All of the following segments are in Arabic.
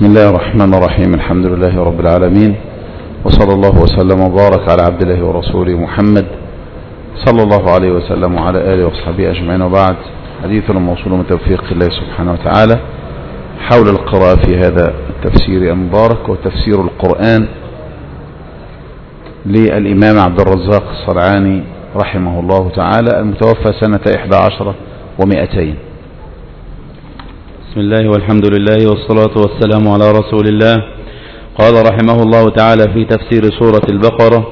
بسم الله الرحمن الرحيم. الحمد لله رب العالمين، وصلى الله وسلم وبارك على عبد الله ورسوله محمد صلى الله عليه وسلم وعلى آله وصحبه أجمعين، وبعد. حديثنا موصول من توفيق الله سبحانه وتعالى حول القراءة في هذا التفسير المبارك، وتفسير القرآن للإمام عبد الرزاق الصنعاني رحمه الله تعالى، المتوفى سنة 11 و200. بسم الله والحمد لله والصلاة والسلام على رسول الله. قال رحمه الله تعالى في تفسير سورة البقرة،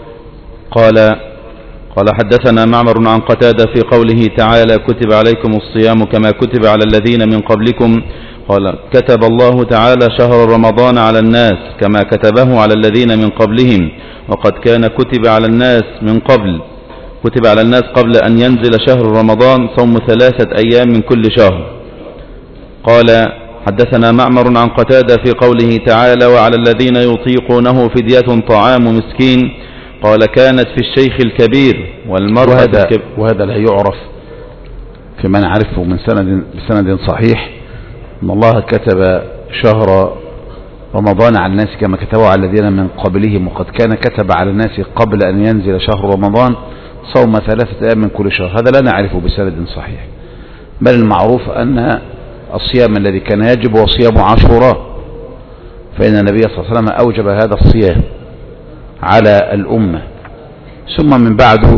قال حدثنا معمر عن قتادة في قوله تعالى: كتب عليكم الصيام كما كتب على الذين من قبلكم. قال: كتب الله تعالى شهر رمضان على الناس كما كتبه على الذين من قبلهم، وقد كان كتب على الناس قبل أن ينزل شهر رمضان صوم 3 أيام من كل شهر. قال: حدثنا معمر عن قتادة في قوله تعالى: وعلى الذين يطيقونه فدية طعام مسكين. قال: كانت في الشيخ الكبير والمرأة وهذا لا يعرف فيما نعرفه من بسند صحيح أن الله كتب شهر رمضان على الناس كما كتبه على الذين من قبلهم، وقد كان كتب على الناس قبل أن ينزل شهر رمضان صوم 3 أيام من كل شهر. هذا لا نعرفه بسند صحيح، بل المعروف أن الصيام الذي كان يجب هو صيام عاشوراء، فإن النبي صلى الله عليه وسلم أوجب هذا الصيام على الأمة، ثم من بعده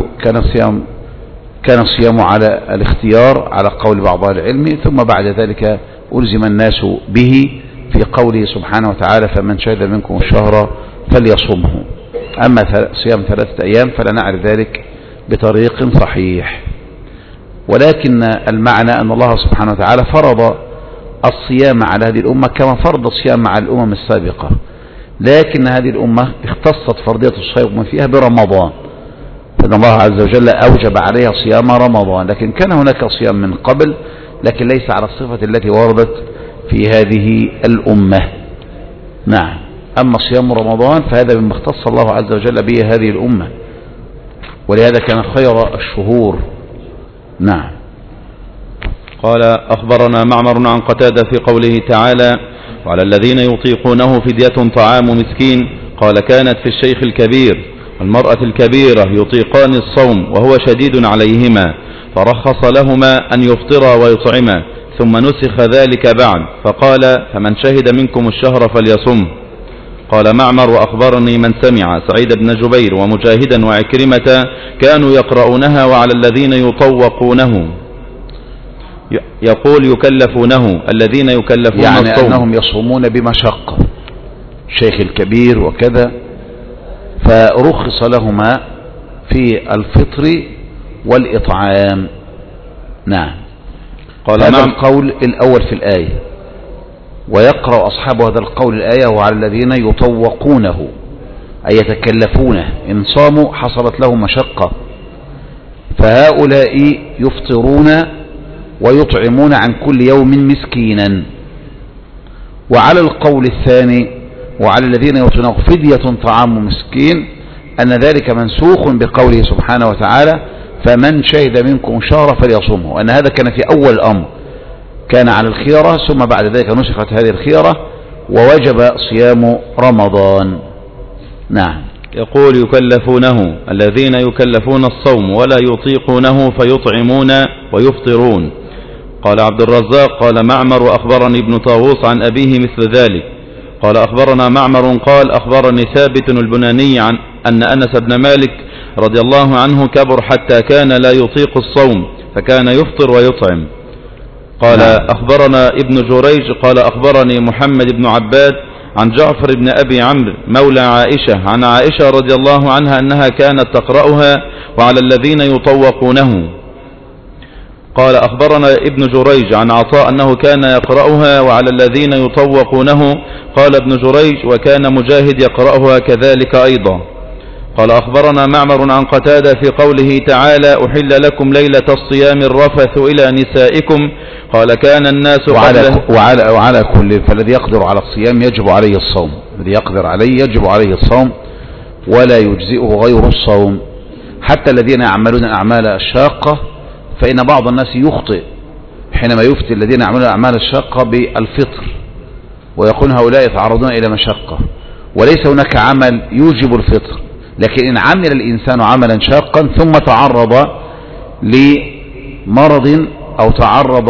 كان الصيام على الاختيار على قول بعض أهل العلم، ثم بعد ذلك ألزم الناس به في قوله سبحانه وتعالى: فمن شهد منكم الشهر فليصمه. أما صيام 3 أيام فلا نعرف ذلك بطريق صحيح، ولكن المعنى أن الله سبحانه وتعالى فرض الصيام على هذه الأمة كما فرض الصيام مع الأمم السابقة، لكن هذه الأمة اختصت فرضية الصيام فيها برمضان، فإن الله عز وجل أوجب عليها صيام رمضان، لكن كان هناك صيام من قبل لكن ليس على الصفة التي وردت في هذه الأمة. نعم. أما صيام رمضان فهذا مما اختص الله عز وجل به هذه الأمة، ولهذا كان خير الشهور. نعم. قال: أخبرنا معمر عن قتادة في قوله تعالى: وعلى الذين يطيقونه فدية طعام مسكين. قال: كانت في الشيخ الكبير والمرأة الكبيرة يطيقان الصوم وهو شديد عليهما، فرخص لهما أن يفطرا ويطعما، ثم نسخ ذلك بعد فقال: فمن شهد منكم الشهر فليصم. قال معمر: وأخبرني من سمع سعيد بن جبير ومجاهدا وعكرمة كانوا يقرؤونها وعلى الذين يطوقونه، يقول يكلفونه، الذين يكلفون يعني الصوم، أنهم يصومون بمشقة، شيخ الكبير وكذا، فرخص لهما في الفطر والإطعام. نعم. قال: هذا القول الأول في الآية، ويقرأ أصحاب هذا القول الآية: وعلى الذين يطوقونه أي يتكلفونه، إن صاموا حصلت لهم مشقة، فهؤلاء يفطرون ويطعمون عن كل يوم مسكينا. وعلى القول الثاني: وعلى الذين يطعمون فدية طعام مسكين، أن ذلك منسوخ بقوله سبحانه وتعالى: فمن شهد منكم شهر فليصمه، أن هذا كان في أول الأمر، كان على الخيرة، ثم بعد ذلك نسخت هذه الخيرة ووجب صيام رمضان. نعم. يقول يكلفونه، الذين يكلفون الصوم ولا يطيقونه فيطعمون ويفطرون. قال عبد الرزاق: قال معمر: وأخبرني ابن طاووس عن أبيه مثل ذلك. قال: أخبرنا معمر قال: أخبرني ثابت البناني عن أن أنس بن مالك رضي الله عنه كبر حتى كان لا يطيق الصوم فكان يفطر ويطعم. قال: أخبرنا ابن جريج قال: أخبرني محمد بن عباد عن جعفر بن أبي عمرو مولى عائشة عن عائشة رضي الله عنها أنها كانت تقرأها وعلى الذين يطوقونه. قال: أخبرنا ابن جريج عن عطاء أنه كان يقرأها وعلى الذين يطوقونه. قال ابن جريج: وكان مجاهد يقرأها كذلك أيضا. قال: أخبرنا معمر عن قتادة في قوله تعالى: أحل لكم ليلة الصيام الرفث إلى نسائكم. قال: كان الناس وعلى كل، فالذي يقدر على الصيام يجب عليه الصوم، الذي يقدر عليه يجب عليه الصوم ولا يجزئه غير الصوم. حتى الذين يعملون الأعمال الشاقة، فإن بعض الناس يخطئ حينما يفتي الذين يعملون الأعمال الشاقة بالفطر، ويكون هؤلاء يتعرضون إلى مشقة، وليس هناك عمل يوجب الفطر. لكن إن عمل الإنسان عملا شاقا ثم تعرض لمرض أو تعرض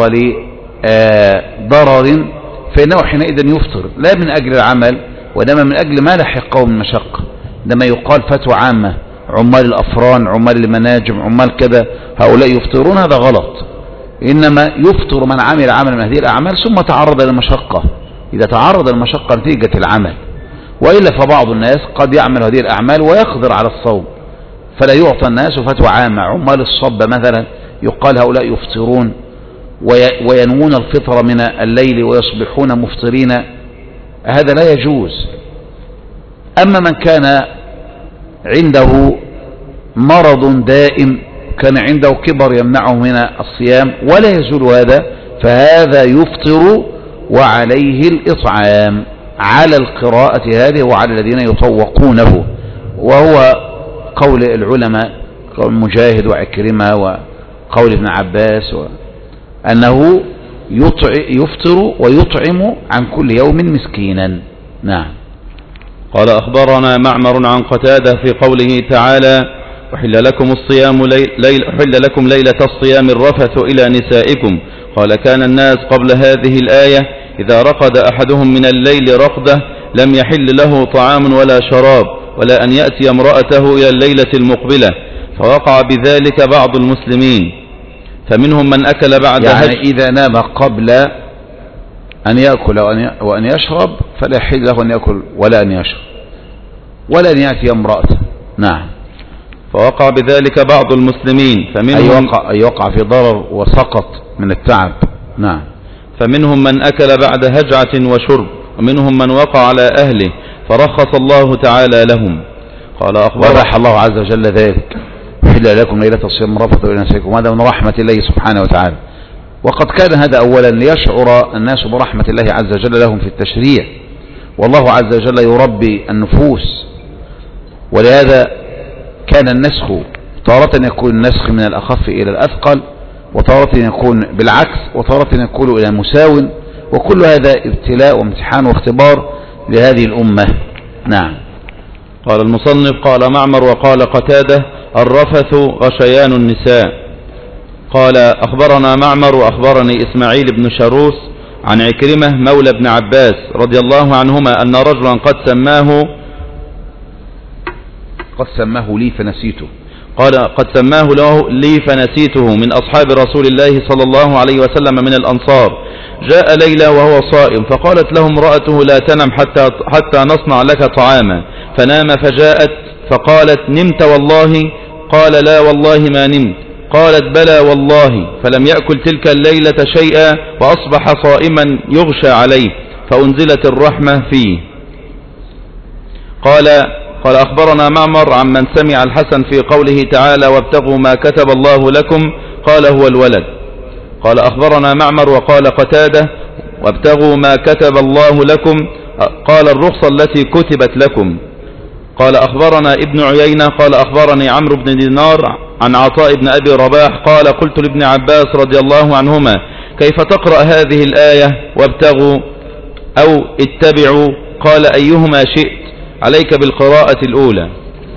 لضرر فإنه حينئذ يفطر، لا من أجل العمل وإنما من أجل ما لحقه من مشقة. عندما يقال فتوى عامة عمال الأفران، عمال المناجم، عمال كذا، هؤلاء يفطرون، هذا غلط. إنما يفطر من عمل عمل من هذه الأعمال ثم تعرض للمشقة، إذا تعرض للمشقة نتيجة العمل. وإلا فبعض الناس قد يعمل هذه الأعمال ويقدر على الصوم، فلا يعطى الناس فتوى عامة. عمال الصب مثلا يقال هؤلاء يفطرون وينوون الفطر من الليل ويصبحون مفطرين، هذا لا يجوز. أما من كان عنده مرض دائم، كان عنده كبر يمنعه من الصيام ولا يزول هذا، فهذا يفطر وعليه الإطعام على القراءة هذه وعلى الذين يطوقونه. وهو قول العلماء، قول مجاهد وعكرمة وقول ابن عباس، أنه يفطر ويطعم عن كل يوم مسكينا. نعم. قال أخبرنا معمر عن قتادة في قوله تعالى: أحل لكم ليلة الصيام الرفث إلى نسائكم. قال: كان الناس قبل هذه الآية إذا رقد أحدهم من الليل رقدة لم يحل له طعام ولا شراب ولا أن يأتي امرأته إلى الليلة المقبلة، فوقع بذلك بعض المسلمين، فمنهم من أكل بعد يعني إذا نام قبل أن يأكل وأن يشرب فلا يحل له أن يأكل ولا أن يشرب ولا أن يأتي امرأته. نعم. فوقع بذلك بعض المسلمين، فمنهم أي وقع في ضرر وسقط من التعب. نعم. فمنهم من أكل بعد هجعة وشرب، ومنهم من وقع على أهله فرخص الله تعالى لهم. قال وضح الله عز وجل ذلك: أحل لكم ليلة الصيام الرفث إلى نسائكم، هذا من رحمة الله سبحانه وتعالى. وقد كان هذا أولا ليشعر الناس برحمة الله عز وجل لهم في التشريع، والله عز وجل يربي النفوس. ولهذا كان النسخ تارة يكون النسخ من الأخف إلى الأثقل، وتارة يكون بالعكس، وتارة يكون إلى مساو، وكل هذا ابتلاء وامتحان واختبار لهذه الأمة. نعم. قال المصنف: قال معمر وقال قتادة: الرفث غشيان النساء. قال: أخبرنا معمر وأخبرني إسماعيل بن شروس عن عكرمة مولى ابن عباس رضي الله عنهما أن رجلا قد سماه لي فنسيته. قال: قد سماه لي فنسيته من أصحاب رسول الله صلى الله عليه وسلم من الأنصار. جاء ليلة وهو صائم، فقالت له امرأته: لا تنم حتى نصنع لك طعاما. فنام، فجاءت فقالت: نمت والله؟ قال: لا والله ما نمت. قالت: بلى والله. فلم يأكل تلك الليلة شيئا وأصبح صائما يغشى عليه، فأنزلت الرحمة فيه. قال أخبرنا معمر عمن سمع الحسن في قوله تعالى: وابتغوا ما كتب الله لكم، قال: هو الولد. قال أخبرنا معمر وقال قتادة: وابتغوا ما كتب الله لكم، قال: الرخصة التي كتبت لكم. قال أخبرنا ابن عيينة قال أخبرني عمرو بن دينار عن عطاء بن أبي رباح قال: قلت لابن عباس رضي الله عنهما: كيف تقرأ هذه الآية وابتغوا أو اتبعوا؟ قال: أيهما شئت، عليك بالقراءة الأولى.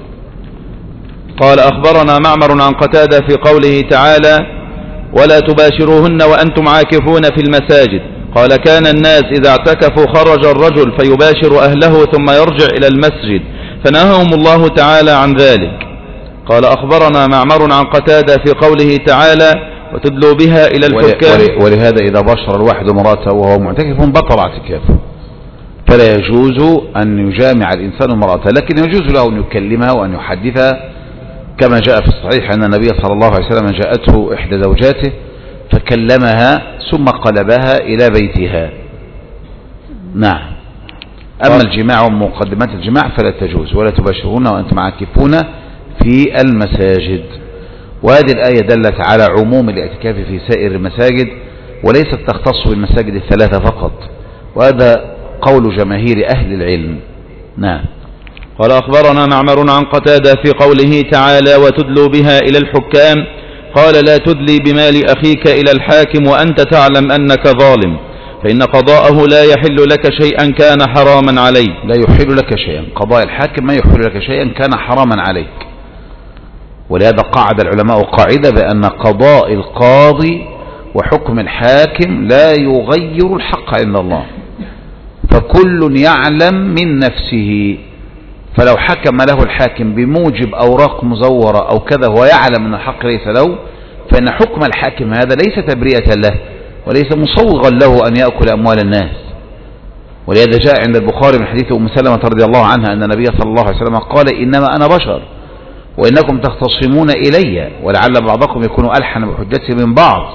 قال أخبرنا معمر عن قتادة في قوله تعالى: ولا تباشروهن وأنتم عاكفون في المساجد. قال: كان الناس إذا اعتكفوا خرج الرجل فيباشر أهله ثم يرجع إلى المسجد، فنهاهم الله تعالى عن ذلك. قال أخبرنا معمر عن قتادة في قوله تعالى: وتدلوا بها إلى الحكام. ولهذا إذا باشر الواحد امرأته وهو معتكف بطل اعتكافه، فلا يجوز أن يجامع الإنسان امرأته، لكن يجوز له أن يكلمها وأن يحدثها، كما جاء في الصحيح أن النبي صلى الله عليه وسلم جاءته إحدى زوجاته فكلمها ثم قلبها إلى بيتها. نعم. أما الجماع ومقدمات الجماع فلا تجوز، ولا تباشرون وأنتم عاكفون في المساجد. وهذه الآية دلت على عموم الاعتكاف في سائر المساجد، وليست تختص بالمساجد الثلاثة فقط، وهذا قول جماهير أهل العلم. نعم. قال أخبرنا معمر عن قتادة في قوله تعالى: وتدلوا بها إلى الحكام. قال: لا تدلي بمال أخيك إلى الحاكم وأنت تعلم أنك ظالم. فإن قضاءه لا يحل لك شيئا كان حراما عليك. لا يحل لك شيئا، قضاء الحاكم ما يحل لك شيئا كان حراما عليك. ولهذا قاعد العلماء قاعدة بأن قضاء القاضي وحكم الحاكم لا يغير الحق عند الله، فكل يعلم من نفسه. فلو حكم له الحاكم بموجب أوراق مزورة أو كذا هو يعلم أن الحق ليس له، فإن حكم الحاكم هذا ليس تبرئة له وليس مصوغا له أن يأكل أموال الناس. ولهذا جاء عند البخاري من حديث أم سلمة رضي الله عنها أن النبي صلى الله عليه وسلم قال: إنما أنا بشر وإنكم تختصمون إلي ولعل بعضكم يكون ألحن بحجته من بعض،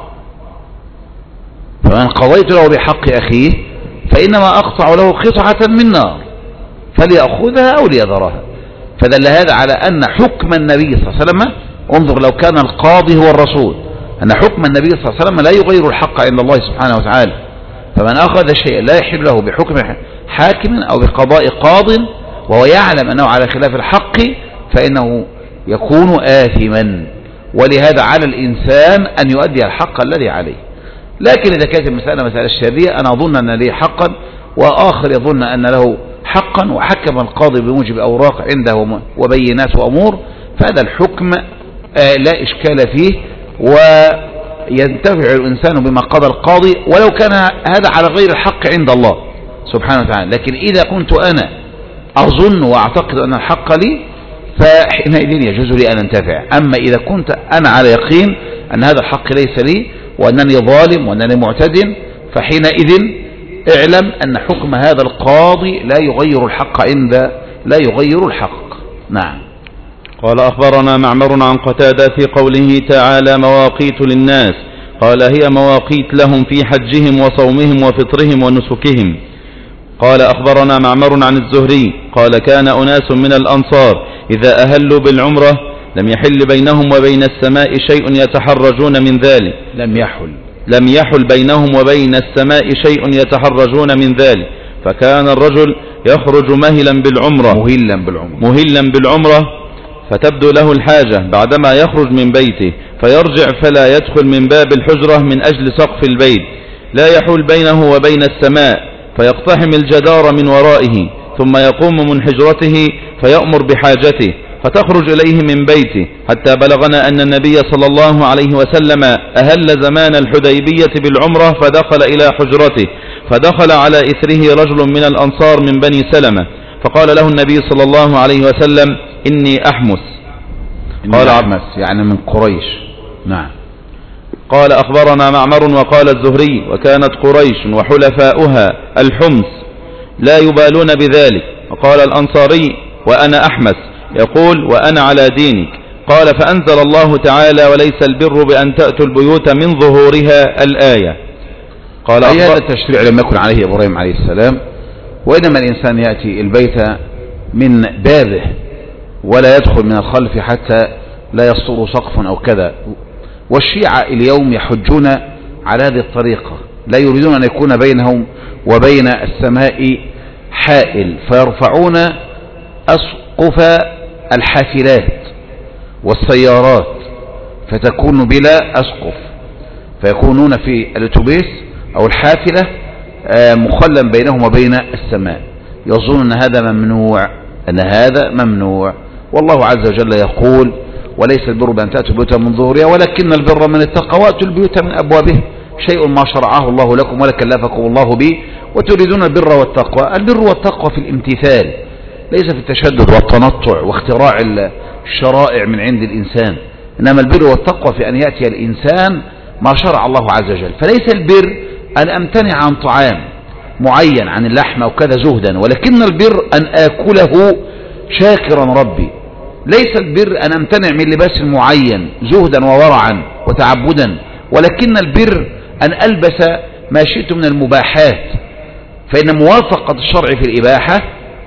فمن قضيت له بحق أخيه فإنما أقطع له قطعة من نار فليأخذها أو ليذرها. فدل هذا على أن حكم النبي صلى الله عليه وسلم، انظر لو كان القاضي هو الرسول، أن حكم النبي صلى الله عليه وسلم لا يغير الحق عند الله سبحانه وتعالى. فمن أخذ شيئا لا يحل له بحكم حاكم أو بقضاء قاض وهو يعلم أنه على خلاف الحق فإنه يكون آثما. ولهذا على الإنسان أن يؤدي الحق الذي عليه. لكن إذا كانت المسألة مسألة شاذية، أنا أظن أن لي حقا وآخر يظن أن له حقا وحكم القاضي بموجب أوراق عنده وبينات وأمور، فهذا الحكم لا إشكال فيه وينتفع الإنسان بما قضى القاضي ولو كان هذا على غير الحق عند الله سبحانه وتعالى. لكن إذا كنت أنا أظن وأعتقد أن الحق لي فحينئذ يجوز لي أن أنتفع. أما إذا كنت أنا على يقين أن هذا الحق ليس لي وأنني ظالم وأنني معتد، فحينئذ اعلم أن حكم هذا القاضي لا يغير الحق لا يغير الحق. نعم. قال أخبرنا معمر عن قتادة في قوله تعالى: مواقيت للناس، قال: هي مواقيت لهم في حجهم وصومهم وفطرهم ونسكهم. قال أخبرنا معمر عن الزهري قال: كان أناس من الأنصار إذا أهلوا بالعمرة لم يحل بينهم وبين السماء شيء يتحرجون من ذلك. لم يحل بينهم وبين السماء شيء يتحرجون من ذلك، فكان الرجل يخرج مهلا بالعمرة فتبدو له الحاجة بعدما يخرج من بيته فيرجع فلا يدخل من باب الحجرة من أجل سقف البيت، لا يحول بينه وبين السماء، فيقتحم الجدار من ورائه ثم يقوم من حجرته فيأمر بحاجته فتخرج إليه من بيته، حتى بلغنا أن النبي صلى الله عليه وسلم أهل زمان الحديبية بالعمرة فدخل إلى حجرته، فدخل على إثره رجل من الأنصار من بني سلمة فقال له النبي صلى الله عليه وسلم: إني أحمس. قال أحمس يعني من قريش. نعم. قال أخبرنا معمر وقال الزهري: وكانت قريش وحلفاؤها الحمس لا يبالون بذلك. وقال الأنصاري: وأنا أحمس، يقول: وأنا على دينك. قال: فأنزل الله تعالى: وليس البر بأن تأتوا البيوت من ظهورها الآية. قال: هذا التشريع لم يكن عليه إبراهيم عليه السلام، وإنما الإنسان يأتي البيت من بابه ولا يدخل من الخلف حتى لا يسطر سقف أو كذا. والشيعة اليوم يحجون على هذه الطريقة، لا يريدون أن يكون بينهم وبين السماء حائل، فيرفعون أسقف الحافلات والسيارات فتكون بلا أسقف، فيكونون في الأتوبيس أو الحافلة مخلا بينهم وبين السماء، يظن أن هذا ممنوع. والله عز وجل يقول: وليس البر بأن تأتوا البيوت من ظهورها ولكن البر من اتقى وأتوا البيوت من أبوابها، شيء ما شرعه الله لكم ولا كلفكم الله به وتريدون البر والتقوى. البر والتقوى في الامتثال، ليس في التشدد والتنطع واختراع الشرائع من عند الإنسان، إنما البر والتقوى في أن يأتي الإنسان ما شرع الله عز وجل. فليس البر أن أمتنع عن طعام معين، عن اللحم أو كذا زهدا، ولكن البر أن آكله شاكرا ربي. ليس البر أن أمتنع من لباس معين زهدا وورعا وتعبدا، ولكن البر أن ألبس ما شئت من المباحات. فإن موافقة الشرع في الإباحة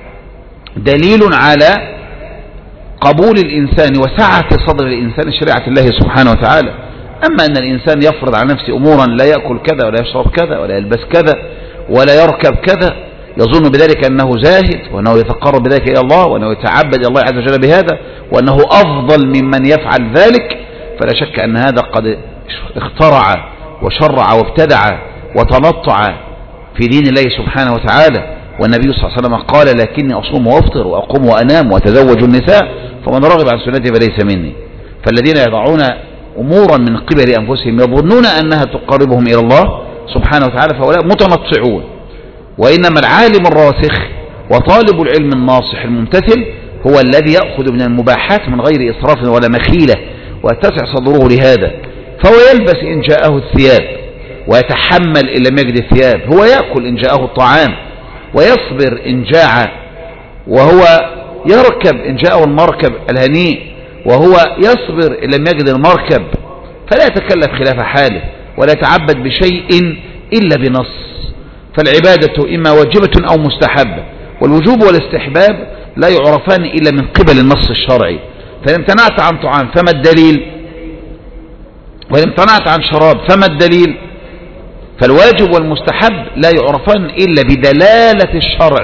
دليل على قبول الإنسان وسعة صدر الإنسان شريعة الله سبحانه وتعالى. أما أن الإنسان يفرض على نفسه أمورا لا يأكل كذا ولا يشرب كذا ولا يلبس كذا ولا يركب كذا، يظن بذلك أنه زاهد وأنه يتقرب بذلك إلى الله وأنه يتعبد إلى الله عز وجل بهذا وأنه أفضل ممن يفعل ذلك، فلا شك أن هذا قد اخترع وشرع وابتدع وتنطع في دين الله سبحانه وتعالى. والنبي صلى الله عليه وسلم قال لكني أصوم وأفطر وأقوم وأنام وأتزوج النساء فمن رغب عن سنتي فليس مني. فالذين يضعون أمورا من قبل أنفسهم يظنون أنها تقربهم إلى الله سبحانه وتعالى فهؤلاء متنطعون. وإنما العالم الراسخ وطالب العلم الناصح الممتثل هو الذي يأخذ من المباحات من غير إسراف ولا مخيلة ويتسع صدره لهذا. فهو يلبس إن جاءه الثياب ويتحمل إن لم يجد الثياب، هو يأكل إن جاءه الطعام ويصبر إن جاع، وهو يركب إن جاءه المركب الهنيء وهو يصبر إن لم يجد المركب، فلا يتكلف خلاف حاله ولا يتعبد بشيء إلا بنص. فالعبادة إما واجبة أو مستحبة، والوجوب والاستحباب لا يعرفان إلا من قبل النص الشرعي. فإن امتنعت عن طعام فما الدليل؟ وإن امتنعت عن شراب فما الدليل؟ فالواجب والمستحب لا يعرفان إلا بدلالة الشرع.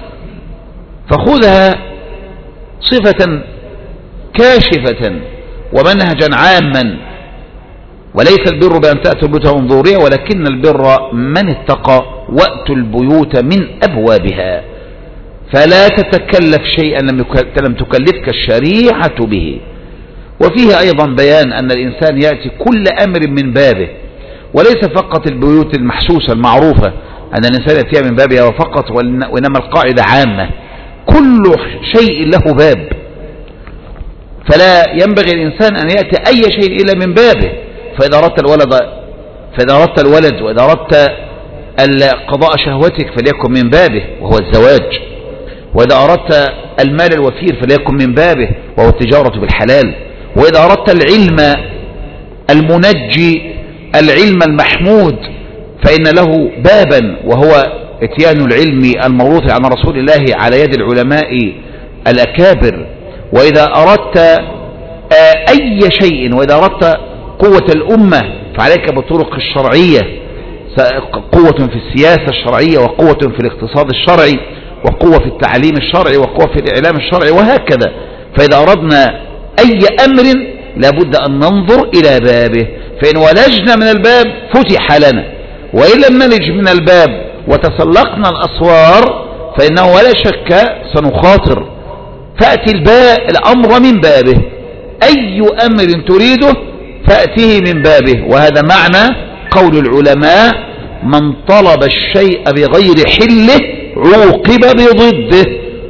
فخذها صفة كاشفة ومنهجا عاما. وليس البر بأن تأتوا البيوت من ظهورها ولكن البر من اتقى وأتوا البيوت من أبوابها. فلا تتكلف شيئا لم تكلفك الشريعة به. وفيه أيضا بيان أن الإنسان يأتي كل أمر من بابه، وليس فقط البيوت المحسوسة المعروفة أن الإنسان يأتيها من بابها فقط، وإنما القاعدة عامة كل شيء له باب. فلا ينبغي الإنسان أن يأتي أي شيء إلا من بابه. فإذا أردت الولد وإذا أردت قضاء شهوتك فليكن من بابه وهو الزواج، وإذا أردت المال الوفير فليكن من بابه وهو التجارة بالحلال، وإذا أردت العلم المنجي العلم المحمود فإن له بابا وهو اتيان العلم الموروث عن رسول الله على يد العلماء الأكابر. وإذا أردت أي شيء، وإذا أردت قوة الأمة فعليك بالطرق الشرعية، قوة في السياسة الشرعية وقوة في الاقتصاد الشرعي وقوة في التعليم الشرعي وقوة في الإعلام الشرعي وهكذا. فإذا أردنا أي أمر لابد أن ننظر إلى بابه، فإن ولجنا من الباب فتح لنا، وإن لم نلج من الباب وتسلقنا الأسوار فإنه ولا شك سنخاطر. فأتي الأمر من بابه، أي أمر تريده فأتيه من بابه. وهذا معنى قول العلماء من طلب الشيء بغير حله عوقب بضده،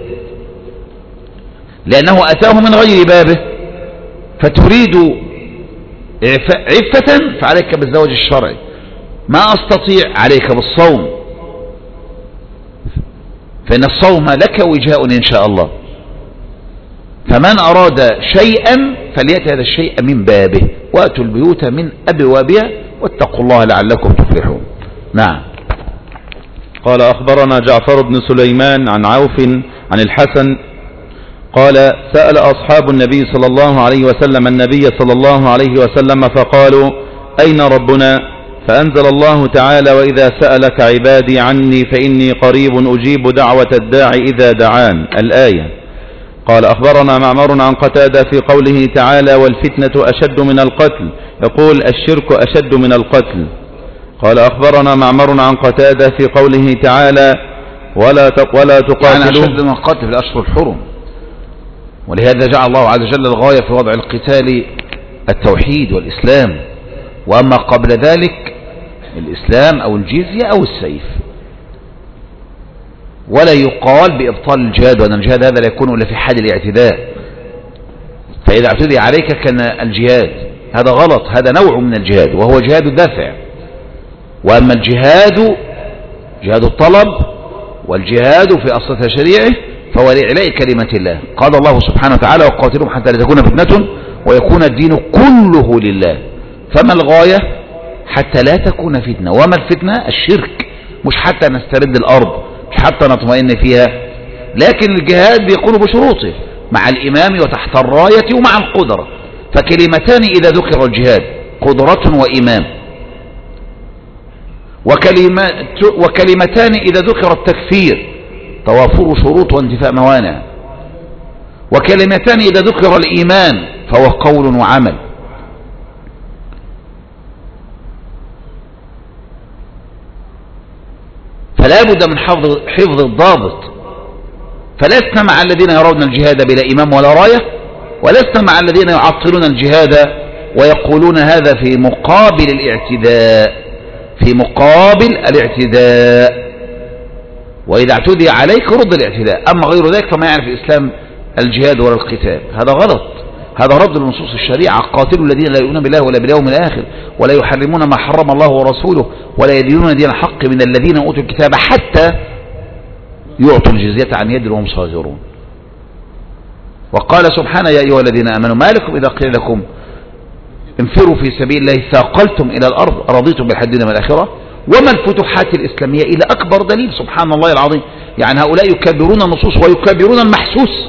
لأنه أتاه من غير بابه. فتريد عفة فعليك بالزواج الشرعي، ما أستطيع عليك بالصوم، فإن الصوم لك وجاء إن شاء الله. فمن أراد شيئا فليأتي هذا الشيء من بابه وأتوا البيوت من أبوابها واتقوا الله لعلكم تفلحون. نعم. قال أخبرنا جعفر بن سليمان عن عوف عن الحسن قال سأل أصحاب النبي صلى الله عليه وسلم النبي صلى الله عليه وسلم فقالوا أين ربنا؟ فأنزل الله تعالى وإذا سألك عبادي عني فإني قريب أجيب دعوة الداعي إذا دعان، الآية. قال أخبرنا معمر عن قتادة في قوله تعالى والفتنة أشد من القتل، يقول الشرك أشد من القتل. قال أخبرنا معمر عن قتادة في قوله تعالى ولا تقاتلوا يعني أشد من القتل في الأشهر الحرم، ولهذا جعل الله عز وجل الغاية في وضع القتال التوحيد والإسلام، وأما قبل ذلك الإسلام أو الجزية أو السيف. ولا يقال بإبطال الجهاد، وأن الجهاد هذا لا يكون إلا في حال الاعتداء، فإذا اعتدي عليك كان الجهاد، هذا غلط، هذا نوع من الجهاد وهو جهاد الدفع. وأما الجهاد جهاد الطلب والجهاد في أصل تشريعه فهو لإعلاء كلمة الله. قال الله سبحانه وتعالى وقاتلهم حتى لا تكون فتنة ويكون الدين كله لله. فما الغاية؟ حتى لا تكون فتنة. وما الفتنة؟ الشرك، مش حتى نسترد الأرض، مش حتى نطمئن فيها، لكن الجهاد بيكون بشروطه مع الإمام وتحت الراية ومع القدرة. فكلمتان إذا ذكر الجهاد قدرة وإمام، وكلمتان إذا ذكر التكفير توافر شروط وانتفاء موانع، وكلمتان إذا ذكر الإيمان فهو قول وعمل. فلا بد من حفظ الضابط. فلسنا مع الذين يرون الجهاد بلا إمام ولا راية، ولسنا مع الذين يعطلون الجهاد ويقولون هذا في مقابل الاعتداء، في مقابل الاعتداء. وإذا اعتدي عليك رد الاعتداء، أما غير ذلك فما يعرف الإسلام الجهاد ولا القتال. هذا غلط، هذا رد لنصوص الشريعة. قاتلوا الذين لا يؤمنون بالله ولا باليوم الآخر ولا يحرمون ما حرم الله ورسوله ولا يدينون دين الحق من الذين أوتوا الكتاب حتى يعطوا الجزية عن يد وهم صاغرون. وقال سبحانه يا أيها الذين آمنوا ما لكم إذا قيل لكم انفروا في سبيل الله ثاقلتم إلى الأرض رضيتم بالحياة الدنيا من الآخرة وما الفتوحات الإسلامية إلى أكبر دليل. سبحان الله العظيم. يعني هؤلاء يكبرون النصوص ويكبرون المحسوس.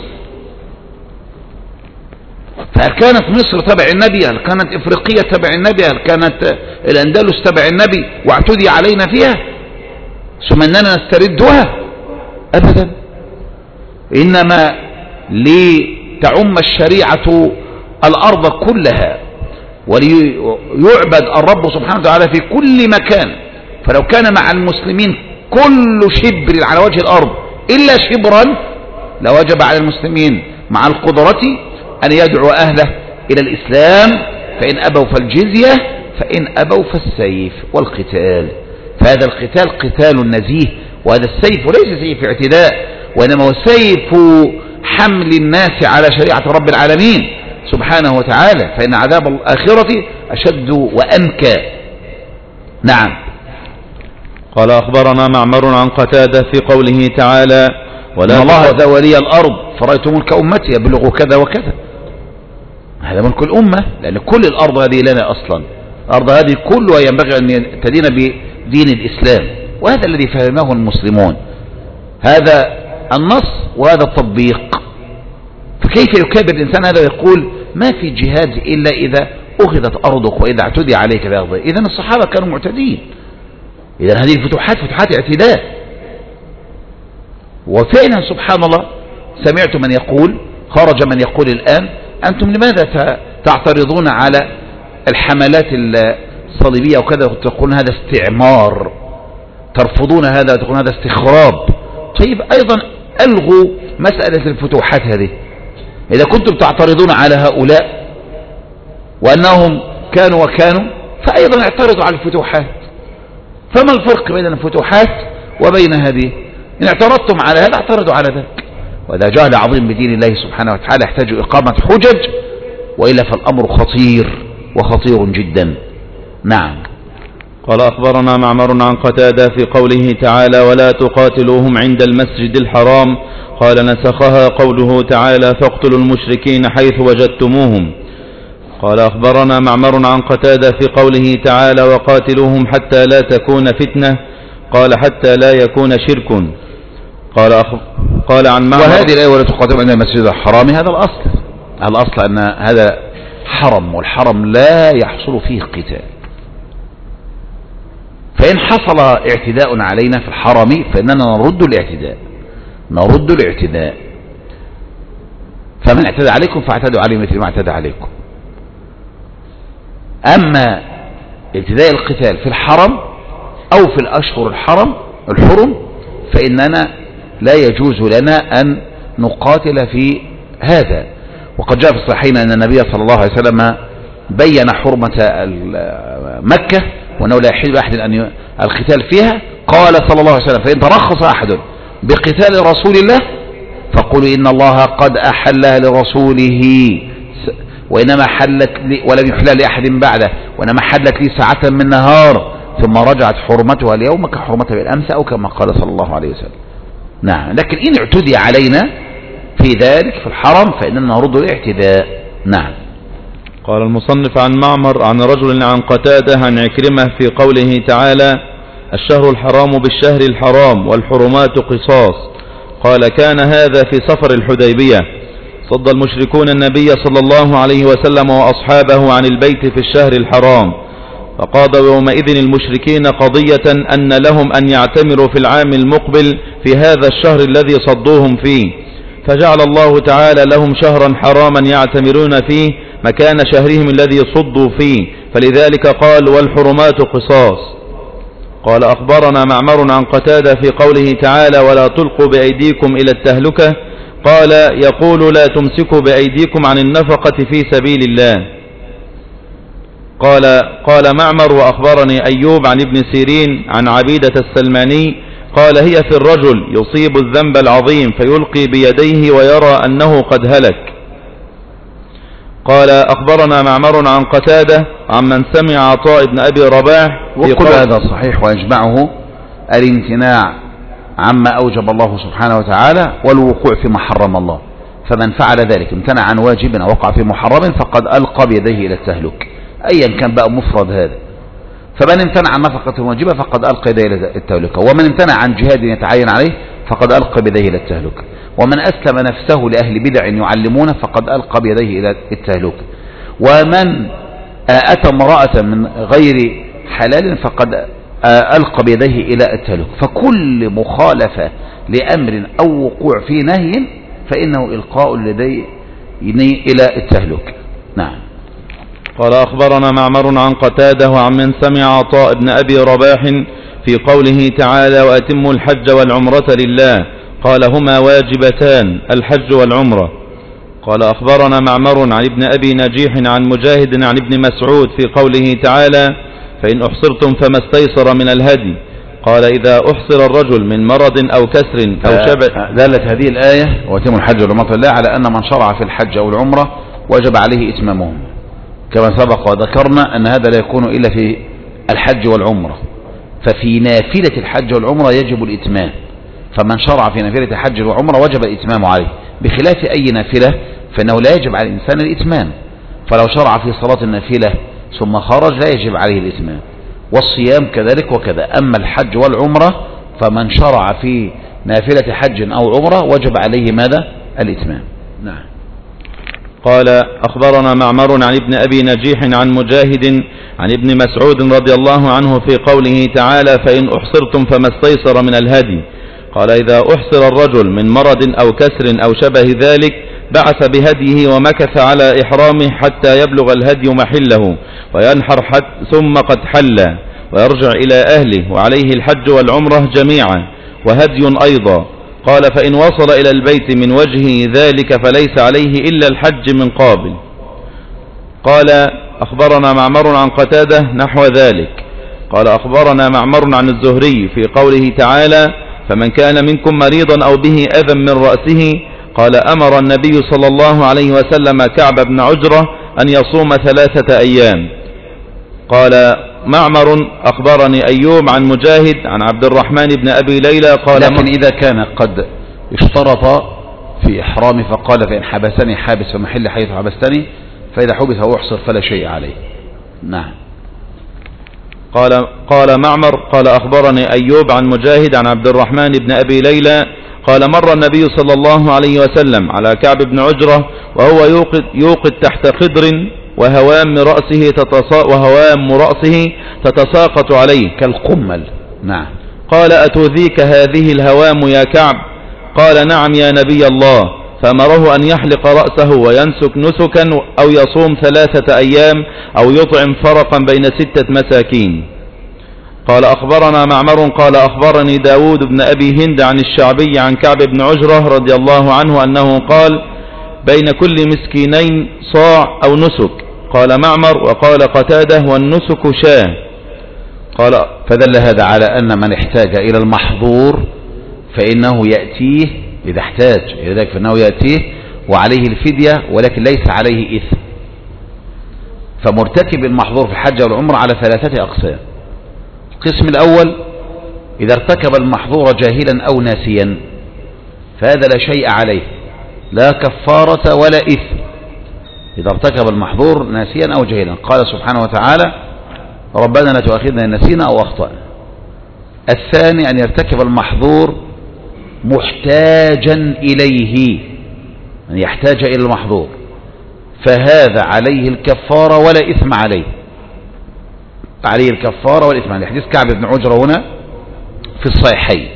فهل كانت مصر تبع النبي؟ هل كانت إفريقيا تبع النبي؟ هل كانت الأندلس تبع النبي واعتدي علينا فيها ثم أننا نستردها؟ أبدا. إنما لتعم الشريعة الأرض كلها وليعبد الرب سبحانه وتعالى في كل مكان. فلو كان مع المسلمين كل شبر على وجه الأرض إلا شبرا لوجب على المسلمين مع القدرة أن يدعو أهله إلى الإسلام، فإن أبوا فالجزية فإن أبوا فالسيف والقتال. فهذا القتال قتال نزيه، وهذا السيف ليس سيف اعتداء، وإنما هو سيف حمل الناس على شريعة رب العالمين سبحانه وتعالى، فإن عذاب الآخرة أشد وأنكى. نعم. قال أخبرنا معمر عن قتادة في قوله تعالى ولا الله ذا ولي الأرض فرأيت ملك أمتي يبلغ كذا وكذا. هذا ملك الأمة، لأن كل الأرض هذه لنا أصلا. الأرض هذه كلها ينبغي أن تدين بدين الإسلام، وهذا الذي فهمه المسلمون. هذا النص وهذا التطبيق. فكيف يكابر الإنسان هذا ويقول ما في جهاد إلا إذا أخذت أرضك وإذا اعتدي عليك بأرضك؟ إذن الصحابة كانوا معتدين. إذن هذه الفتوحات فتوحات اعتداء. وفعلا سبحان الله سمعت من يقول، خرج من يقول الآن أنتم لماذا تعترضون على الحملات الصليبية وكذا وتقولون هذا استعمار، ترفضون هذا وتقولون هذا استخراب. طيب أيضا ألغوا مسألة الفتوحات هذه. إذا كنتم تعترضون على هؤلاء وأنهم كانوا وكانوا فأيضا اعترضوا على الفتوحات. فما الفرق بين الفتوحات وبين هذه؟ إن اعترضتم على هذا اعترضوا على ذلك. وهذا جهل عظيم بدين الله سبحانه وتعالى يحتاج إقامة حجج، وإلا فالأمر خطير وخطير جدا. نعم. قال أخبرنا معمر عن قتادة في قوله تعالى ولا تقاتلوهم عند المسجد الحرام قال نسخها قوله تعالى فاقتلوا المشركين حيث وجدتموهم. قال أخبرنا معمر عن قتادة في قوله تعالى وقاتلوهم حتى لا تكون فتنة قال حتى لا يكون شرك. قال عن معمر وهذه الآية ولا تقاتلوا عند المسجد الحرام هذا الأصل. الأصل أن هذا حرم، والحرم لا يحصل فيه قتال. فإن حصل اعتداء علينا في الحرم فإننا نرد الاعتداء. فمن اعتدى عليكم فاعتدوا عليه مثل ما اعتدى عليكم. أما ابتداء القتال في الحرم أو في الأشهر الحرم فإننا لا يجوز لنا أن نقاتل في هذا. وقد جاء في الصحيحين أن النبي صلى الله عليه وسلم بين حرمة مكة وأنه لا يحل أحد أن القتال فيها. قال صلى الله عليه وسلم فإن ترخص أحد بقتال رسول الله فقولوا إن الله قد أحلها لرسوله وإنما حلت لي ولم يحلها لأحد بعده وإنما حلت لي ساعة من نهار ثم رجعت حرمتها اليوم كحرمتها بالأمس أو كما قال صلى الله عليه وسلم. نعم. لكن إن اعتدي علينا في ذلك في الحرم فإننا نرد الاعتداء. نعم. قال المصنف عن معمر عن رجل عن قتادة عن عكرمة في قوله تعالى الشهر الحرام بالشهر الحرام والحرمات قصاص. قال كان هذا في سفر الحديبية صد المشركون النبي صلى الله عليه وسلم وأصحابه عن البيت في الشهر الحرام فقاضوا يومئذ المشركين قضية أن لهم أن يعتمروا في العام المقبل في هذا الشهر الذي صدوهم فيه فجعل الله تعالى لهم شهرا حراما يعتمرون فيه مكان شهرهم الذي صدوا فيه فلذلك قال والحرمات قصاص. قال أخبرنا معمر عن قتادة في قوله تعالى ولا تلقوا بأيديكم إلى التهلكة قال يقول لا تمسكوا بأيديكم عن النفقة في سبيل الله. قال معمر وأخبرني أيوب عن ابن سيرين عن عبيدة السلماني قال هي في الرجل يصيب الذنب العظيم فيلقي بيديه ويرى أنه قد هلك. قال أخبرنا معمر عن قتادة عمن سمع عطاء بن أبي رباح وكل هذا صحيح ويجمعه الامتناع عما أوجب الله سبحانه وتعالى والوقوع فيما حرم الله. فمن فعل ذلك امتنع عن واجب أو وقع في محرم فقد ألقى بيديه إلى التهلك أيا كان بقى مفرد هذا. فمن امتنع عن نفقة واجبة فقد ألقى يديه إلى التهلكة، ومن امتنع عن جهاد يتعين عليه فقد ألقى بيديه إلى التهلكة، ومن أسلم نفسه لأهل بدع يعلمونه فقد ألقى بيديه إلى التهلكة، ومن أتى امرأة من غير حلال فقد ألقى بيديه إلى التهلكة. فكل مخالفة لأمر أو وقوع في نهي فإنه إلقاء اليدين إلى التهلكة. نعم. قال أخبرنا معمر عن قتادة وعمن سمع عطاء بن أبي رباح في قوله تعالى وأتموا الحج والعمرة لله قال هما واجبتان الحج والعمرة. قال أخبرنا معمر عن ابن أبي نجيح عن مجاهد عن ابن مسعود في قوله تعالى فإن أحصرتم فما استيسر من الهدي قال إذا أحصر الرجل من مرض أو كسر أو شبع. دلت هذه الآية وأتموا الحج والعمرة لله على أن من شرع في الحج أو العمرة وجب عليه إتمامهم، كما سبق وذكرنا أن هذا لا يكون إلا في الحج والعمرة. ففي نافلة الحج والعمرة يجب الإتمام، فمن شرع في نافلة الحج والعمرة وجب الإتمام عليه، بخلاف أي نافلة فإنه لا يجب على الإنسان الإتمام. فلو شرع في صلاة النافلة ثم خرج لا يجب عليه الإتمام، والصيام كذلك وكذا. أما الحج والعمرة فمن شرع في نافلة حج أو عمرة وجب عليه ماذا؟ الإتمام. نعم. قال أخبرنا معمر عن ابن أبي نجيح عن مجاهد عن ابن مسعود رضي الله عنه في قوله تعالى فإن أحصرتم فما استيسر من الهدي قال إذا أحصر الرجل من مرض أو كسر أو شبه ذلك بعث بهديه ومكث على إحرامه حتى يبلغ الهدي محله وينحر ثم قد حل ويرجع إلى أهله وعليه الحج والعمرة جميعا وهدي أيضا. قال فإن وصل إلى البيت من وجهه ذلك فليس عليه إلا الحج من قابل. قال أخبرنا معمر عن قتادة نحو ذلك. قال أخبرنا معمر عن الزهري في قوله تعالى فمن كان منكم مريضا أو به أذى من رأسه قال أمر النبي صلى الله عليه وسلم كعب بن عجرة أن يصوم 3 أيام. قال معمر أخبرني أيوب عن مجاهد عن عبد الرحمن بن أبي ليلى قال لكن إذا كان قد اشترط في إحرامه فقال فإن حبسني حابس فمحل حيث حبستني فإذا حبس أو أحصر فلا شيء عليه. نعم. قال معمر قال أخبرني أيوب عن مجاهد عن عبد الرحمن بن أبي ليلى قال مر النبي صلى الله عليه وسلم على كعب بن عجرة وهو يوقد تحت خضر وهوام رأسه تتساقط عليه كالقمل. نعم. قال أتؤذيك هذه الهوام يا كعب؟ قال نعم يا نبي الله. فأمره أن يحلق رأسه وينسك نسكا أو يصوم 3 أيام أو يطعم فرقا بين 6 مساكين. قال أخبرنا معمر قال أخبرني داود بن أبي هند عن الشعبي عن كعب بن عجرة رضي الله عنه أنه قال بين كل مسكينين صاع أو نسك. قال معمر وقال قتاده والنسك شاه. قال فدل هذا على أن من احتاج إلى المحظور فإنه يأتيه إذا احتاج إلى ذلك فإنه يأتيه وعليه الفدية ولكن ليس عليه إثم. فمرتكب المحظور في الحج والعمرة على 3 أقسام. القسم الأول إذا ارتكب المحظور جاهلا أو ناسيا فهذا لا شيء عليه لا كفارة ولا إثم إذا ارتكب المحظور ناسيا أو جاهلا. قال سبحانه وتعالى ربنا لا تؤاخذنا إن نسينا أو أخطأنا. الثاني أن يرتكب المحظور محتاجا إليه أن يحتاج إلى المحظور فهذا عليه الكفارة ولا إثم عليه الكفارة والإثم عليه. حديث كعب بن عجرة هنا في الصحيحين.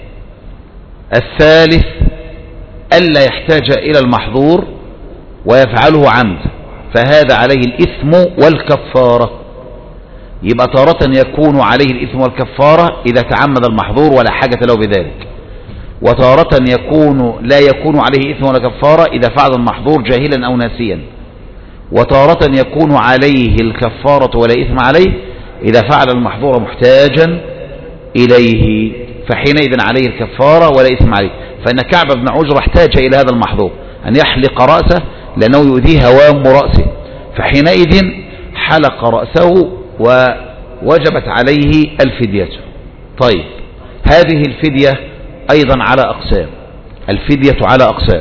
الثالث ألا يحتاج إلى المحظور ويفعله عمد فهذا عليه الإثم والكفارة يبقى تارة يكون عليه الإثم والكفارة إذا تعمد المحظور ولا حاجة له بذلك، وتارة لا يكون عليه إثم ولا كفارة إذا فعل المحظور جاهلا أو ناسيا، وتارة يكون عليه الكفارة ولا إثم عليه إذا فعل المحظور محتاجا إليه، فحينئذ عليه الكفارة ولا إثم عليه. فإن كعب بن عجرة احتاج إلى هذا المحظور أن يحلق رأسه لأنه يؤذيه هوام رأسه، فحينئذ حلق رأسه ووجبت عليه الفدية. طيب، هذه الفدية أيضا على أقسام، الفدية على أقسام،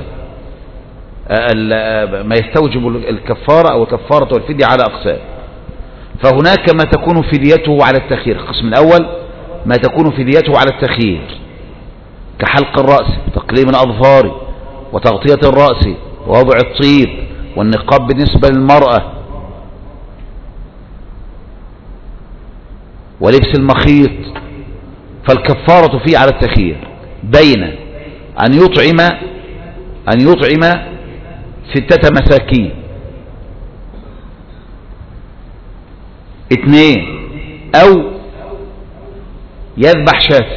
ما يستوجب الكفارة أو الكفارة والفدية على أقسام. فهناك ما تكون فديته على التخيير، القسم الأول ما تكون فديته على التخيير كحلق الرأس وتقليم الأظفار وتغطية الرأس ووضع الطيب والنقاب بالنسبة للمرأة ولبس المخيط، فالكفارة فيه على التخيير بين أن يطعم 6 مساكين، 2 أو يذبح شاة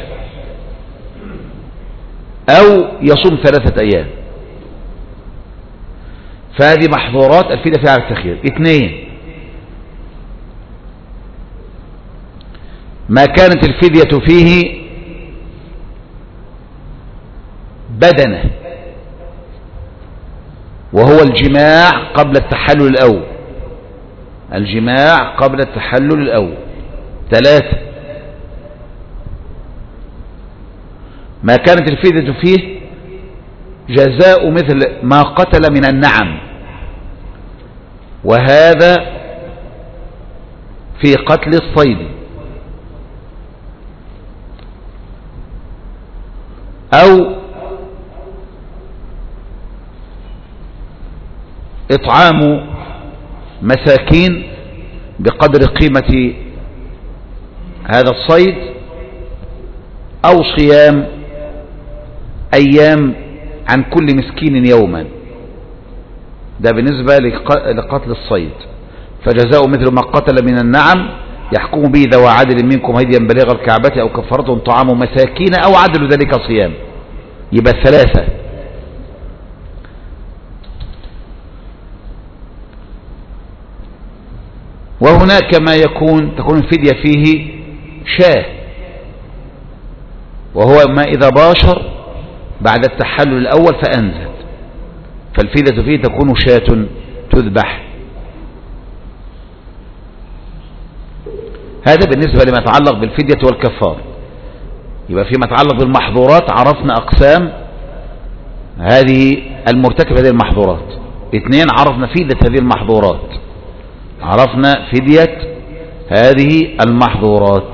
أو يصوم 3 أيام. فهذه محظورات الفدية فيها على التخيير. 2 ما كانت الفدية فيه بدنة وهو الجماع قبل التحلل الأول، الجماع قبل التحلل الأول. 3 ما كانت الفدية فيه جزاء مثل ما قتل من النعم، وهذا في قتل الصيد، أو إطعام مساكين بقدر قيمة هذا الصيد، أو صيام أيام عن كل مسكين يوما. ده بالنسبة لقتل الصيد. فجزاء مثل ما قتل من النعم يحكم به ذوى عدل منكم هديا بليغ الكعبة أو كفارة طعام مساكين أو عدل ذلك صيام. يبقى 3. وهناك ما تكون الفدية فيه شاة، وهو ما إذا باشر بعد التحلل الأول فأنزل، فالفدية فيه تكون شاة تذبح. هذا بالنسبة لما يتعلق بالفدية والكفار. يبقى فيما يتعلق بالمحظورات عرفنا أقسام هذه المرتكبة هذه المحظورات. 2 عرفنا فدية هذه المحظورات، عرفنا فدية هذه المحظورات.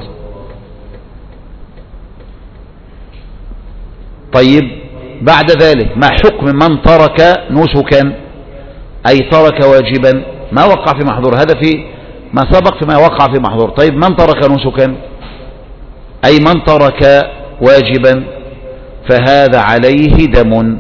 طيب، بعد ذلك ما حكم من ترك نسكا، أي ترك واجبا ما وقع في محظور؟ هذا في ما سبق فيما وقع في محظور. طيب، من ترك نسكا أي من ترك واجبا فهذا عليه دم،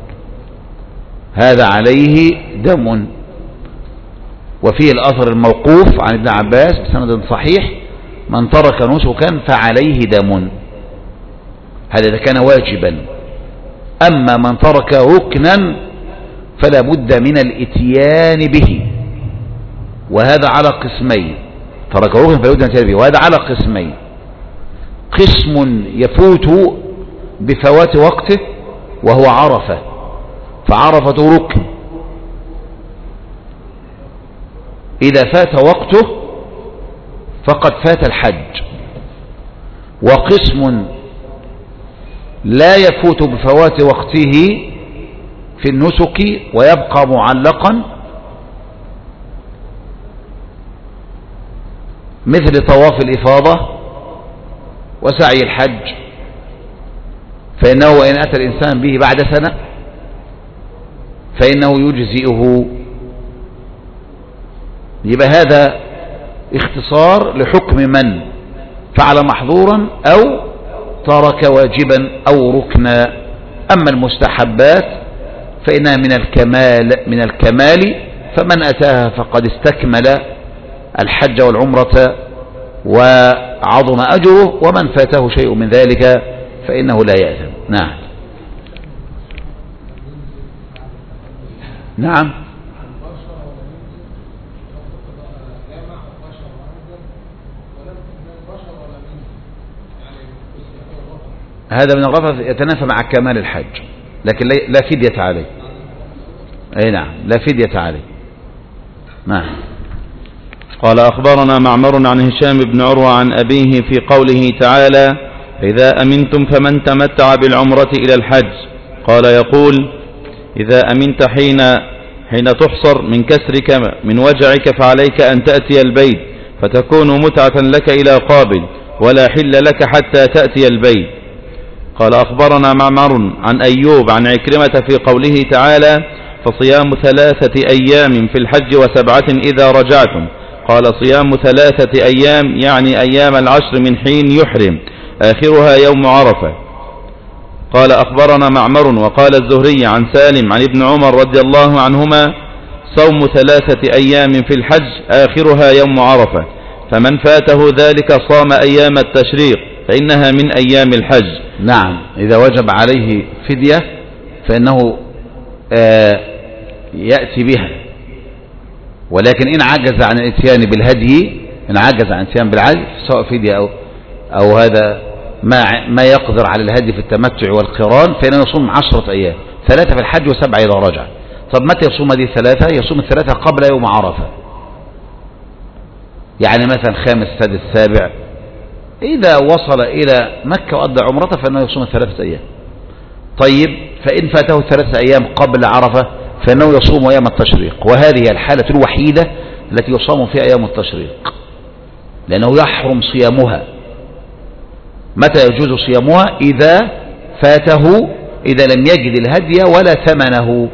هذا عليه دم. وفيه الأثر الموقوف عن ابن عباس بسند صحيح: من ترك نسكا فعليه دم. هذا إذا كان واجبا. أما من ترك ركنا فلا بد من الاتيان به، وهذا على قسمين. ترك ركنا فلا بد من الاتيان به، وهذا على قسمين: قسم يفوت بفوات وقته وهو عرفة، فعرفة ركن إذا فات وقته فقد فات الحج. وقسم لا يفوت بفوات وقته في النسك ويبقى معلقا، مثل طواف الإفاضة وسعي الحج، فإنه وإن أتى الإنسان به بعد سنة فإنه يجزئه. يبقى هذا اختصار لحكم من فعل محظورا أو ترك واجبا أو ركنا. أما المستحبات فإنها من الكمال، فمن أتاها فقد استكمل الحج والعمرة وعظم أجره، ومن فاته شيء من ذلك فإنه لا يأثم. نعم. نعم. هذا من الرفث يتنافى مع كمال الحج، لكن لا فدية عليه. أي نعم، لا فدية عليه. نعم. قال أخبرنا معمر عن هشام بن عروة عن أبيه في قوله تعالى: إذا أمنتم فمن تمتع بالعمرة إلى الحج. قال يقول: إذا أمنت حين تحصر من كسرك من وجعك فعليك أن تأتي البيت، فتكون متعة لك إلى قابل، ولا حل لك حتى تأتي البيت. قال أخبرنا معمر عن أيوب عن عكرمة في قوله تعالى: فصيام 3 أيام في الحج و7 إذا رجعتم. قال: صيام 3 أيام يعني أيام العشر من حين يحرم، آخرها يوم عرفة. قال أخبرنا معمر وقال الزهري عن سالم عن ابن عمر رضي الله عنهما: صوم 3 أيام في الحج آخرها يوم عرفة، فمن فاته ذلك صام أيام التشريق فإنها من أيام الحج. نعم، إذا وجب عليه فدية فإنه يأتي بها، ولكن إن عجز عن الاتيان بالهدي، إن عجز عن الاتيان بالعدل سواء فدية أو هذا ما يقدر على الهدي في التمتع والقران، فإنه يصوم 10 أيام، 3 في الحج و7 إذا رجع. طب متى يصوم هذه 3؟ يصوم 3 قبل يوم عرفة، يعني مثلا 5 6 7. إذا وصل إلى مكة وأدى عمرته فإنه يصوم 3 أيام. طيب، فإن فاته 3 أيام قبل عرفة فإنه يصوم أيام التشريق، وهذه هي الحالة الوحيدة التي يصام فيها أيام التشريق، لأنه يحرم صيامها. متى يجوز صيامها؟ إذا فاته، إذا لم يجد الهدي ولا ثمنه،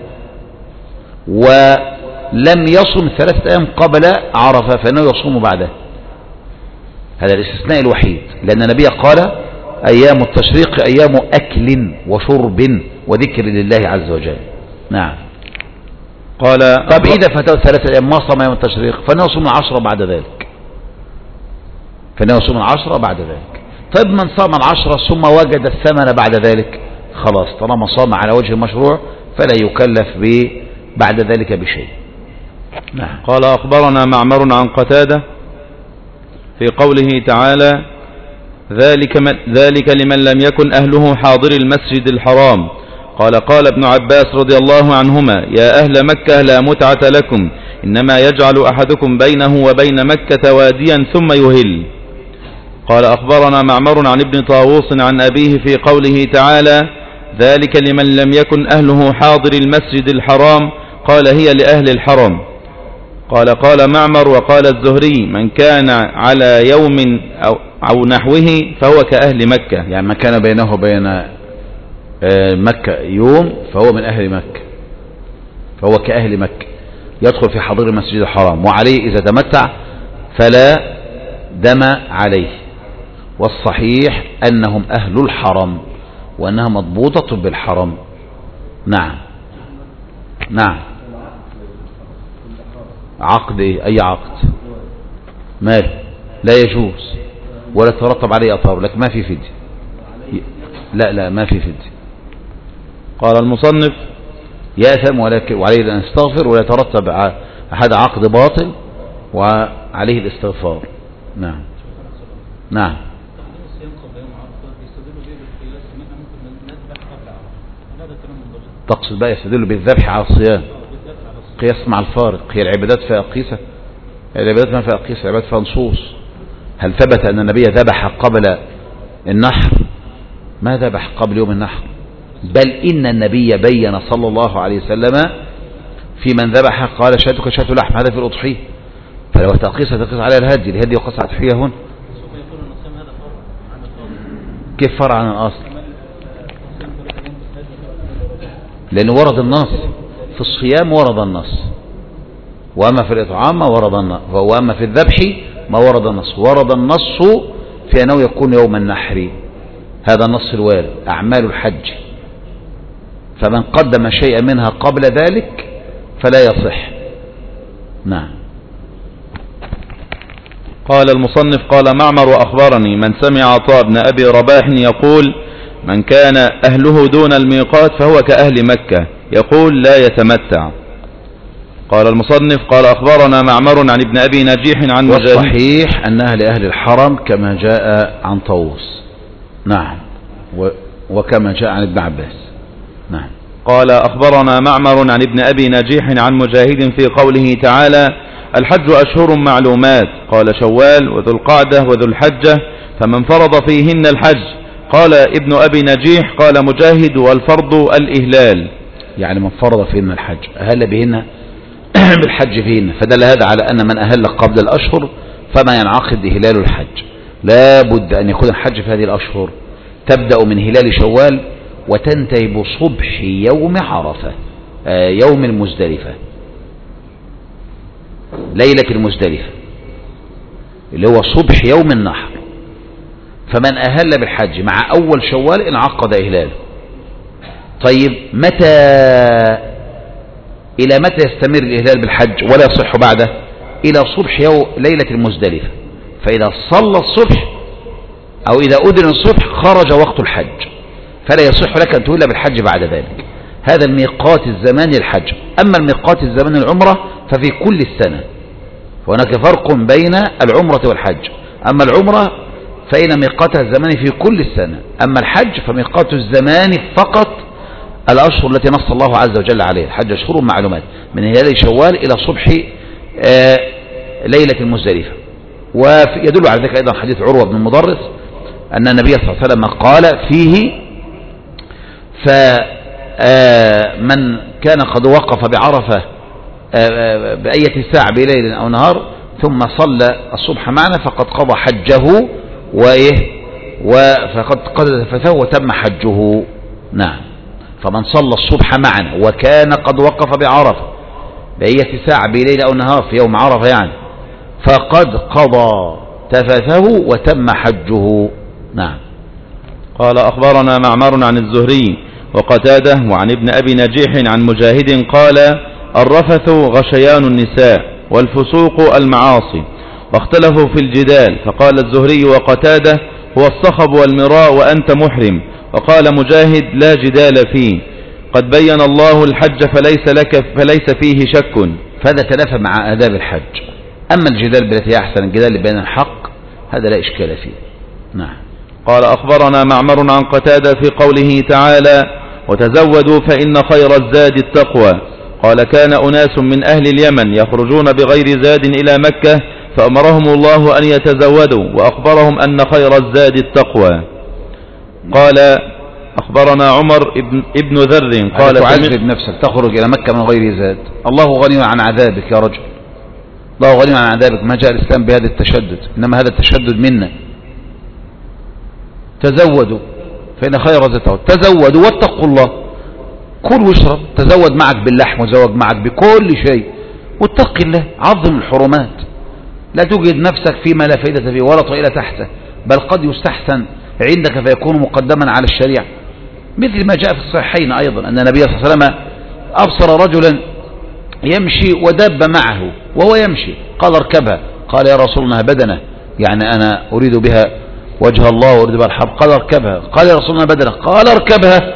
ولم يصم 3 أيام قبل عرفة فإنه يصوم بعده. هذا الاستثناء الوحيد، لأن النبي قال: أيام التشريق أيام أكل وشرب وذكر لله عز وجل. نعم. قال: طب إذا فاته 3 أيام ما صام أيام التشريق فإنه يصوم 10 بعد ذلك، فإنه يصوم 10 بعد ذلك. طيب من صام 10 ثم وجد الثمن بعد ذلك، خلاص طالما صام على وجه المشروع فلا يكلف بعد ذلك بشيء. نعم. قال أخبرنا معمر عن قتادة في قوله تعالى: ذلك لمن لم يكن أهله حاضر المسجد الحرام. قال: قال ابن عباس رضي الله عنهما: يا أهل مكة لا متعة لكم، إنما يجعل أحدكم بينه وبين مكة واديا ثم يهل. قال أخبرنا معمر عن ابن طاووس عن أبيه في قوله تعالى: ذلك لمن لم يكن أهله حاضر المسجد الحرام. قال: هي لأهل الحرم. قال معمر وقال الزهري: من كان على يوم أو نحوه فهو كأهل مكة، يعني من كان بينه وبين مكة يوم فهو من أهل مكة، فهو كأهل مكة، يدخل في حضور المسجد الحرام، وعليه إذا تمتع فلا دم عليه. والصحيح أنهم أهل الحرم وأنها مضبوطة بالحرم. نعم. نعم. عقد إيه؟ أي عقد؟ مال لا يجوز ولا ترتب عليه أطار، لكن ما في فدية. لا ما في فدية. قال المصنف: يأثم وعليه أن يستغفر، ولا يترتب هذا عقد باطل وعليه الاستغفار. نعم. نعم. تقصد بقى يستدل بالذبح على الصيام، قياس مع الفارق. هي العبادات فيها قيسة، العبادات ما فيها قيسة، العبادات فيها نصوص. هل ثبت أن النبي ذبح قبل النحر؟ ما ذبح قبل يوم النحر، بل إن النبي بين صلى الله عليه وسلم في من ذبح قال: شاتك شات لحم، هذا في الأضحية. فلو تقيس على الهدي وقص على الأضحية هنا. كيف فرع عن الأصل؟ لأن ورد النص في الصيام، ورد النص، وأما في الإطعام ما ورد النص، وأما في الذبح ما ورد النص. ورد النص في أنه يكون يوم النحر، هذا النص الوارد، أعمال الحج، فمن قدم شيئا منها قبل ذلك فلا يصح. نعم. قال المصنف قال معمر وأخبرني من سمع عطاء بن أبي رباح يقول من كان أهله دون الميقات فهو كأهل مكة يقول لا يتمتع. قال المصنف قال أخبرنا معمر عن ابن أبي نجيح عن مجاهد. والصحيح أن أهل الحرم كما جاء عن طاووس. نعم. وكما جاء عن ابن عباس. نعم. قال أخبرنا معمر عن ابن أبي نجيح عن مجاهد في قوله تعالى الحج أشهر معلومات قال شوال وذو القعدة وذو الحجة فمن فرض فيهن الحج. قال ابن أبي نجيح قال مجاهد والفرض الإهلال، يعني من فرض فيهن الحج أهل بهن بالحج فيهن، فدل هذا على أن من أهل قبل الأشهر فما ينعقد إهلال الحج. لا بد أن يكون الحج في هذه الأشهر تبدأ من هلال شوال وتنتهي بصبح يوم عرفة، يوم المزدلفة، ليلة المزدلفة اللي هو صبح يوم النحر. فمن أهل بالحج مع أول شوال انعقد إهلاله. طيب إلى متى يستمر الإهلال بالحج ولا يصح بعده؟ إلى صبح ليلة المزدلفة. فإذا صلى الصبح أو إذا أذن الصبح خرج وقت الحج، فلا يصح لك أن تهل بالحج بعد ذلك. هذا الميقات الزماني للحج. أما الميقات الزماني للعمرة ففي كل السنة، وهناك فرق بين العمرة والحج. أما العمرة فإن ميقاتها الزماني في كل السنة، أما الحج فميقات الزماني فقط الأشهر التي نص الله عز وجل عليها. الحج أشهر معلومات من هلال شوال إلى صبح ليلة المزدلفة. ويدل على ذلك أيضا حديث عروة بن المضرس أن النبي صلى الله عليه وسلم قال فيه فمن كان قد وقف بعرفة بأية ساعة بليل أو نهار ثم صلى الصبح معنا فقد قضى حجه فقد قضى فثوى وتم حجه. نعم. فمن صلى الصبح معنا وكان قد وقف بعرفة بأية ساعة بليل أو نهار في يوم عرفة يعني فقد قضى تفثه وتم حجه. نعم. قال أخبرنا معمر عن الزهري وقتاده وعن ابن أبي نجيح عن مجاهد قال الرفث غشيان النساء والفسوق المعاصي، واختلفوا في الجدال، فقال الزهري وقتاده هو الصخب والمراء وأنت محرم، وقال مجاهد لا جدال فيه قد بين الله الحج فليس فيه شك. فهذا تنافى مع آداب الحج. أما الجدال بالتي أحسن الجدال بين الحق هذا لا إشكال فيه. نعم. قال أخبرنا معمر عن قتادة في قوله تعالى وتزودوا فإن خير الزاد التقوى. قال كان أناس من أهل اليمن يخرجون بغير زاد إلى مكة فأمرهم الله أن يتزودوا وأخبرهم أن خير الزاد التقوى. قال أخبرنا عمر ابن ذر قال تعذب نفسك تخرج إلى مكة من غير زاد، الله غني عن عذابك يا رجل، الله غني عن عذابك. ما جاء الإسلام بهذا التشدد، إنما هذا التشدد منا. تزودوا فإن خير الزاد التقوى، تزودوا واتقوا الله، كل واشرب، تزود معك باللحم وزود معك بكل شيء، واتق الله، عظم الحرمات، لا توجد نفسك فيما لا فائدة فيه ولا طائلة تحته، بل قد يستحسن عندك فيكون مقدما على الشريعة، مثل ما جاء في الصحيحين أيضا أن النبي صلى الله عليه وسلم أبصر رجلا يمشي ودب معه وهو يمشي، قال اركبها، قال يا رسول الله بدنة، يعني أنا أريد بها وجه الله وأريد بها الحرب، قال اركبها، قال يا رسول الله بدنة، قال اركبها،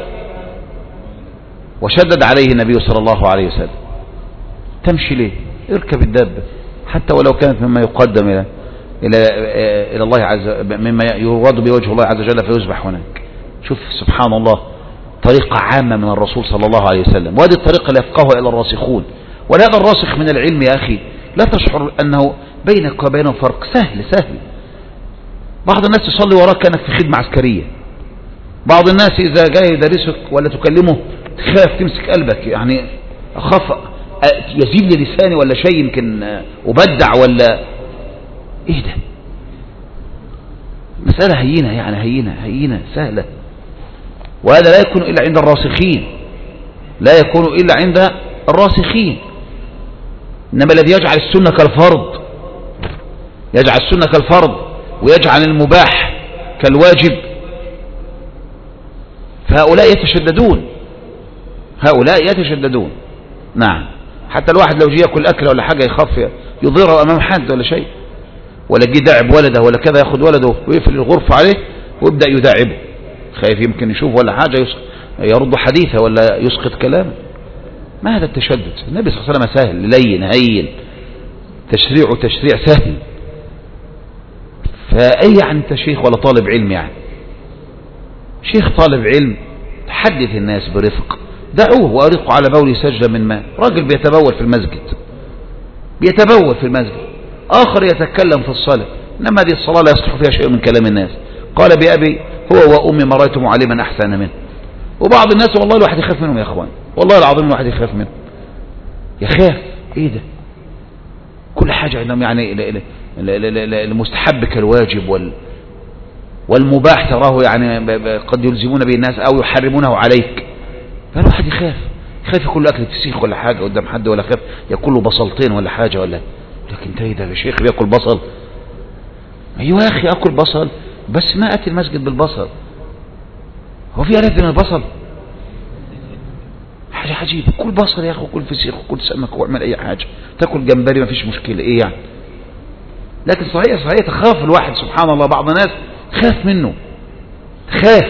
وشدد عليه النبي صلى الله عليه وسلم. تمشي ليه؟ اركب الدابة حتى ولو كانت مما يقدم إلى الله عز وجل، مما يراد بوجه الله عز وجل فيذبح هناك. شوف سبحان الله، طريقة عامة من الرسول صلى الله عليه وسلم، وهذه الطريقة لا يفقهها إلا الراسخون. ولهذا الراسخ من العلم يا أخي لا تشعر أنه بينك وبينه فرق، سهل. بعض الناس يصلي وراك كأنك في خدمة عسكرية، بعض الناس إذا جاي يدرسك ولا تكلمه تخاف تمسك قلبك، يعني أخاف يزيد لي لساني ولا شيء يمكن أبدع ولا إيه ده. مسألة هينة، يعني هينة سهلة، وهذا لا يكون إلا عند الراسخين، لا يكون إلا عند الراسخين. إنما الذي يجعل السنة كالفرض، يجعل السنة كالفرض ويجعل المباح كالواجب، فهؤلاء يتشددون. نعم. حتى الواحد لو جي يأكل أكل ولا حاجة يخاف يضره أمام حد ولا شيء، ولا جه داعب ولده ولا كذا، ياخد ولده ويقفل الغرفة عليه ويبدأ يداعبه، خايف يمكن يشوف ولا حاجة يرد حديثه ولا يسقط كلامه. ما هذا التشدد؟ النبي صلى الله عليه وسلم سهل لين هين، تشريع سهل. فأي يعني أنت شيخ ولا طالب علم؟ يعني شيخ طالب علم تحدث الناس برفق، دعوه وأرقوا على بولي سجلة من ماء. راجل بيتبول في المسجد، بيتبول في المسجد، آخر يتكلم في الصلاة، إنما هذه الصلاة لا يصلح فيها شيء من كلام الناس. قال بأبي هو وأمي ما رأيت معلما أحسن منه. وبعض الناس والله الواحد يخاف منهم يا أخوان، والله العظيم الواحد يخاف منهم، يخاف. إيه ده؟ كل حاجة عندهم يعني المستحب كالواجب والمباح تراه يعني قد يلزمون به الناس أو يحرمونه عليك. فالواحد يخاف ياكل أكل فسيخ ولا حاجة قدام حد، ولا خاف ياكل له بصلتين ولا حاجة ولا. لكن انت ايه ده يا شيخ بياكل بصل؟ ايوه يا اخي اكل بصل، بس ما اتي المسجد بالبصل. هو في ألذ من البصل؟ حاجة عجيبة. كل بصل يا اخي، كل فسيخ وكل سمك واعمل اي حاجة، تاكل جمبري ما فيش مشكلة، ايه يعني؟ لكن صحيح تخاف الواحد سبحان الله، بعض الناس خاف منه، خاف.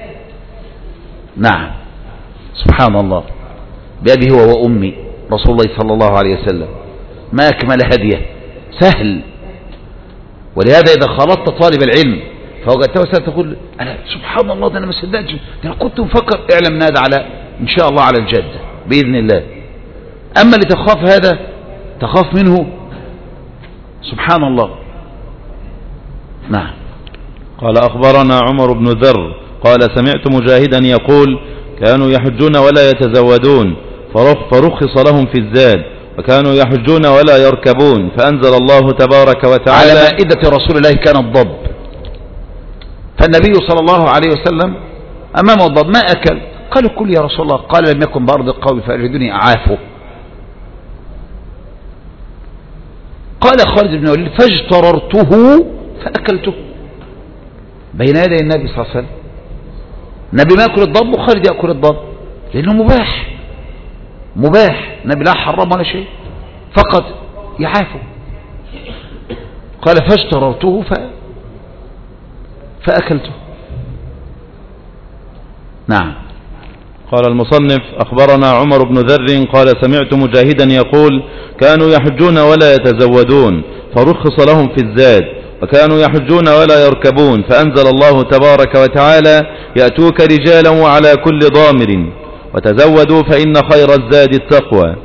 نعم سبحان الله. بأبي هو وأمي رسول الله صلى الله عليه وسلم، ما أكمل هديه، سهل. ولهذا إذا خلطت طالب العلم فوجدته تقول أنا سبحان الله ده أنا ما صدقتش، ده أنا كنت مفكر. اعلم نادى على إن شاء الله على الجدة بإذن الله. أما اللي تخاف هذا تخاف منه سبحان الله. نعم. قال أخبرنا عمر بن ذر قال سمعت مجاهدا يقول كانوا يحجون ولا يتزودون فرخص لهم في الزاد، وكانوا يحجون ولا يركبون، فأنزل الله تبارك وتعالى على مائدة رسول الله كان الضب، فالنبي صلى الله عليه وسلم أمامه الضب ما أكل، قالوا كل يا رسول الله، قال لم يكن بأرض القوم فأجدني أعافه. قال خالد بن الوليد فاجتررته فأكلته بين يدي النبي صلى الله عليه وسلم. النبي ما يأكل الضب وخالد يأكل الضب لأنه مباح، النبي لا حرم ولا شيء، فقط يعافه. قال فاجتررته فأكلته. نعم. قال المصنف أخبرنا عمر بن ذر قال سمعت مجاهدا يقول كانوا يحجون ولا يتزودون فرخص لهم في الزاد، وكانوا يحجون ولا يركبون، فأنزل الله تبارك وتعالى يأتوك رجالا وعلى كل ضامر وتزودوا فإن خير الزاد التقوى.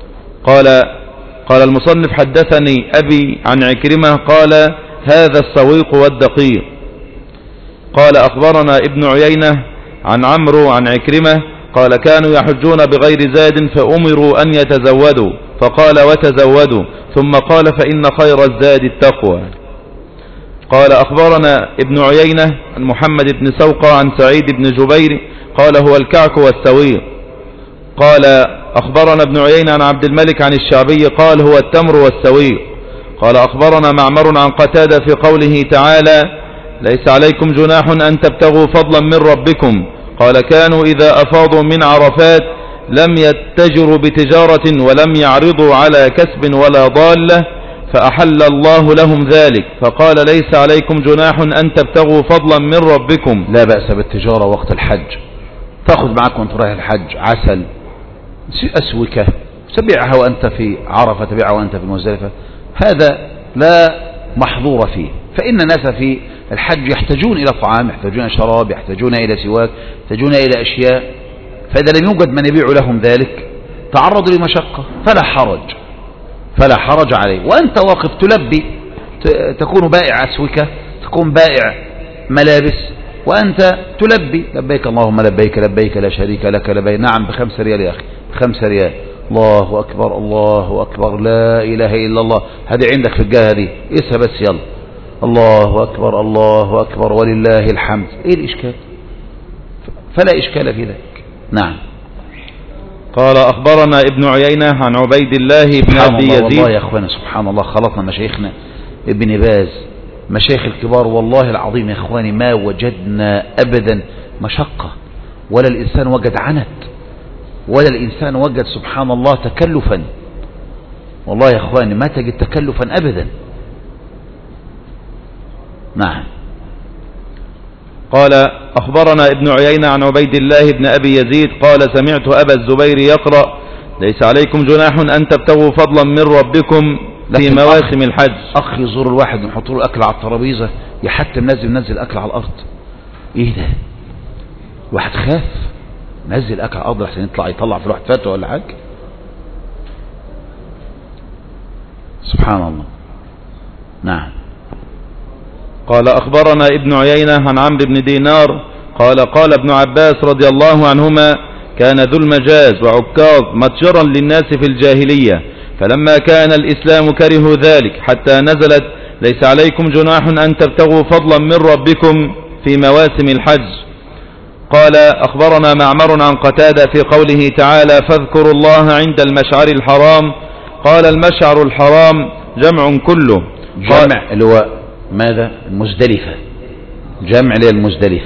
قال المصنف حدثني أبي عن عكرمة قال هذا السويق والدقيق. قال أخبرنا ابن عيينة عن عمرو عن عكرمة قال كانوا يحجون بغير زاد فأمروا أن يتزودوا، فقال وتزودوا، ثم قال فإن خير الزاد التقوى. قال أخبرنا ابن عيينة عن محمد بن سوقة عن سعيد بن جبير قال هو الكعك والسويق. قال أخبرنا ابن عيينة عن عبد الملك عن الشعبي قال هو التمر والسويق. قال أخبرنا معمر عن قتادة في قوله تعالى ليس عليكم جناح أن تبتغوا فضلا من ربكم. قال كانوا إذا أفاضوا من عرفات لم يتجروا بتجارة ولم يعرضوا على كسب ولا ضالة، فأحل الله لهم ذلك، فقال ليس عليكم جناح أن تبتغوا فضلا من ربكم. لا بأس بالتجارة وقت الحج، تأخذ معك وانت رايح الحج عسل، أسوكة، تبيعها وأنت في عرفة، تبيعها وأنت في المزدلفة، هذا لا محظور فيه. فإن الناس في الحج يحتاجون إلى طعام، يحتاجون إلى شراب، يحتاجون إلى سواك، يحتاجون إلى أشياء، فإذا لم يوجد من يبيع لهم ذلك تعرضوا لمشقة، فلا حرج عليه. وأنت واقف تلبي، تكون بائع أسوكة، تكون بائع ملابس، وأنت تلبي لبيك اللهم لبيك لبيك لا شريك لك لبيك. نعم ب5 ريال يا أخي، ب5 ريال. الله أكبر الله أكبر لا إله إلا الله. هذه عندك في الجهة هذه إيسها بس يلا الله أكبر الله أكبر ولله الحمد. إيه الإشكال؟ فلا إشكال في ذلك. نعم. قال أخبرنا ابن عيينة عن عبيد الله بن أبي يزيد. والله يا أخوانا سبحان الله، خلطنا مشايخنا ابن باز، مشايخ الكبار، والله العظيم يا أخواني ما وجدنا أبدا مشقة، ولا الإنسان وجد عنت، ولا الإنسان وجد سبحان الله تكلفا. والله يا أخواني ما تجد تكلفا أبدا. نعم. قال أخبرنا ابن عيينة عن عبيد الله بن أبي يزيد قال سمعت أبا الزبير يقرأ ليس عليكم جناح أن تبتغوا فضلا من ربكم في مواسم الحج. أخ يزور الواحد ونحط له الأكل على الترابيزة يحتم ننزل أكل على الأرض. إيه ده؟ واحد خاف نزل أكل على الأرض عشان يطلع في الواحد فتوى ولا حاجة. سبحان الله. نعم. قال أخبرنا ابن عيينة عن عمرو بن دينار قال ابن عباس رضي الله عنهما كان ذو المجاز وعكاظ متجرا للناس في الجاهلية، فلما كان الإسلام كرهوا ذلك حتى نزلت ليس عليكم جناح أن تبتغوا فضلا من ربكم في مواسم الحج. قال أخبرنا معمر عن قتادة في قوله تعالى فاذكروا الله عند المشعر الحرام. قال المشعر الحرام جمع كله. جمع اللي هو ماذا؟ المزدلفة. جمع للمزدلفة.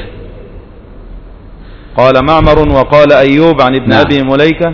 قال معمر وقال أيوب عن ابن أبي مليكة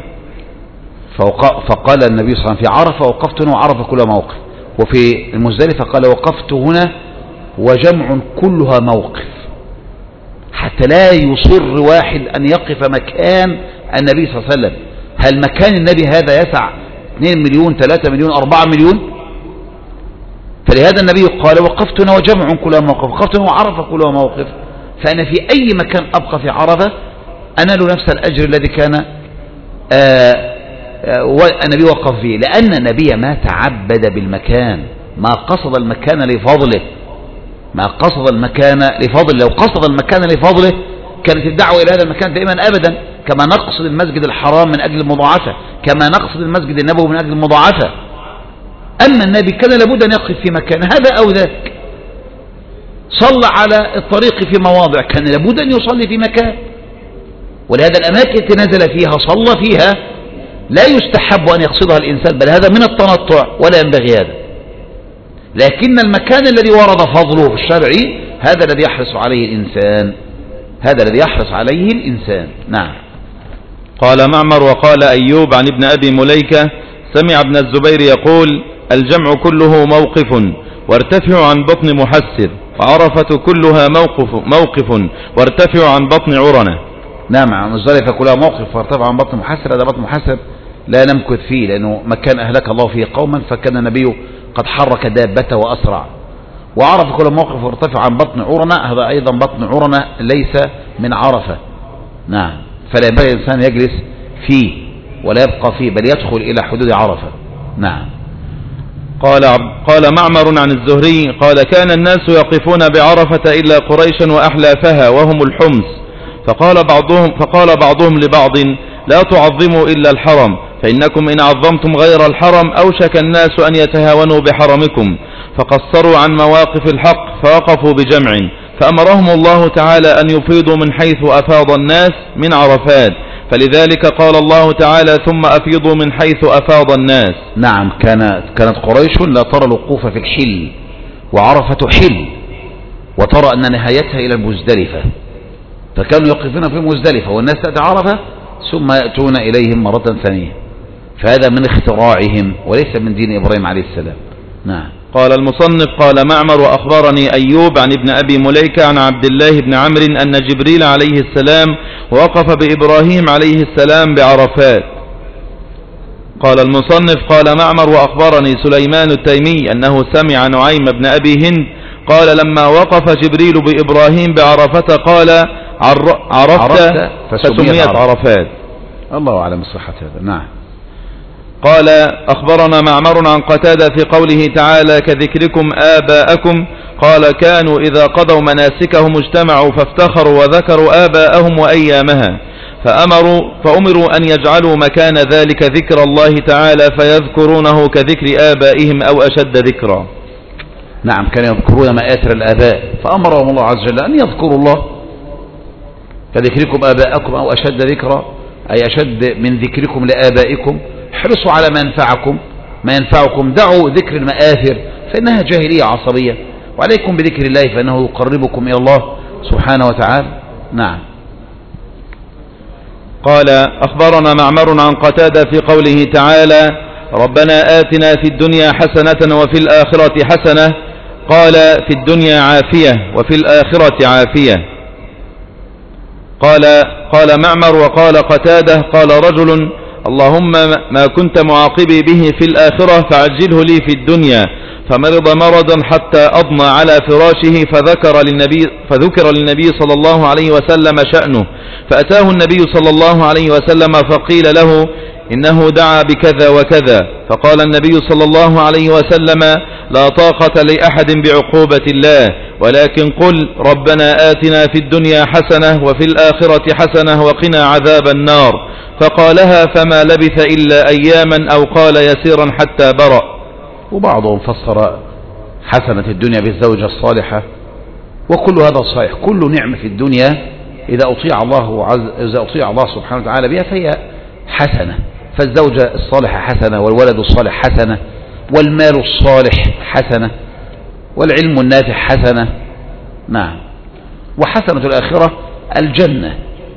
فقال النبي صلى الله عليه وسلم في عرفة وقفت هنا وعرف كل موقف، وفي المزدلفة قال وقفت هنا وجمع كلها موقف، حتى لا يصر واحد أن يقف مكان النبي صلى الله عليه وسلم. هل مكان النبي هذا يسع 2 مليون 3 مليون 4 مليون؟ فلهذا النبي قال وقفت هنا وجمع كلها موقف، وقفت هنا وعرف كلها موقف، فأنا في أي مكان أبقى في عرفة أنال نفس الأجر الذي كان النبي وقف فيه، لأن النبي ما تعبد بالمكان، ما قصد المكان لفضله، ما قصد المكان لفضله. لو قصد المكان لفضله كانت الدعوة إلى هذا المكان دائما أبدا، كما نقصد المسجد الحرام من أجل المضاعفة، كما نقصد المسجد النبوي من أجل المضاعفة. أما النبي كان لابد أن يقف في مكان هذا أو ذاك. صلى على الطريق في مواضع كان لابد أن يصلي في مكان، ولهذا الأماكن التي نزل فيها صلى فيها لا يستحب أن يقصدها الإنسان، بل هذا من التنطع ولا ينبغي هذا. لكن المكان الذي ورد فضله في الشرع هذا الذي يحرص عليه الإنسان، هذا الذي يحرص عليه الإنسان. نعم. قال معمر وقال أيوب عن ابن أبي مليكة سمع ابن الزبير يقول الجمع كله موقف وارتفع عن بطن محسر، وعرفة كلها موقف وارتفع عن بطن عرنة. نعم. مزدلفة كلها موقف وارتفع عن بطن محسر. هذا بطن محسر لا نمكث فيه لأنه مكان أهلك الله فيه قوما، فكان النبي قد حرك دابته وأسرع. وعرف كل موقف وارتفع عن بطن عرنة، هذا أيضا بطن عرنة ليس من عرفة. نعم. فلا ينبغي الإنسان يجلس فيه ولا يبقى فيه، بل يدخل إلى حدود عرفة. نعم. قال معمر عن الزهري قال كان الناس يقفون بعرفة إلا قريشا وأحلافها وهم الحمص، فقال بعضهم لبعض لا تعظموا إلا الحرم، فإنكم إن عظمتم غير الحرم أوشك الناس أن يتهاونوا بحرمكم، فقصروا عن مواقف الحق فوقفوا بجمع، فأمرهم الله تعالى أن يفيضوا من حيث أفاض الناس من عرفات، فلذلك قال الله تعالى ثم أفيضوا من حيث أفاض الناس. نعم. كانت قريش لا ترى الوقوف في الحل، وعرفة حل، وترى أن نهايتها إلى المزدلفة، فكانوا يقفون في مزدلفة والناس تأتي عرفة ثم يأتون إليهم مرة ثانية، فهذا من اختراعهم وليس من دين إبراهيم عليه السلام. نعم. قال المصنف قال معمر وأخبرني أيوب عن ابن أبي مليكة عن عبد الله بن عمرو أن جبريل عليه السلام وقف بإبراهيم عليه السلام بعرفات. قال المصنف قال معمر وأخبرني سليمان التيمي أنه سمع نعيم بن أبي هند قال لما وقف جبريل بإبراهيم بعرفة قال عرفت فسميت عرفات. الله أعلم صحة هذا. نعم. قال أخبرنا معمر عن قتادة في قوله تعالى كذكركم آباءكم قال كانوا إذا قضوا مناسكهم اجتمعوا فافتخروا وذكروا آباءهم وأيامها، فأمروا أن يجعلوا مكان ذلك ذكر الله تعالى فيذكرونه كذكر آبائهم أو أشد ذكرا. نعم. كانوا يذكرون مآثر الآباء، فأمرهم الله عز وجل أن يذكروا الله كذكركم آباءكم أو أشد ذكرا، أي أشد من ذكركم لآبائكم. احرصوا على ما ينفعكم، دعوا ذكر المآثر فإنها جاهلية عصبية، وعليكم بذكر الله فإنه يقربكم إلى الله سبحانه وتعالى. نعم. قال أخبرنا معمر عن قتادة في قوله تعالى ربنا آتنا في الدنيا حسنة وفي الآخرة حسنة قال في الدنيا عافية وفي الآخرة عافية. قال معمر وقال قتادة قال رجل اللهم ما كنت معاقبي به في الآخرة فعجله لي في الدنيا، فمرض مرضا حتى أضنى على فراشه فذكر للنبي صلى الله عليه وسلم شأنه، فأتاه النبي صلى الله عليه وسلم فقيل له إنه دعا بكذا وكذا، فقال النبي صلى الله عليه وسلم لا طاقة لأحد بعقوبة الله، ولكن قل ربنا آتنا في الدنيا حسنة وفي الآخرة حسنة وقنا عذاب النار، فقالها فما لبث إلا أياما أو قال يسيرا حتى برأ. وبعضهم فسر حسنة الدنيا بالزوجة الصالحة، وكل هذا صحيح. كل نعمة في الدنيا إذا أطيع الله سبحانه وتعالى بها فهي حسنة، فالزوجة الصالحة حسنة، والولد الصالح حسنة، والمال الصالح حسنة، والعلم النافع حسنة. نعم. وحسنة الآخرة الجنة.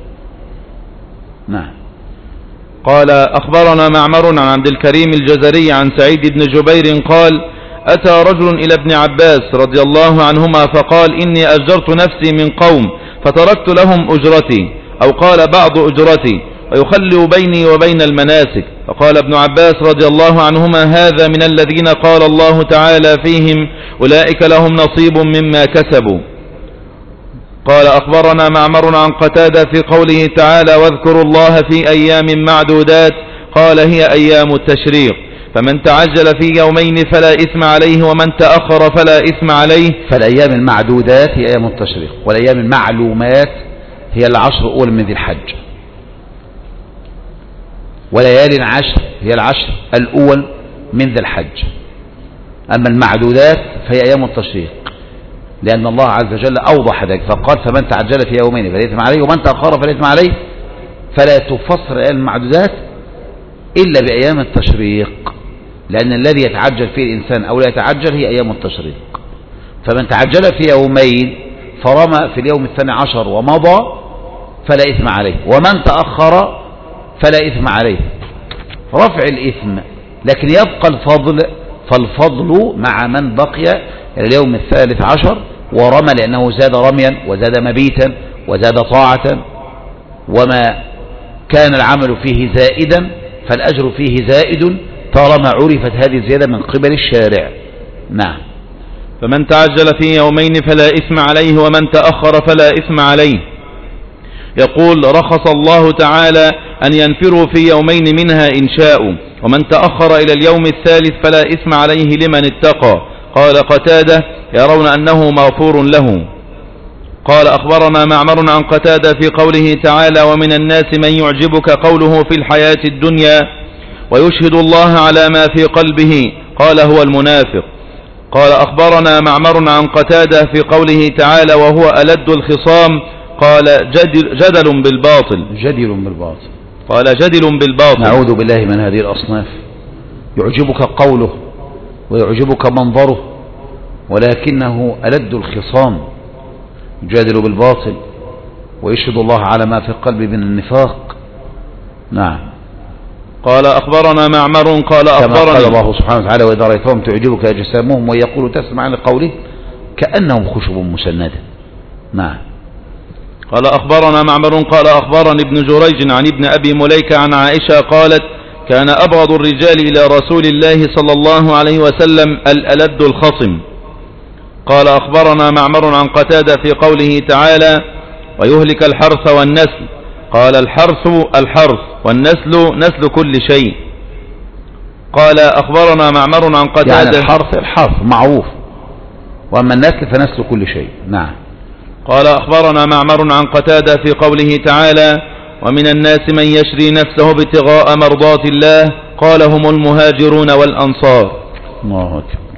نعم. قال أخبرنا معمر عن عبد الكريم الجزري عن سعيد بن جبير قال أتى رجل إلى ابن عباس رضي الله عنهما فقال إني أجرت نفسي من قوم فتركت لهم أجرتي، أو قال بعض أجرتي، ويخلوا بيني وبين المناسك. فقال ابن عباس رضي الله عنهما هذا من الذين قال الله تعالى فيهم أولئك لهم نصيب مما كسبوا. قال أخبرنا معمر عن قتادة في قوله تعالى واذكروا الله في أيام معدودات، قال هي أيام التشريق، فمن تعجل في يومين فلا إثم عليه ومن تأخر فلا إثم عليه. فالأيام المعدودات هي أيام التشريق، والأيام المعلومات هي العشر الأول من ذي الحج، وليالي العشر هي العشر الأول من ذي الحج. أما المعدودات فهي أيام التشريق، لأن الله عز وجل أوضح ذلك فقال فمن تعجل في يومين فلا إثم عليه ومن تأخر فلا إثم عليه، فلا تفسر الأيام المعدودات إلا بأيام التشريق، لأن الذي يتعجل فيه الإنسان أو لا يتعجل هي أيام التشريق. فمن تعجل في يومين فرمى في اليوم 12 ومضى فلا إثم عليه، ومن تأخر فلا إثم عليه، رفع الإثم، لكن يبقى الفضل، فالفضل مع من بقي اليوم 13 ورمى، لأنه زاد رميا وزاد مبيتا وزاد طاعة، وما كان العمل فيه زائدا فالأجر فيه زائد طالما عرفت هذه الزيادة من قبل الشارع. نعم. فمن تعجل في يومين فلا إثم عليه ومن تأخر فلا إثم عليه. يقول رخص الله تعالى أن ينفروا في يومين منها إن شاءوا، ومن تأخر إلى اليوم الثالث فلا إثم عليه لمن اتقى. قال قتادة يرون أنه مغفور له. قال أخبرنا معمر عن قتادة في قوله تعالى ومن الناس من يعجبك قوله في الحياة الدنيا ويشهد الله على ما في قلبه، قال هو المنافق. قال أخبرنا معمر عن قتادة في قوله تعالى وهو ألد الخصام، قال جدل بالباطل. قال جدل بالباطل. نعوذ بالله من هذه الأصناف. يعجبك قوله ويعجبك منظره، ولكنه ألد الخصام، يجادل بالباطل ويشهد الله على ما في القلب من النفاق. نعم. قال أخبرنا معمر قال أخبرنا كما قال الله سبحانه وتعالى وإذا رأيتهم تعجبك أجسامهم ويقول تسمع لقوله كأنهم خشب مسندة. نعم. قال أخبرنا معمر قال أخبرني ابن جريج عن ابن أبي مليكة عن عائشة قالت كان أبغض الرجال إلى رسول الله صلى الله عليه وسلم الألد الخصم. قال أخبرنا معمر عن قتادة في قوله تعالى ويهلك الحرث والنسل، قال الحرث والنسل نسل كل شيء. قال أخبرنا معمر عن قتادة يعني الحرث معروف، وأما النسل فنسل كل شيء. نعم. قال أخبرنا معمر عن قتادة في قوله تعالى ومن الناس من يشري نفسه ابتغاء مرضات الله، قال هم المهاجرون والأنصار. الله أكبر.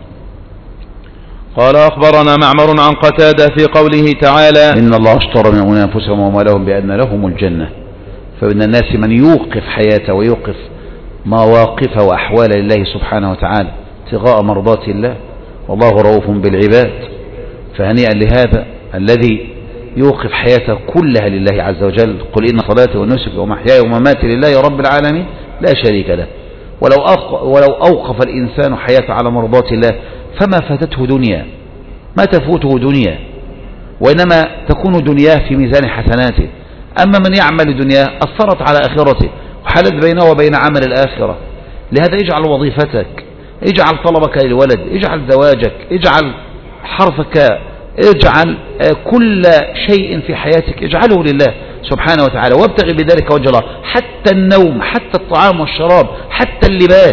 قال أخبرنا معمر عن قتادة في قوله تعالى إن الله اشترى من أنفسهم وأموالهم بأن لهم الجنة، فمن الناس من يوقف حياته ويوقف مواقف وأحوال لله سبحانه وتعالى ابتغاء مرضات الله، والله رؤوف بالعباد. فهنيئا لهذا الذي يوقف حياته كلها لله عز وجل. قل إن صلاتي ونسكي ومحياي ومماتي لله رب العالمين لا شريك له. ولو أوقف الإنسان حياته على مرضات الله فما فاتته دنيا، ما تفوته دنيا، وإنما تكون دنياه في ميزان حسناته. أما من يعمل دنياه أثرت على آخرته وحلت بينه وبين عمل الآخرة. لهذا اجعل وظيفتك، اجعل طلبك للولد، اجعل زواجك، اجعل حرفك، اجعل كل شيء في حياتك اجعله لله سبحانه وتعالى، وابتغي بذلك وجه الله. حتى النوم، حتى الطعام والشراب، حتى اللباس.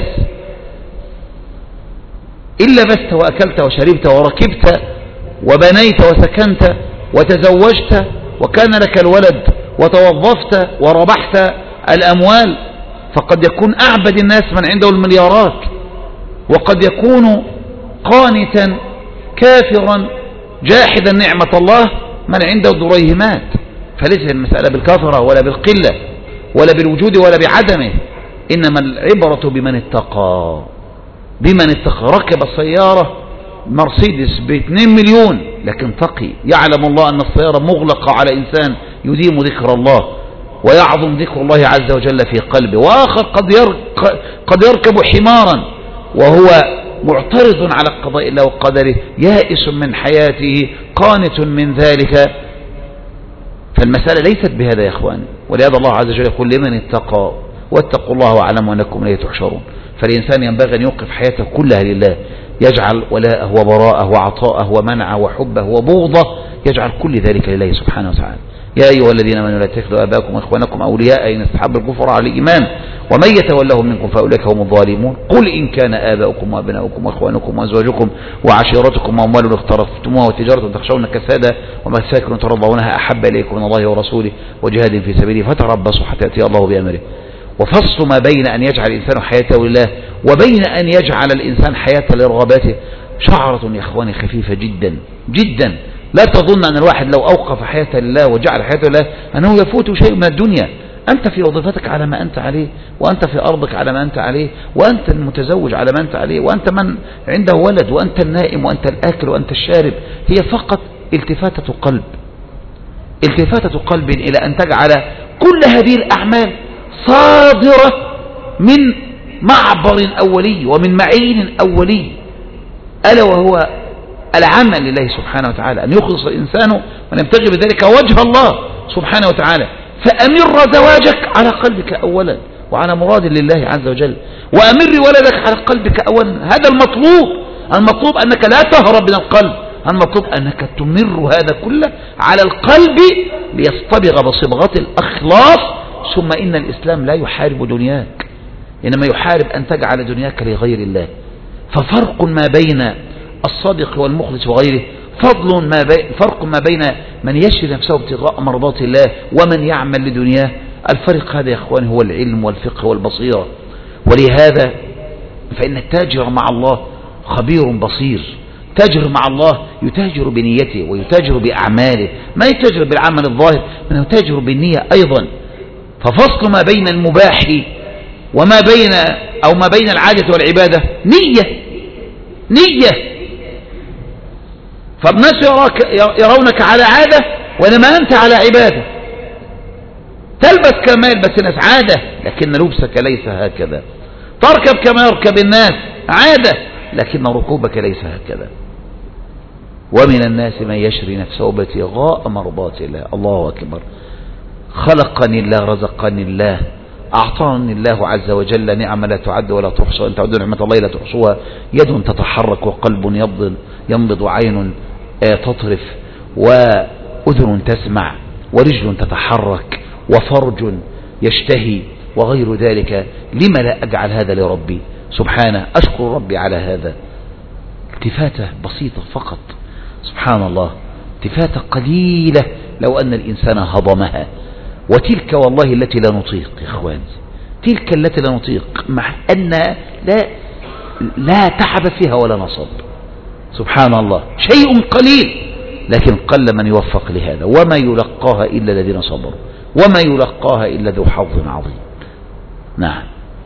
إن لبست وأكلت وشربت وركبت وبنيت وسكنت وتزوجت وكان لك الولد وتوظفت وربحت الأموال، فقد يكون أعبد الناس من عنده المليارات، وقد يكون قانتا كافرا جاحدا نعمة الله من عنده الدريهمات. فليس المسألة بالكثرة ولا بالقلة ولا بالوجود ولا بعدمه، إنما العبرة بمن اتقى. بمن اتقى. ركب السيارة مرسيدس ب2 مليون لكن تقي، يعلم الله أن السيارة مغلقة على إنسان يديم ذكر الله ويعظم ذكر الله عز وجل في قلبه. وآخر قد يركب حمارا وهو معترض على قضاء الله وقدره، يائس من حياته، قانت من ذلك. فالمسألة ليست بهذا يا إخواني. ولهذا الله عز وجل يقول لمن اتقى واتقوا الله واعلموا أنكم إليه تحشرون. فالإنسان ينبغي أن يوقف حياته كلها لله، يجعل ولاءه وبراءه وعطاءه ومنعه وحبه وبغضه، يجعل كل ذلك لله سبحانه وتعالى. يا أيها الذين آمنوا لا تتخذوا آباءكم وإخوانكم أولياء إن استحبوا الكفر على الإيمان ومن يتولهم منكم فأولئك هم الظالمون. قل إن كان آباؤكم وأبناؤكم وإخوانكم وأزواجكم وعشيرتكم وأموال اقترفتموها وتجارة تخشون كسادها ومساكن ترضونها أحب إليكم من الله ورسوله وجهاد في سبيله فتربصوا حتى يأتي الله بأمره. وفصل ما بين أن يجعل الإنسان حياته لله وبين أن يجعل الإنسان حياته لرغباته شعرة يا إخواني خفيفة جدا جدا. لا تظن أن الواحد لو أوقف حياته لله وجعل حياته لله أنه يفوت شيء من الدنيا. أنت في وظيفتك على ما أنت عليه، وأنت في أرضك على ما أنت عليه، وأنت المتزوج على ما أنت عليه، وأنت من عنده ولد، وأنت النائم، وأنت الآكل، وأنت الشارب. هي فقط التفاتة قلب، التفاتة قلب إلى أن تجعل كل هذه الأعمال صادرة من معبر أولي ومن معين أولي، ألا وهو العمل لله سبحانه وتعالى، أن يخلص الإنسان وأن يبتغي بذلك وجه الله سبحانه وتعالى. فأمر زواجك على قلبك أولا وعلى مراد لله عز وجل، وأمر ولدك على قلبك أولا. هذا المطلوب. المطلوب أنك لا تهرب من القلب، المطلوب أنك تمر هذا كله على القلب ليصطبغ بصبغة الأخلاص. ثم إن الإسلام لا يحارب دنياك، إنما يحارب أن تجعل دنياك لغير الله. ففرق ما بين الصادق والمخلص وغيره، فرق ما بين من يشري نفسه ابتغاء مرضات الله ومن يعمل لدنياه. الفرق هذا يا إخواني هو العلم والفقه والبصيرة. ولهذا فإن التاجر مع الله خبير بصير. تاجر مع الله يتاجر بنيته ويتاجر بأعماله، ما يتاجر بالعمل الظاهر، من يتاجر بالنية أيضا. ففصل ما بين المباح وما بين أو ما بين العادة والعبادة نية. فالناس يرونك على عادة وإنما أنت على عبادة. تلبس كما يلبس الناس عادة، لكن لبسك ليس هكذا. تركب كما يركب الناس عادة، لكن ركوبك ليس هكذا. ومن الناس من يشري نفسه ابتغاء مرضات الله. الله أكبر. خلقني الله، رزقني الله، أعطاني الله عز وجل نعمة لا تعد ولا تحصى. أن تعدوا نعمة الله لا تحصوها. يد تتحرك وقلب ينبض وعين تطرف وأذن تسمع ورجل تتحرك وفرج يشتهي وغير ذلك. لما لا أجعل هذا لربي سبحانه؟ أشكر ربي على هذا. التفاتة بسيطة فقط، سبحان الله، التفاتة قليلة لو أن الإنسان هضمها. وتلك والله التي لا نطيق يا إخواني، تلك التي لا نطيق، مع أن لا تعب فيها ولا نصب. سبحان الله، شيء قليل لكن قل من يوفق لهذا. وما يلقاها إلا الذين صبروا وما يلقاها إلا ذو حظ عظيم. نعم.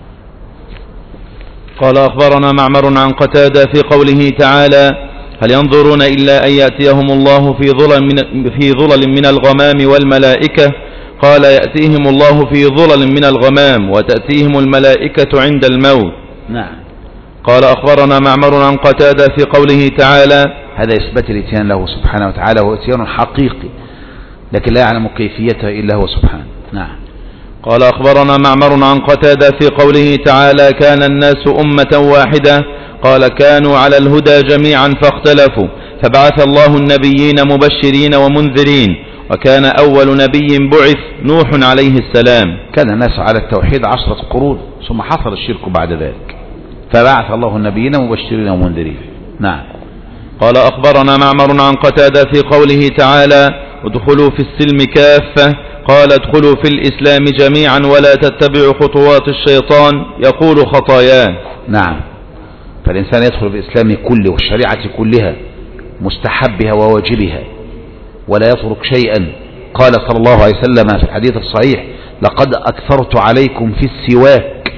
قال أخبرنا معمر عن قتادة في قوله تعالى: هل ينظرون إلا أن يأتيهم الله في ظلل من الغمام والملائكة؟ قال: يأتيهم الله في ظلل من الغمام وتأتيهم الملائكة عند الموت. نعم. قال أخبرنا معمر عن قتادة في قوله تعالى. هذا إثبات الاتيان له سبحانه وتعالى، هو اتيان حقيقي لكن لا يعلم كيفيته إلا هو سبحانه. نعم. قال أخبرنا معمر عن قتادة في قوله تعالى كان الناس أمة واحدة، قال كانوا على الهدى جميعا فاختلفوا فبعث الله النبيين مبشرين ومنذرين، وكان أول نبي بعث نوح عليه السلام. كان الناس على التوحيد 10 قرون ثم حصل الشرك بعد ذلك، فبعث الله النبيين مبشرين ومنذرين. نعم. قال أخبرنا معمر عن قتادة في قوله تعالى ادخلوا في السلم كافة، قال ادخلوا في الإسلام جميعا ولا تتبعوا خطوات الشيطان يقول خطاياه. نعم. فالإنسان يدخل في الإسلام كله والشريعة كلها مستحبها وواجبها ولا يترك شيئا. قال صلى الله عليه وسلم في الحديث الصحيح لقد أكثرت عليكم في السواك،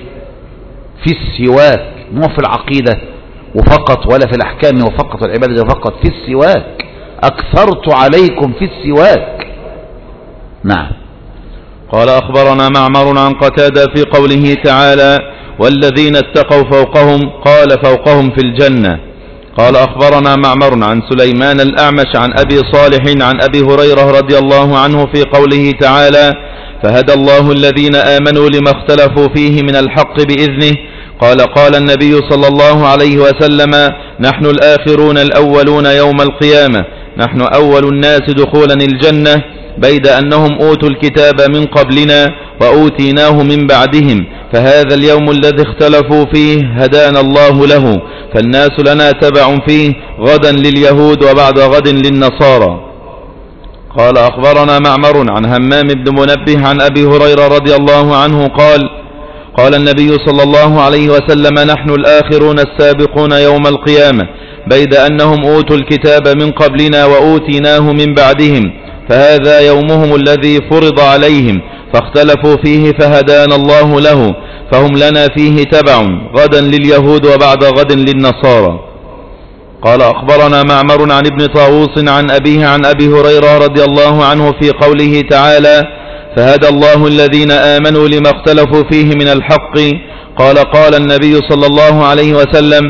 في السواك مو في العقيدة وفقط ولا في الأحكام وفقط والعبادة وفقط، في السواك أكثرت عليكم في السواك. نعم. قال أخبرنا معمر عن قتادة في قوله تعالى والذين اتقوا فوقهم، قال فوقهم في الجنة. قال أخبرنا معمر عن سليمان الأعمش عن أبي صالح عن أبي هريرة رضي الله عنه في قوله تعالى فهدى الله الذين آمنوا لما اختلفوا فيه من الحق بإذنه. قال قال النبي صلى الله عليه وسلم نحن الآخرون الأولون يوم القيامة، نحن أول الناس دخولا الجنة بيد أنهم أوتوا الكتاب من قبلنا وأوتيناه من بعدهم، فهذا اليوم الذي اختلفوا فيه هدانا الله له، فالناس لنا تبع فيه غدا لليهود وبعد غد للنصارى. قال أخبرنا معمر عن همام بن منبه عن أبي هريرة رضي الله عنه قال قال النبي صلى الله عليه وسلم نحن الآخرون السابقون يوم القيامة بيد أنهم أوتوا الكتاب من قبلنا وأوتيناه من بعدهم، فهذا يومهم الذي فرض عليهم فاختلفوا فيه فهدانا الله له، فهم لنا فيه تبع غدا لليهود وبعد غد للنصارى. قال أخبرنا معمر عن ابن طاووس عن أبيه عن أبي هريرة رضي الله عنه في قوله تعالى فهدى الله الذين آمنوا لما اختلفوا فيه من الحق. قال قال النبي صلى الله عليه وسلم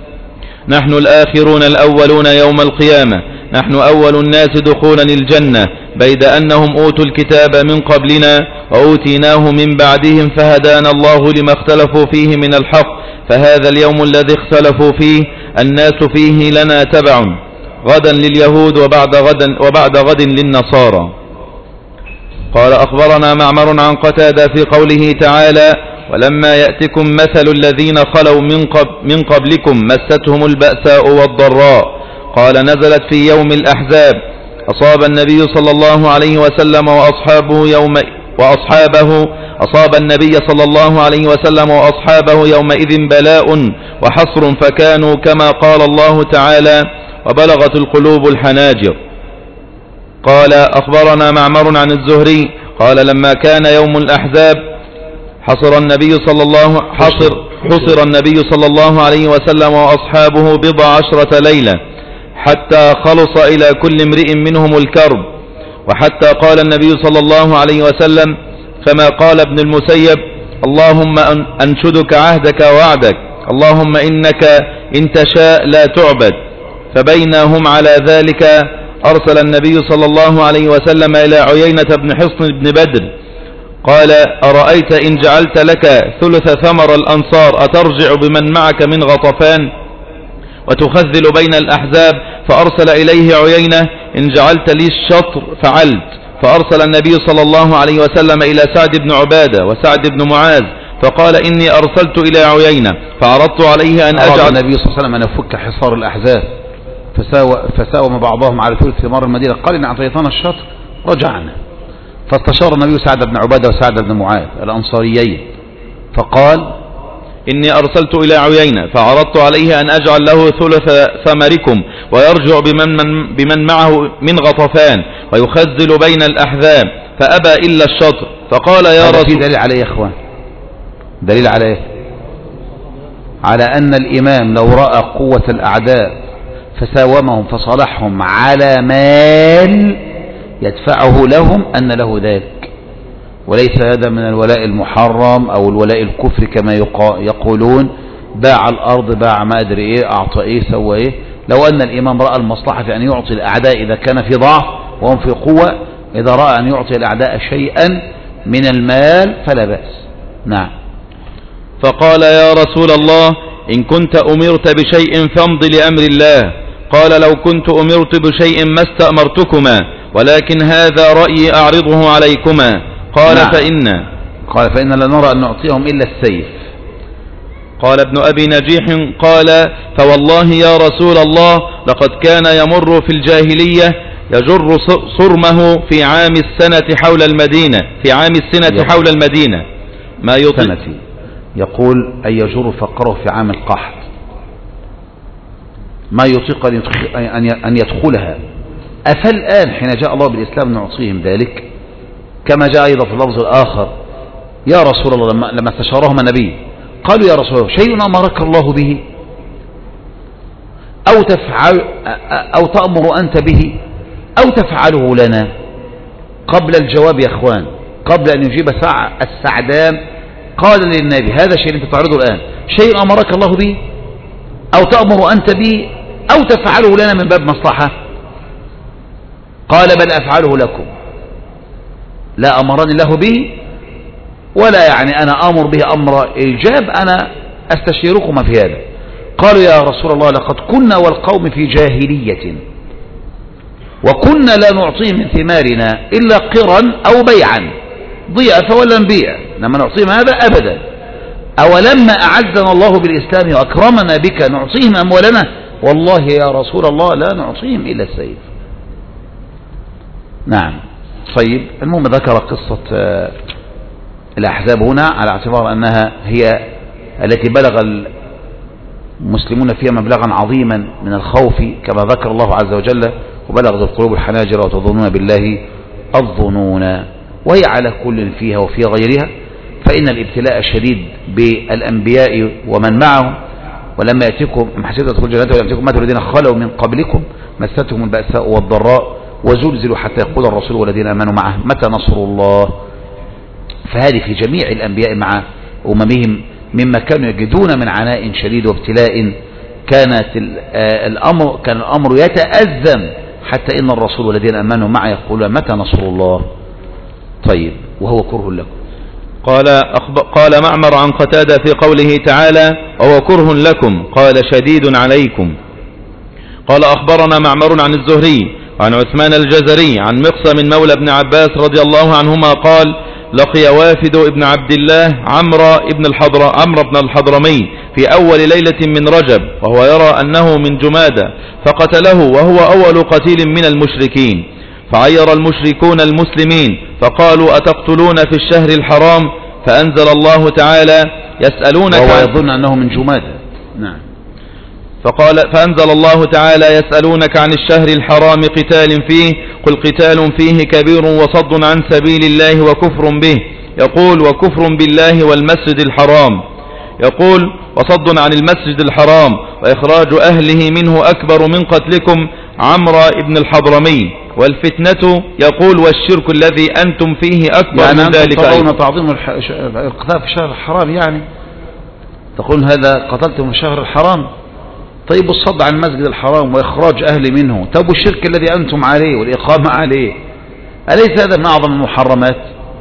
نحن الآخرون الأولون يوم القيامة، نحن أول الناس دخولا الجنة بيد أنهم أوتوا الكتاب من قبلنا وأوتيناه من بعدهم، فهدانا الله لما اختلفوا فيه من الحق، فهذا اليوم الذي اختلفوا فيه الناس فيه لنا تبع غدا لليهود وبعد غد للنصارى. قال أخبرنا معمر عن قتادة في قوله تعالى ولما يأتكم مثل الذين خلوا من قبلكم مستهم البأساء والضراء. قال نزلت في يوم الأحزاب، أصاب النبي صلى الله عليه وسلم أصاب النبي صلى الله عليه وسلم وأصحابه يومئذ بلاء وحصر، فكانوا كما قال الله تعالى وبلغت القلوب الحناجر. قال أخبرنا معمر عن الزهري قال لما كان يوم الأحزاب حصر النبي صلى الله عليه وسلم وأصحابه 14 ليلة حتى خلص إلى كل امرئ منهم الكرب، وحتى قال النبي صلى الله عليه وسلم كما قال ابن المسيب اللهم أنشدك عهدك ووعدك، اللهم إنك إن تشاء لا تعبد. فبينهم على ذلك أرسل النبي صلى الله عليه وسلم إلى عيينة بن حصن بن بدر قال أرأيت إن جعلت لك ثلث ثمر الأنصار أترجع بمن معك من غطفان وتخذل بين الأحزاب؟ فأرسل إليه عيينة إن جعلت لي الشطر فعلت. فأرسل النبي صلى الله عليه وسلم إلى سعد بن عبادة وسعد بن معاذ فقال إني أرسلت إلى عيينة فعرضت عليه أن أجعل النبي صلى الله عليه وسلم أن يفك حصار الأحزاب فساوم بعضهم على ثلث ثمار المدينة، قال إن أعطيتنا الشطر رجعنا. فاستشار النبي سعد بن عبادة وسعد بن معاذ الأنصاريين فقال إني أرسلت إلى عيينة فعرضت عليه أن أجعل له ثلث ثمركم ويرجع بمن معه من غطفان ويخزل بين الأحزاب فأبى إلا الشطر. فقال يا رسول في دليل عليه يا إخوان، دليل عليه على أن الإمام لو رأى قوة الأعداء فساومهم فصالحهم على مال يدفعه لهم أن له ذلك، وليس هذا من الولاء المحرم أو الولاء الكفر كما يقولون، باع الأرض، باع ما أدري إيه، أعطى إيه، سوى إيه. لو أن الإمام رأى المصلحة في أن يعطي الأعداء إذا كان في ضعف وهم في قوة، إذا رأى أن يعطي الأعداء شيئا من المال فلا بأس. نعم. فقال يا رسول الله إن كنت أمرت بشيء فامض لأمر الله. قال لو كنت أمرت بشيء ما استأمرتكما، ولكن هذا رأيي أعرضه عليكما. قال نعم. فإن لا نرى أن نعطيهم إلا السيف. قال ابن أبي نجيح قال فوالله يا رسول الله لقد كان يمر في الجاهلية يجر صرمه في عام السنة حول المدينة، في عام السنة حول المدينة ما يطيق. يقول أن يجر فقره في عام القحط ما يطيق أن يدخلها. أفالآن حين جاء الله بالإسلام نعطيهم ذلك؟ كما جاء أيضا في اللفظ الآخر يا رسول الله لما استشارهم النبي قالوا يا رسول الله شيء أمرك الله به أو تأمر أنت به أو تفعله لنا؟ قبل الجواب يا أخوان، قبل أن يجيب السعدان قال للنبي هذا الشيء أنت تعرضه الآن شيء أمرك الله به أو تأمر أنت به أو تفعله لنا من باب مصلحة؟ قال بل أفعله لكم، لا أمرني الله به ولا يعني أنا أمر به أمر إيجاب، أنا أستشيركم في هذا. قالوا يا رسول الله لقد كنا والقوم في جاهلية وكنا لا نعطيه من ثمارنا إلا قرا أو بيعا، ضيعة ولا نبيع، لما نعطيهم هذا أبدا. أولما أعزنا الله بالإسلام وأكرمنا بك نعطيهم أموالنا؟ والله يا رسول الله لا نعطيهم إلا السيف. نعم. طيب المهم ذكر قصة الأحزاب هنا على اعتبار أنها هي التي بلغ المسلمون فيها مبلغا عظيما من الخوف كما ذكر الله عز وجل، وبلغت القلوب الحناجر وتظنون بالله الظنون، وهي على كل فيها وفي غيرها. فإن الابتلاء شديد بالأنبياء ومن معهم، ولما يأتيكم محسنة تدخل جنات ولم يأتيكم مثل الذين خلوا من قبلكم مستهم البأساء والضراء وزلزلوا حتى يقول الرسول والذين آمنوا معه متى نصر الله. فهذه في جميع الأنبياء مع أممهم مما كانوا يجدون من عناء شديد وابتلاء، كان الأمر يتأزم حتى إن الرسول والذين آمنوا معه يقولون متى نصر الله. طيب وهو كره لكم. قال معمر عن قتادة في قوله تعالى وهو كره لكم قال شديد عليكم. قال أخبرنا معمر عن الزهري عن عثمان الجزري عن مقسم مولى ابن عباس رضي الله عنهما قال لقي وافد ابن عبد الله عمرو بن الحضرمي في أول ليلة من رجب وهو يرى أنه من جمادة فقتله وهو أول قتيل من المشركين، فعير المشركون المسلمين فقالوا أتقتلون في الشهر الحرام؟ فأنزل الله تعالى يسألونك وهو يظن أنه من جمادة. نعم. فأنزل الله تعالى يسألونك عن الشهر الحرام قتال فيه قل قتال فيه كبير وصد عن سبيل الله وكفر به، يقول وكفر بالله والمسجد الحرام، يقول وصد عن المسجد الحرام وإخراج أهله منه أكبر من قتلكم عمرو بن الحضرمي، والفتنة يقول والشرك الذي أنتم فيه أكبر يعني من ذلك. يعني أنتم تعظيم القتال في الشهر الحرام، يعني تقول هذا قتلتم في الشهر الحرام. طيب الصد عن المسجد الحرام وإخراج أهل منه، طيب الشرك الذي أنتم عليه والإقامة عليه أليس هذا من أعظم المحرمات؟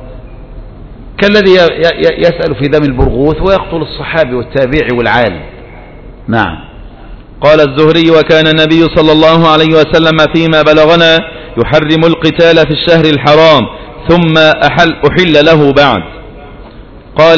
كالذي يسأل في دم البرغوث ويقتل الصحابي والتابعي والعالم. نعم. قال الزهري وكان النبي صلى الله عليه وسلم فيما بلغنا يحرم القتال في الشهر الحرام ثم أحل له بعد. قال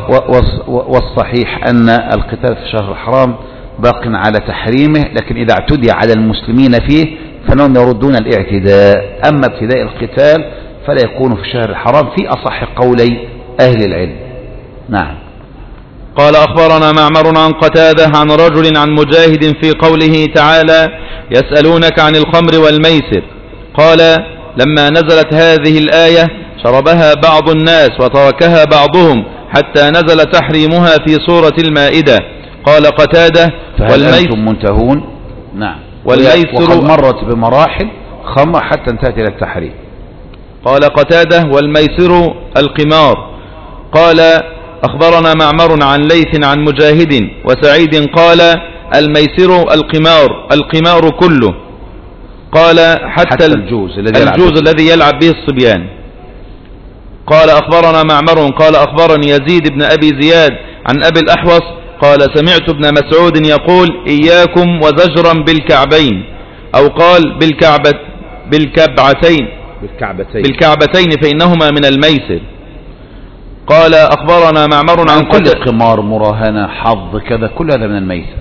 والصحيح أن القتال في الشهر الحرام باق على تحريمه، لكن إذا اعتدي على المسلمين فيه فإنهم يردون الاعتداء، أما ابتداء القتال فلا يكون في الشهر الحرام في أصح قولي أهل العلم. نعم. قال أخبرنا معمر عن قتادة عن رجل عن مجاهد في قوله تعالى يسألونك عن الخمر والميسر، قال لما نزلت هذه الآية شربها بعض الناس وتركها بعضهم حتى نزل تحريمها في سورة المائدة. قال قتادة والميسر منتهون. نعم. وقد مرت بمراحل خمر حتى انتهت إلى التحريم. قال قتادة والميسر القمار. قال أخبرنا معمر عن ليث عن مجاهد وسعيد قال الميسر القمار كله. قال حتى الجوز الذي يلعب به الصبيان. قال أخبرنا معمر قال أخبرني يزيد بن أبي زياد عن أبي الأحوص قال سمعت ابن مسعود يقول إياكم وزجرا بالكعبين، أو قال بالكعبتين فإنهما من الميسر. قال أخبرنا معمر عن كل قمار مراهنة حظ كذا كل هذا من الميسر.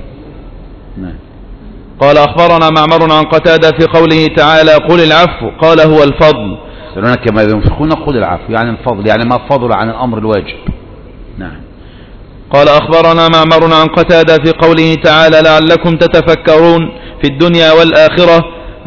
قال أخبرنا معمر عن قتادة في قوله تعالى قل العفو قال هو الفضل. سألونا كما ينفقون قل العفو يعني الفضل، يعني ما فضل عن الأمر الواجب. نعم. قال أخبرنا معمر عن قتادة في قوله تعالى لعلكم تتفكرون في الدنيا والآخرة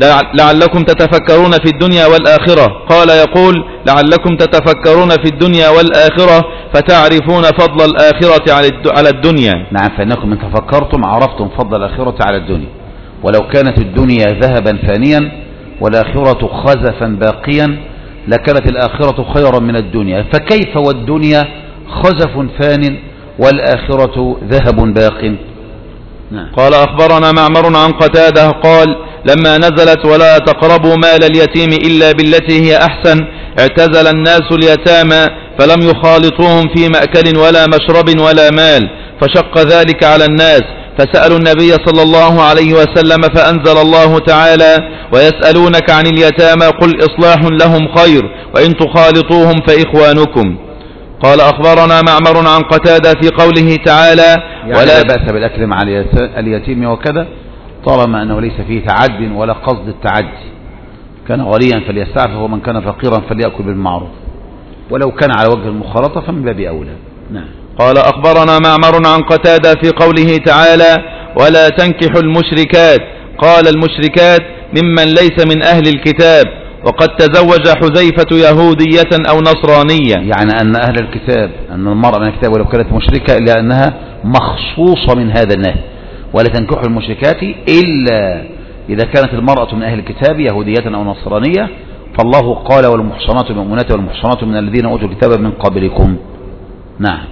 قال يقول لعلكم تتفكرون في الدنيا والآخرة فتعرفون فضل الآخرة على الدنيا. نعم، فإنكم من تفكرتم عرفتم فضل الآخرة على الدنيا، ولو كانت الدنيا ذهبا فانيا والآخرة خزفا باقيا لكانت الآخرة خيرا من الدنيا، فكيف والدنيا خزف فان والآخرة ذهب باق. نعم. قال أخبرنا معمر عن قتادة قال لما نزلت ولا تقربوا مال اليتيم إلا بالتي هي أحسن اعتزل الناس اليتامى فلم يخالطوهم في مأكل ولا مشرب ولا مال، فشق ذلك على الناس فسألوا النبي صلى الله عليه وسلم فأنزل الله تعالى ويسألونك عن اليتامى قل إصلاح لهم خير وإن تخالطوهم فإخوانكم. قال أخبرنا معمر عن قتادة في قوله تعالى يعني ولا بأس بالأكل مع اليتيم وكذا طالما أنه ليس فيه تعد ولا قصد التعدي، كان غنيا فليستعفف ومن كان فقيرا فليأكل بالمعروف، ولو كان على وجه المخالطة فمن باب أولى. نعم. قال أخبرنا معمر عن قتادة في قوله تعالى ولا تنكحوا المشركات قال المشركات ممن ليس من أهل الكتاب، وقد تزوج حذيفة يهودية أو نصرانية، يعني أن أهل الكتاب أن المرأة من الكتاب ولو كانت مشركة إلا أنها مخصوصة من هذا النهي، ولا تنكحوا المشركات إلا إذا كانت المرأة من أهل الكتاب يهودية أو نصرانية، فالله قال والمحصنات من المؤمنات والمحصنات من الذين أوتوا الكتاب من قبلكم. نعم.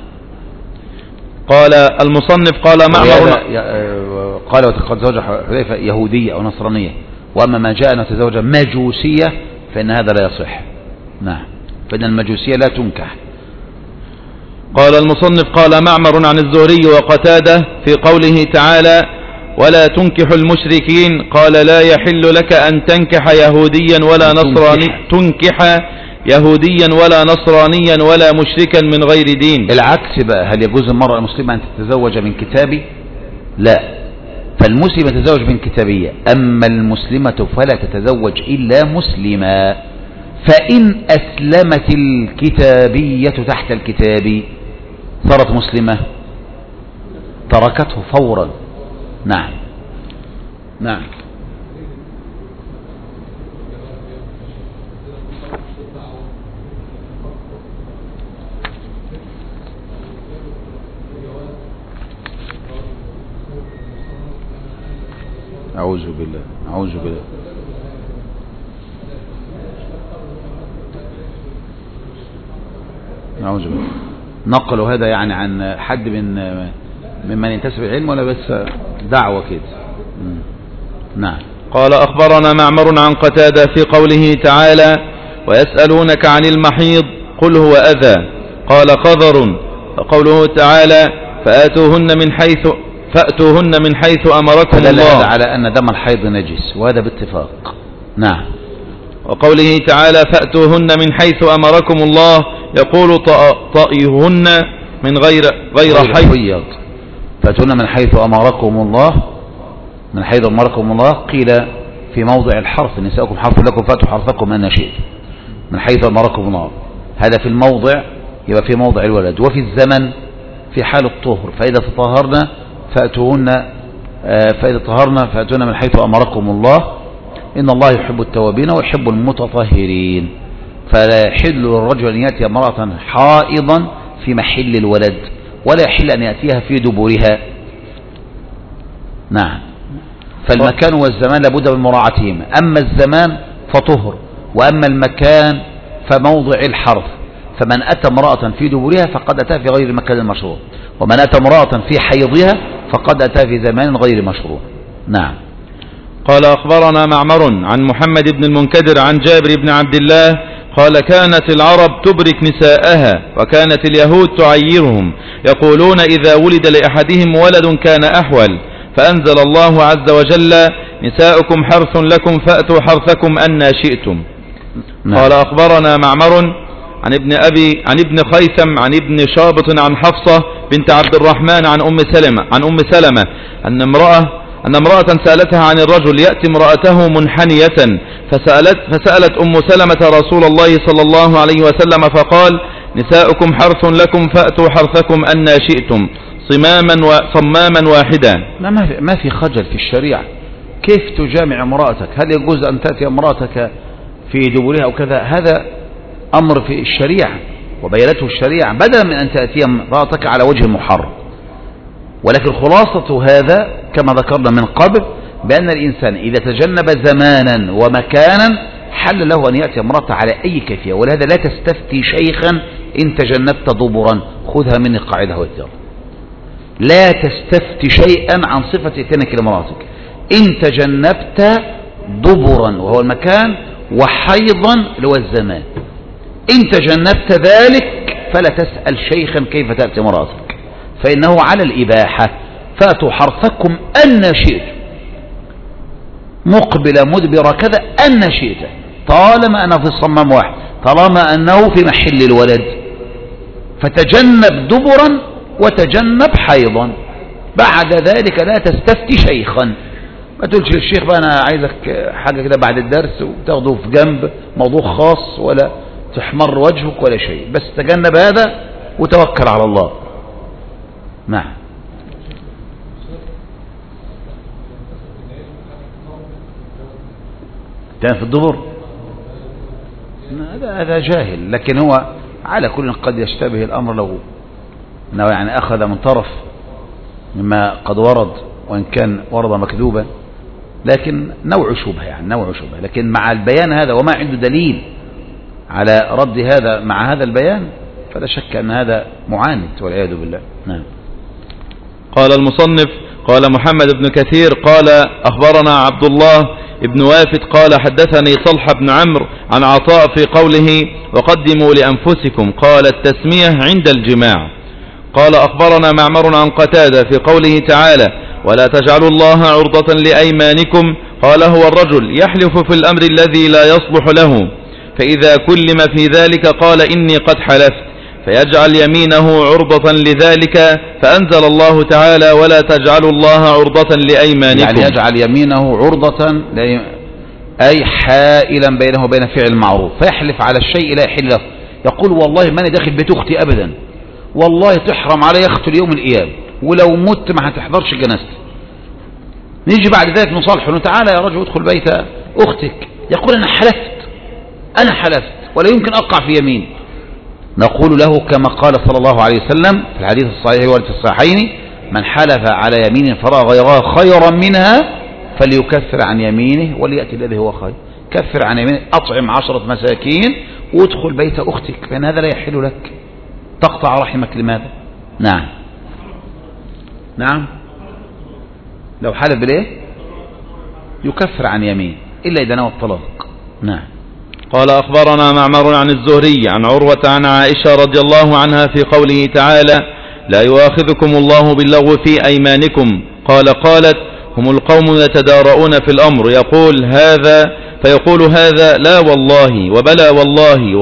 قال المصنف قال معمر قال وقد زوج حذيفة يهودية أو نصرانية، وأما ما جاء أن تزوج مجوسية فإن هذا لا يصح. نعم، فإن المجوسية لا تنكح. قال المصنف قال معمر عن الزهري وقتادة في قوله تعالى ولا تنكح المشركين قال لا يحل لك أن تنكح يهوديا ولا نصرانيا ولا مشركا من غير دين. العكس بقى، هل يجوز المرأة المسلمة أن تتزوج من كتابي؟ لا، فالمسلمة تتزوج من كتابية، أما المسلمة فلا تتزوج إلا مسلمة، فإن أسلمت الكتابية تحت الكتاب صارت مسلمة تركته فورا. نعم. نعم. أعوذ بالله. نقلوا هذا يعني عن حد ممن ينتسب العلم ولا بس دعوة كده؟ نعم. قال أخبرنا معمر عن قتادة في قوله تعالى ويسألونك عن المحيض قل هو أذى قال قذر، وقوله تعالى فأتوهن من حيث أمركم الله، هذا على أن دم الحيض نجس، وهذا باتفاق. نعم. وقوله تعالى فأتوهن من حيث أمركم الله يقول طئيهن من غير حيض، فأتوهن من حيث أمركم الله، من حيث أمركم الله قيل في موضع الحرف نساؤكم حرف لكم فأتوا حرفكم أن شئت، من حيث أمركم الله هذا في الموضع يبقى في موضع الولد، وفي الزمن في حال الطهر، فإذا تطهرنا فأتوهن من حيث أمركم الله إن الله يحب التوابين ويحب المتطهرين، فلا يحل للرجل أن يأتي امرأة حائضا في محل الولد، ولا يحل أن يأتيها في دبرها. نعم. فالمكان والزمان لابد من مراعاتهما، أما الزمان فطهر، وأما المكان فموضع الحرف، فمن أتى امرأة في دبرها فقد أتى في غير مكان المشروع، ومن أتى امرأة في حيضها فقد أتى في زمان غير مشروع. نعم. قال أخبرنا معمر عن محمد بن المنكدر عن جابر بن عبد الله قال كانت العرب تبرك نساءها وكانت اليهود تعيرهم يقولون إذا ولد لأحدهم ولد كان أحول، فأنزل الله عز وجل نساؤكم حرث لكم فأتوا حرثكم أنى شئتم. قال أخبرنا معمر عن ابن خيثم عن ابن شابط عن حفصة بنت عبد الرحمن عن أم سلمة أن امرأة سألتها عن الرجل يأتي امرأته منحنية، فسألت أم سلمة رسول الله صلى الله عليه وسلم فقال نساؤكم حرث لكم فأتوا حرثكم أنى شئتم صماما واحدا. ما في خجل في الشريعة. كيف تجامع امرأتك؟ هل يجوز أن تأتي امرأتك في دبرها أو كذا؟ هذا أمر في الشريعة وبينته الشريعة، بدلا من أن تأتي امرأتك على وجه محرم. ولكن خلاصة هذا كما ذكرنا من قبل بأن الإنسان إذا تجنب زمانا ومكانا حل له أن يأتي امرأته على أي كيفية. ولهذا لا تستفتي شيخا إن تجنبت دبرا، خذها مني قاعدة واتجار، لا تستفتي شيئا عن صفة اتيانك لامرأتك إن تجنبت دبرا وهو المكان وحيضا اللي هو الزمان. إن تجنبت ذلك فلا تسأل شيخا كيف تأتي امرأتك، فإنه على الإباحة. فأتوا حرثكم أن شئت، مقبلة مدبرة كذا أن شئت، طالما أنه في الصمام واحد، طالما أنه في محل الولد. فتجنب دبرا وتجنب حيضا، بعد ذلك لا تستفتي شيخا. ما تقولش للشيخ بقى أنا عايزك حاجة كده بعد الدرس وتاخده في جنب موضوع خاص، ولا تحمر وجهك ولا شيء، بس تجنب هذا وتوكل على الله. نعم. كان في الدبر هذا جاهل، لكن هو على كل قد يشتبه الأمر لو أنه يعني أخذ من طرف مما قد ورد، وإن كان ورد مكذوبا، لكن نوع شبهة، يعني نوع شبهة. لكن مع البيان هذا وما عنده دليل على رد هذا مع هذا البيان فلا شك أن هذا معاند والعياذ بالله. نعم. قال المصنف قال محمد بن كثير قال أخبرنا عبد الله ابن وافد قال حدثني صلح بن عمرو عن عطاء في قوله وقدموا لأنفسكم قال التسمية عند الجماع. قال أخبرنا معمر عن قتادة في قوله تعالى ولا تجعلوا الله عرضة لأيمانكم قال هو الرجل يحلف في الأمر الذي لا يصلح له، فإذا كلم في ذلك قال إني قد حلفت، فيجعل يمينه عرضة لذلك، فأنزل الله تعالى ولا تجعلوا الله عرضة لأيمانكم، يعني يجعل يمينه عرضة أي حائلا بينه وبين فعل المعروف، فيحلف على الشيء لا يحل له. يقول والله ماني داخل بيت أختي أبدا، والله تحرم علي أختي اليوم القيامة، ولو مت ما هتحضرش جنازتي. نيجي بعد ذلك نصالحه تعالى يا رجل ادخل بيت أختك، يقول أنا حلفت ولا يمكن أقع في يمين. نقول له كما قال صلى الله عليه وسلم في الحديث الصحيح والد في الصحيحين من حلف على يمين فرأى غيرها خيرا منها فليكفر عن يمينه وليأتي الذي هو خير. كفر عن يمينه، أطعم 10 مساكين وادخل بيت أختك، فإن هذا لا يحل لك. تقطع رحمك لماذا؟ نعم لو حلف بالإيه يكفر عن يمين إلا إذا نوى الطلاق. نعم. قال أخبرنا معمر عن الزهري عن عروة عن عائشة رضي الله عنها في قوله تعالى لا يؤاخذكم الله باللغو في أيمانكم قالت هم القوم يتدارؤون في الأمر يقول هذا فيقول هذا لا والله وبلا والله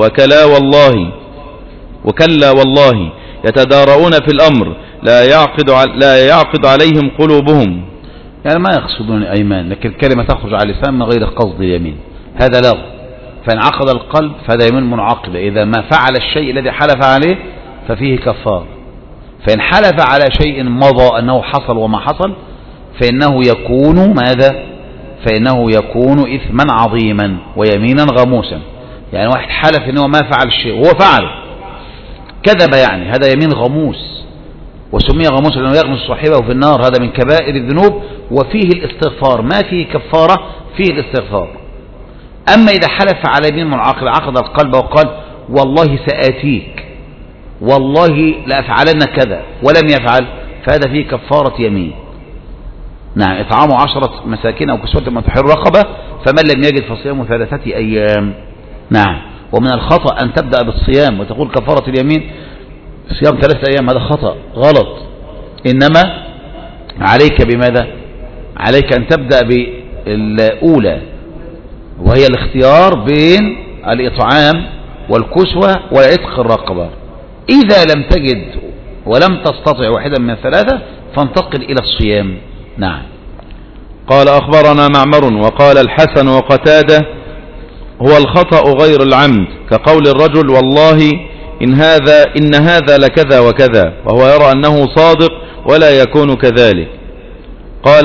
وكلا والله يتدارؤون في الأمر لا يعقد عليهم قلوبهم، يعني ما يقصدون الأيمان، لكن الكلمة تخرج على اللسان من غير قصد اليمين، هذا لغو. فإن عقد القلب فهذا يمين منعقدة، إذا ما فعل الشيء الذي حلف عليه ففيه كفار. فإن حلف على شيء مضى أنه حصل وما حصل فإنه يكون ماذا؟ فإنه يكون إثما عظيما ويمينا غموسا. يعني واحد حلف أنه ما فعل الشيء وهو فعله كذب، يعني هذا يمين غموس، وسمي غموس لأنه يغمس صاحبه في النار. هذا من كبائر الذنوب وفيه الاستغفار، ما فيه كفارة، فيه الاستغفار. أما إذا حلف على يمين منعقد عقد القلب وقال والله سآتيك، والله لأفعلن كذا، ولم يفعل، فهذا فيه كفارة يمين. نعم، إطعام 10 مساكين أو كسوة من تحرير رقبة، فمن لم يجد فصيام 3 أيام. نعم. ومن الخطأ أن تبدأ بالصيام وتقول كفارة اليمين صيام 3 أيام، هذا خطأ غلط. إنما عليك بماذا؟ عليك أن تبدأ بالأولى، وهي الاختيار بين الإطعام والكسوة وعتق الرقبة. إذا لم تجد ولم تستطع واحدا من الثلاثة فانتقل إلى الصيام. نعم. قال أخبرنا معمر وقال الحسن وقتادة هو الخطأ غير العمد، كقول الرجل والله إن هذا لكذا وكذا، وهو يرى أنه صادق ولا يكون كذلك. قال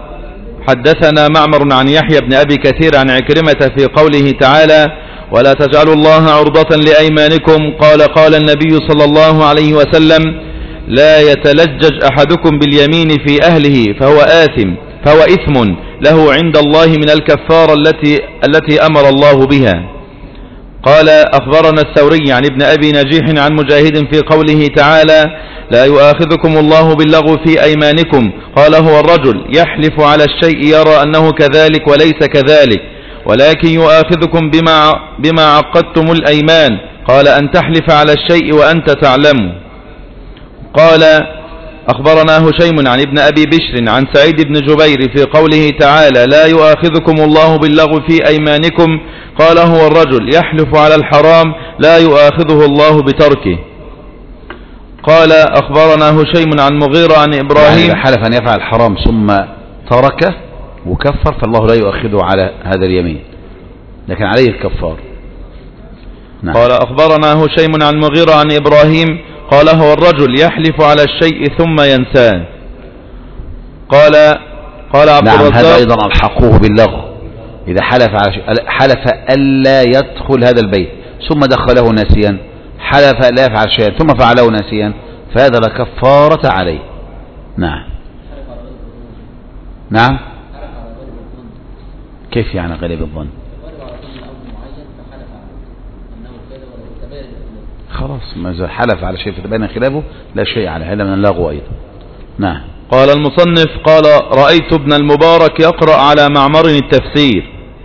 حدثنا معمر عن يحيى بن أبي كثير عن عكرمة في قوله تعالى ولا تجعلوا الله عرضة لأيمانكم، قال النبي صلى الله عليه وسلم لا يتلجج أحدكم باليمين في أهله فهو إثم له عند الله من الكفارة التي أمر الله بها. قال أخبرنا الثوري عن ابن أبي نجيح عن مجاهد في قوله تعالى لا يؤاخذكم الله باللغو في أيمانكم، قال هو الرجل يحلف على الشيء يرى أنه كذلك وليس كذلك، ولكن يؤاخذكم بما عقدتم الأيمان، قال أن تحلف على الشيء وأنت تعلم. قال أخبرنا هشيم عن ابن أبي بشر عن سعيد بن جبير في قوله تعالى لا يؤاخذكم الله باللغو في أيمانكم، قال هو الرجل يحلف على الحرام لا يؤاخذه الله بتركه. قال أخبرنا هشيم عن مغيرة عن إبراهيم يعني حلف أن يفعل الحرام ثم تركه وكفر فالله لا يؤاخذه على هذا اليمين، لكن عليه الكفار. نعم. قال أخبرنا هشيم عن مغيرة عن إبراهيم قال هو الرجل يحلف على الشيء ثم ينساه. قال عبد الرزاق هذا أيضا ألحقوه باللغو، إذا حلف ألا يدخل هذا البيت ثم دخله ناسيا، حلف ألا يفعل شيئا ثم فعله ناسيا، فهذا لا كفارة عليه. نعم. كيف يعني غالب الظن؟ خلاص ما حلف على شيء فتبين خلافه لا شيء عليه، هذا من اللغو أيضا. نعم. قال المصنف قال رأيت ابن المبارك يقرأ على معمر التفسير.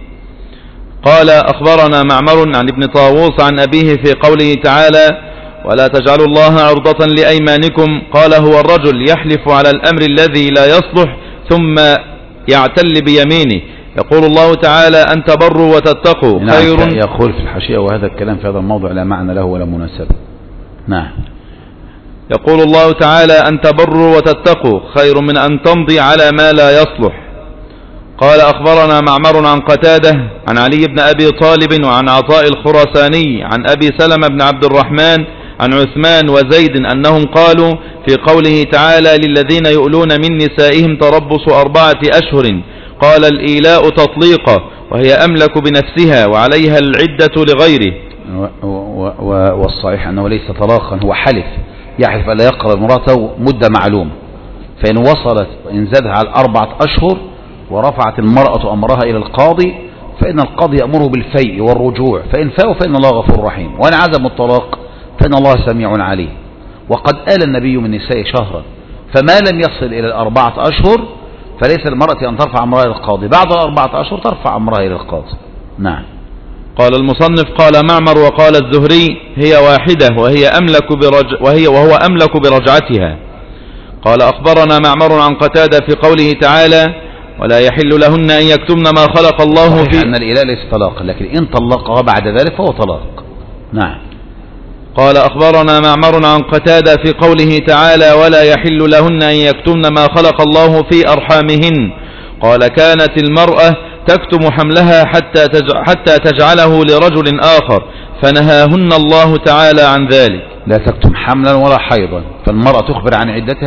قال أخبرنا معمر عن ابن طاووس عن أبيه في قوله تعالى ولا تجعلوا الله عرضة لأيمانكم، قال هو الرجل يحلف على الأمر الذي لا يصلح ثم يعتل بيمينه، يقول الله تعالى أن تبروا وتتقوا خير. يقول في الحاشية وهذا الكلام في هذا الموضوع لا معنى له ولا مناسبة. نعم. يقول الله تعالى أن تبروا وتتقوا خير من أن تمضي على ما لا يصلح. قال أخبرنا معمر عن قتادة عن علي بن أبي طالب وعن عطاء الخراساني عن أبي سلمة بن عبد الرحمن عن عثمان وزيد أنهم قالوا في قوله تعالى للذين يؤلون من نسائهم تربص 4 أشهر، قال الإيلاء تطليقة وهي أملك بنفسها وعليها العدة لغيره. والصحيح أنه ليس طلاقا، هو حلف، يحلف ألا يقرأ امرأته مدة معلومة، فإن وصلت إن زادها على 4 أشهر ورفعت المرأة أمرها إلى القاضي فإن القاضي يأمره بالفيء والرجوع، فإن فاءوا فإن الله غفور رحيم، وإن عزموا الطلاق فإن الله سميع عليم. وقد آل النبي من نساء شهرا، فما لم يصل إلى 4 أشهر فليس المرأة أن ترفع أمرها إلى القاضي، بعد 4 أشهر ترفع أمرها إلى القاضي. نعم. قال المصنف قال معمر وقال الزهري هي واحدة وهو أملك برجعتها. قال أخبرنا معمر عن قتادة في قوله تعالى ولا يحل لهن أن يكتمن ما خلق الله في أن الإله ليس طلاق، لكن إن طلقها بعد ذلك فهو طلاق. نعم. قال أخبرنا معمر عن قتادة في قوله تعالى ولا يحل لهن أن يكتمن ما خلق الله في أرحامهن، قال كانت المرأة تكتم حملها حتى تجعله لرجل آخر فنهاهن الله تعالى عن ذلك. لا تكتم حملا ولا حيضا، فالمرأة تخبر عن عدتها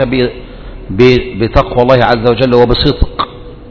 بتقوى الله عز وجل وبصدق،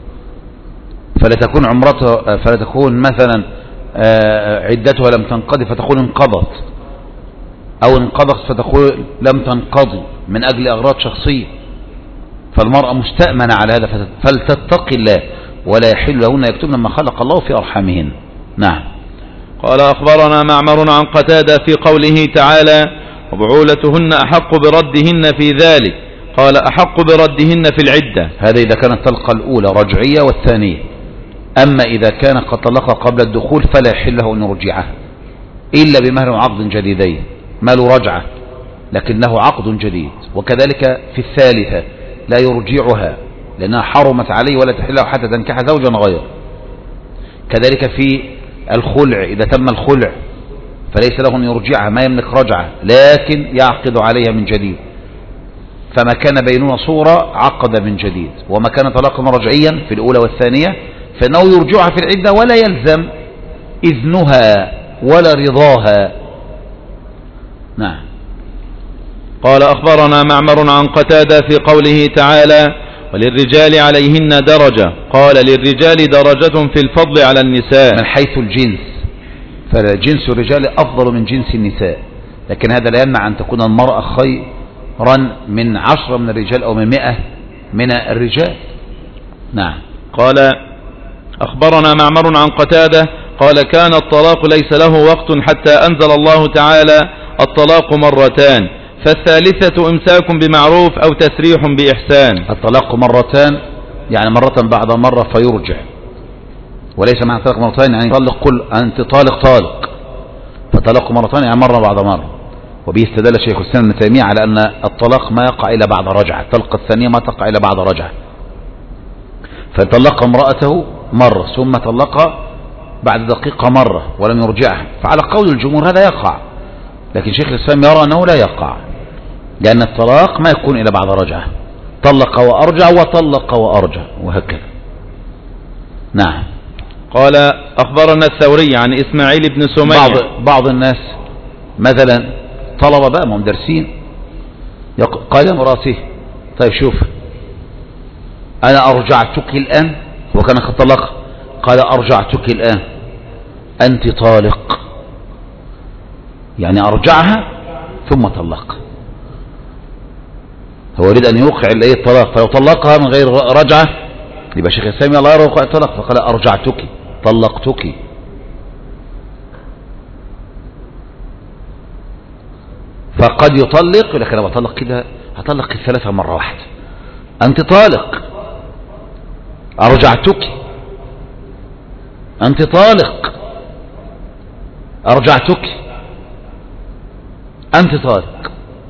فلا تكون مثلا عدتها لم تنقضي فتقول انقضت، أو انقضت فتقول لم تنقضي من أجل أغراض شخصية، فالمرأة مستأمنة على هذا فلتتقي الله ولا يحل لهن يكتمن ما خلق الله في أرحامهن. نعم. قال أخبرنا معمر عن قتادة في قوله تعالى وبعولتهن أحق بردهن في ذلك، قال أحق بردهن في العدة. هذا إذا كانت الطلقة الأولى رجعية والثانية. أما إذا كان قد طلقها قبل الدخول فلا يحل له أن يرجعها إلا بمهر وعقد جديدين، مال رجعة لكنه عقد جديد. وكذلك في الثالثة لا يرجعها لأنها حرمت عليه ولا تحله حتى تنكح زوجا غيره. كذلك في الخلع إذا تم الخلع فليس له أن يرجعها، ما يملك رجعة لكن يعقد عليها من جديد. فما كان بينهما صورة عقد من جديد، وما كان طلاقا رجعيا في الأولى والثانية فإنه يرجعها في العدة ولا يلزم إذنها ولا رضاها. نعم. قال أخبرنا معمر عن قتادة في قوله تعالى وللرجال عليهن درجة، قال للرجال درجة في الفضل على النساء من حيث الجنس، فجنس الرجال أفضل من جنس النساء، لكن هذا لا يمنع أن تكون المرأة خيرا من 10 من الرجال أو من 100 من الرجال. نعم. قال أخبرنا معمر عن قتادة قال كان الطلاق ليس له وقت حتى أنزل الله تعالى الطلاق مرتان، فالثالثة إمساك بمعروف أو تسريح بإحسان. الطلاق مرتان يعني مرة بعد مرة فيرجع، وليس معنى طلاق مرتين يعني يطلق كل أنت طالق، فطلاق مرتين يعني مرة بعد مرة. وبه استدل شيخ الإسلام ابن تيمية على أن الطلاق ما يقع إلا بعد رجعة، الطلقة الثانية ما تقع إلا بعد رجعة. فطلق امرأته مرة ثم طلقها بعد دقيقة مرة ولم يرجعها، فعلى قول الجمهور هذا يقع، لكن شيخ الإسلام يرى أنه لا يقع لأن الطلاق ما يكون إلا بعد رجعة، طلق وأرجع وطلق وأرجع وهكذا. نعم. قال أخبرنا الثوري عن إسماعيل بن سمية. بعض الناس مثلا طلبة بقى مدرسين قال امرأته طيب شوف أنا أرجعتك الآن، وكان قد طلق، قال أرجعتك الآن أنت طالق، يعني أرجعها ثم طلق. هو يريد أن يوقع الطلاق، فلو طلقها من غير رجعة يبقى شيخ الإسلام الله يرى وقع الطلاق، فقال أرجعتك طلقتك. فقد يطلق لكن أنا بطلق كده هطلق الثلاثة مرة واحدة، أنت طالق أرجعتك، أنت طالق أرجعتك، أنت طالق،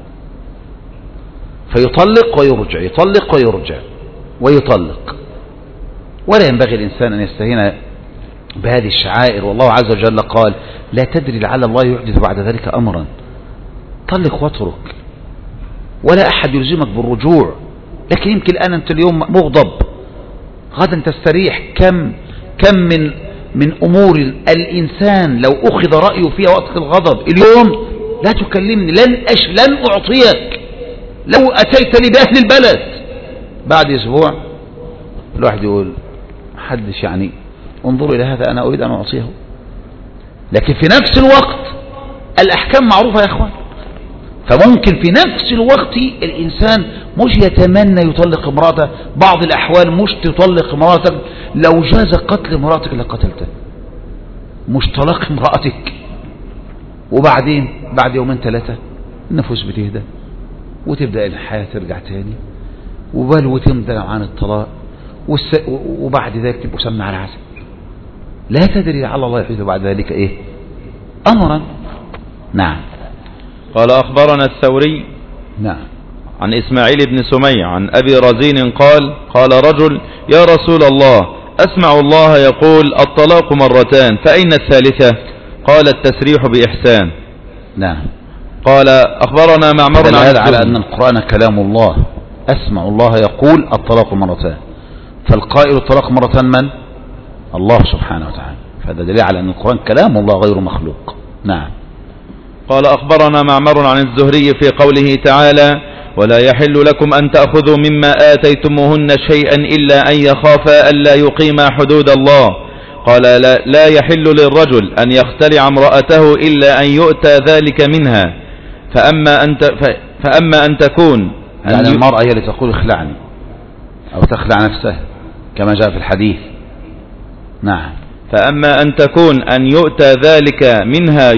فيطلق ويرجع، يطلق ويرجع ويطلق. ولا ينبغي الإنسان أن يستهين بهذه الشعائر، والله عز وجل قال لا تدري لعل الله يحدث بعد ذلك أمرا، طلق واترك، ولا أحد يلزمك بالرجوع، لكن يمكن الآن أنت اليوم مغضب غدا تستريح. كم من أمور الإنسان لو أخذ رأيه فيها وقت الغضب اليوم لا تكلمني، لن أعطيك لو أتيتني بأهل البلد. بعد أسبوع الواحد يقول محدش يعني انظروا إلى هذا أنا أريد أن أعطيه، لكن في نفس الوقت الأحكام معروفة يا أخوان. فممكن في نفس الوقت الإنسان مش يتمنى يطلق امرأته، بعض الأحوال مش تطلق امرأتك، لو جاز قتل امرأتك لقتلته، مش طلاق امرأتك. وبعدين بعد يومين 3 النفوس بتهدى وتبدأ الحياة ترجع تاني، وبل تندم عن الطلاق، وبعد ذلك تبقى سمع على عسل. لا تدري لعل الله يحدث بعد ذلك ايه امرا. نعم. قال أخبرنا الثوري نعم عن إسماعيل بن سمية عن أبي رزين قال رجل يا رسول الله أسمع الله يقول الطلاق مرتان فأين الثالثة؟ قال التسريح بإحسان. نعم. قال أخبرنا معمر هذا على أن القرآن كلام الله، أسمع الله يقول الطلاق مرتان، فالقائل الطلاق مرتان من؟ الله سبحانه وتعالى، فهذا دليل على أن القرآن كلام الله غير مخلوق. نعم. قال أخبرنا معمر عن الزهري في قوله تعالى ولا يحل لكم أن تأخذوا مما آتيتموهن شيئا إلا أن يخافا ألا يقيما حدود الله. قال لا يحل للرجل أن يختلع امرأته إلا أن يؤتى ذلك منها، فأما أن تكون يعني المرأة هي اللي تقول اخلعني أو تخلع نفسها كما جاء في الحديث. نعم. فأما أن تكون أن يؤتى ذلك منها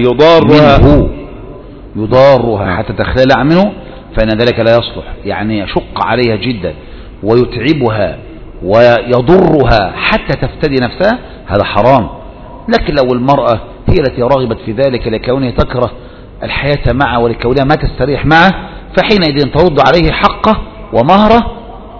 يضارها حتى تخلع منه، فإن ذلك لا يصلح، يعني يشق عليها جدا ويتعبها ويضرها حتى تفتدي نفسها، هذا حرام. لكن لو المرأة هي التي رغبت في ذلك لكونها تكره الحياة معه ولكونها ما تستريح معه، فحينئذ ترد عليه حقه ومهره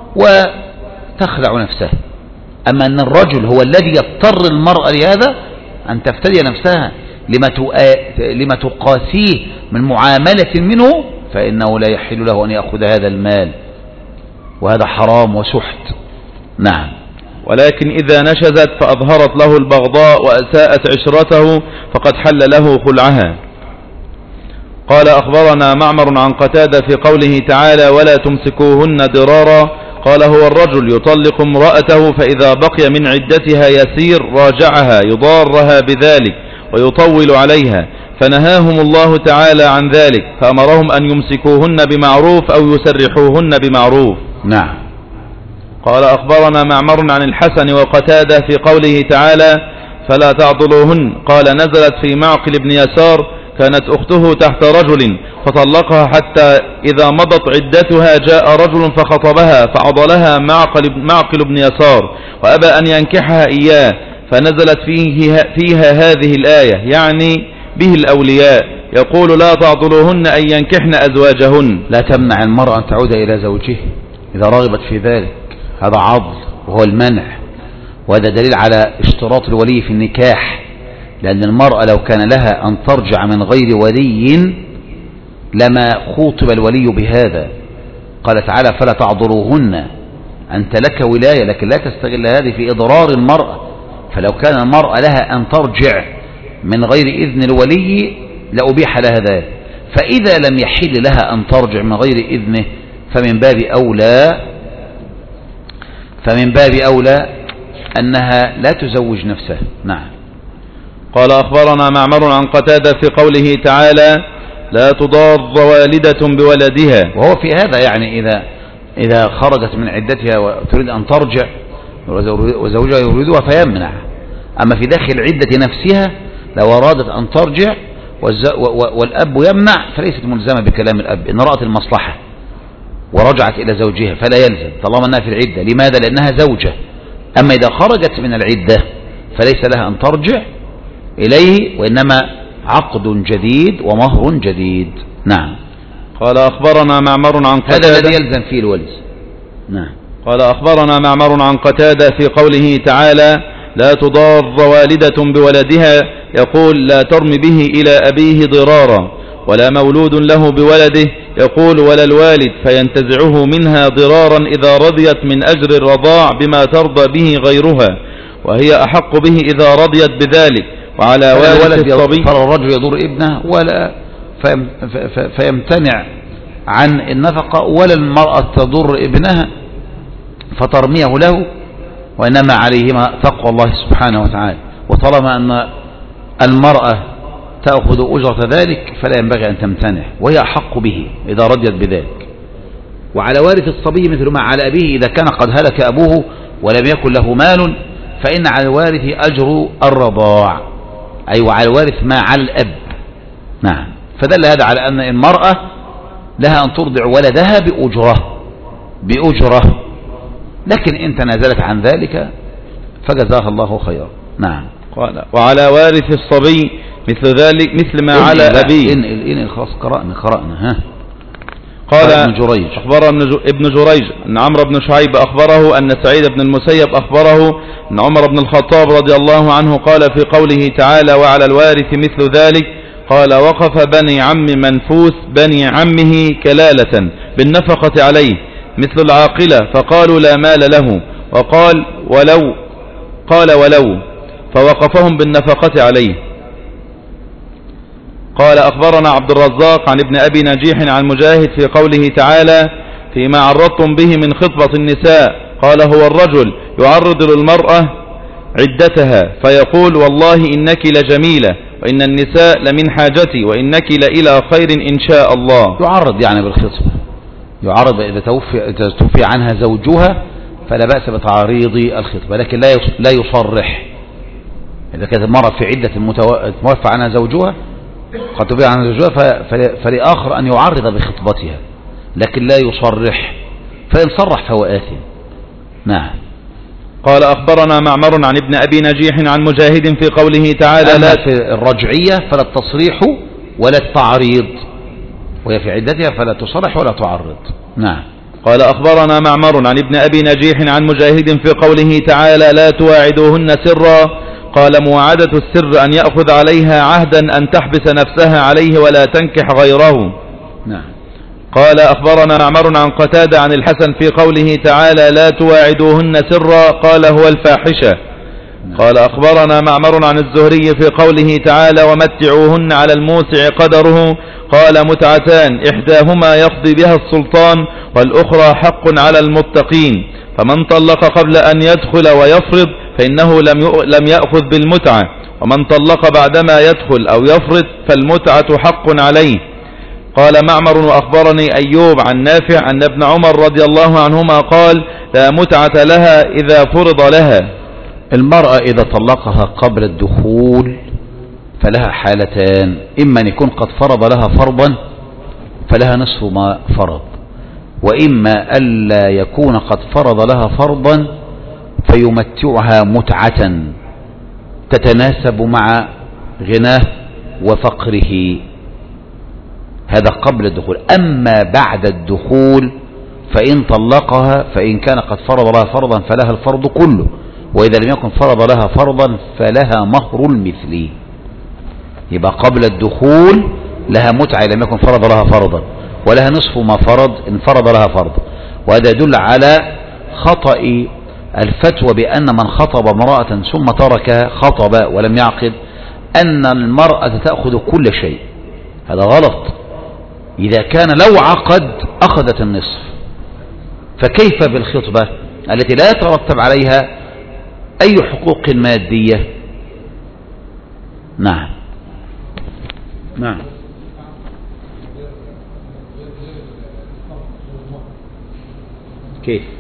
وتخلع نفسها. أما أن الرجل هو الذي يضطر المرأة لهذا أن تفتدي نفسها لما تقاسيه من معاملة منه، فإنه لا يحل له أن يأخذ هذا المال، وهذا حرام وسحت. نعم. ولكن إذا نشزت فأظهرت له البغضاء وأساءت عشرته فقد حل له خلعها. قال أخبرنا معمر عن قتادة في قوله تعالى ولا تمسكوهن ضرارا، قال هو الرجل يطلق امرأته فإذا بقي من عدتها يسير راجعها يضارها بذلك ويطول عليها، فنهاهم الله تعالى عن ذلك، فأمرهم أن يمسكوهن بمعروف أو يسرحوهن بمعروف. نعم. قال أخبرنا معمر عن الحسن وقتادة في قوله تعالى فلا تعضلوهن، قال نزلت في معقل بن يسار، كانت أخته تحت رجل فطلقها حتى إذا مضت عدتها جاء رجل فخطبها فعضلها معقل بن يسار وأبى أن ينكحها إياه، فنزلت فيها هذه الآية يعني به الأولياء يقول لا تعضلوهن أن ينكحن أزواجهن. لا تمنع المرأة أن تعود إلى زوجه إذا رغبت في ذلك، هذا عضل وهو المنع، وهذا دليل على اشتراط الولي في النكاح، لأن المرأة لو كان لها أن ترجع من غير ولي لما خوطب الولي بهذا. قال تعالى فلا تعضلوهن، أنت لك ولاية لكن لا تستغل هذه في إضرار المرأة، فلو كان المرأة لها أن ترجع من غير إذن الولي لأبيح لها ذلك، فإذا لم يحل لها أن ترجع من غير إذنه فمن باب أولى أنها لا تزوج نفسها. نعم. قال أخبرنا معمر عن قتادة في قوله تعالى لا تضار والدة بولدها، وهو في هذا يعني إذا خرجت من عدتها وتريد أن ترجع وزوجها يريدها فيمنع. أما في داخل العدة نفسها لو أرادت أن ترجع والأب يمنع فليست ملزمة بكلام الأب، إن رأت المصلحة ورجعت إلى زوجها فلا يلزم طالما أنها في العدة. لماذا؟ لأنها زوجة. أما إذا خرجت من العدة فليس لها أن ترجع إليه، وإنما عقد جديد ومهر جديد. نعم. قال أخبرنا معمر عن قتادة، هذا الذي يلزم فيه الولي. نعم. قال أخبرنا معمر عن قتادة في قوله تعالى لا تضار والدة بولدها، يقول لا ترم به إلى أبيه ضرارا، ولا مولود له بولده، يقول ولا الوالد فينتزعه منها ضرارا إذا رضيت من أجر الرضاع بما ترضى به غيرها، وهي أحق به إذا رضيت بذلك. وعلى والد الصبي فالرجل يضر ابنه ولا فيمتنع عن النفقة، ولا المرأة تضر ابنها فترميه له، وإنما عليهما تقوى الله سبحانه وتعالى. وطالما أن المرأة تأخذ أجرة ذلك فلا ينبغي أن تمتنع، وهي أحق به إذا رضيت بذلك. وعلى وارث الصبي مثل ما على أبيه إذا كان قد هلك أبوه ولم يكن له مال، فإن على الوارث أجر الرضاع، أي وعلى الوارث ما على الأب. نعم. فدل هذا على أن المرأة لها أن ترضع ولدها بأجرة، لكن إن تنازلت عن ذلك فجزاها الله خيرا. نعم. وعلى وارث الصبي مثل ذلك مثل ما على أبيه. إن خلاص قرأنا. ها. قال أخبر ابن جريج أن عمرو بن شعيب أخبره أن سعيد بن المسيب أخبره أن عمر بن الخطاب رضي الله عنه قال في قوله تعالى وعلى الوارث مثل ذلك، قال وقف بني عم منفوس بني عمه كلالة بالنفقة عليه مثل العاقلة، فقالوا لا مال له، وقال ولو فوقفهم بالنفقة عليه. قال أخبرنا عبد الرزاق عن ابن أبي نجيح عن مجاهد في قوله تعالى فيما عرضتم به من خطبة النساء، قال هو الرجل يعرض للمرأة عدتها فيقول والله إنك لجميلة وإن النساء لمن حاجتي وإنك لإلى خير إن شاء الله. يعرض يعني بالخطبة، يعرض إذا توفي عنها زوجها فلا بأس بتعريض الخطبة، لكن لا يصرح إذا كانت المرأة في عدة متوفى عنها زوجها قد تبيع عنها زوجها فلآخر أن يعرض بخطبتها لكن لا يصرح، فإن صرح فهو آثم. نعم. قال أخبرنا معمر عن ابن أبي نجيح عن مجاهد في قوله تعالى لا في الرجعية فلا التصريح ولا التعريض، وهي في عدتها فلا تصرح ولا تعرض. نعم. قال أخبرنا معمر عن ابن أبي نجيح عن مجاهد في قوله تعالى لا تواعدوهن سرا، قال مواعدة السر أن يأخذ عليها عهدا أن تحبس نفسها عليه ولا تنكح غيره. نعم. قال أخبرنا معمر عن قتادة عن الحسن في قوله تعالى لا تواعدوهن سرا، قال هو الفاحشة. قال أخبرنا معمر عن الزهري في قوله تعالى ومتعوهن على الموسع قدره، قال متعتان إحداهما يقضي بها السلطان والأخرى حق على المتقين، فمن طلق قبل أن يدخل ويفرض فإنه لم يأخذ بالمتعة، ومن طلق بعدما يدخل أو يفرض فالمتعة حق عليه. قال معمر وأخبرني أيوب عن نافع أن ابن عمر رضي الله عنهما قال لا متعة لها إذا فرض لها. المرأة إذا طلقها قبل الدخول فلها حالتان، إما أن يكون قد فرض لها فرضا فلها نصف ما فرض، وإما ألا يكون قد فرض لها فرضا فيمتعها متعة تتناسب مع غناه وفقره. هذا قبل الدخول. أما بعد الدخول فإن طلقها فإن كان قد فرض لها فرضا فلها الفرض كله، وإذا لم يكن فرض لها فرضا فلها مهر المثل. يبقى قبل الدخول لها متعة لم يكن فرض لها فرضا، ولها نصف ما فرض إن فرض لها فرض. وهذا يدل على خطأ الفتوى بأن من خطب امرأة ثم ترك خطب ولم يعقد أن المرأة تأخذ كل شيء. هذا غلط. إذا كان لو عقد أخذت النصف، فكيف بالخطبة التي لا يترتب عليها أي حقوق مادية؟ نعم. نعم. كيف؟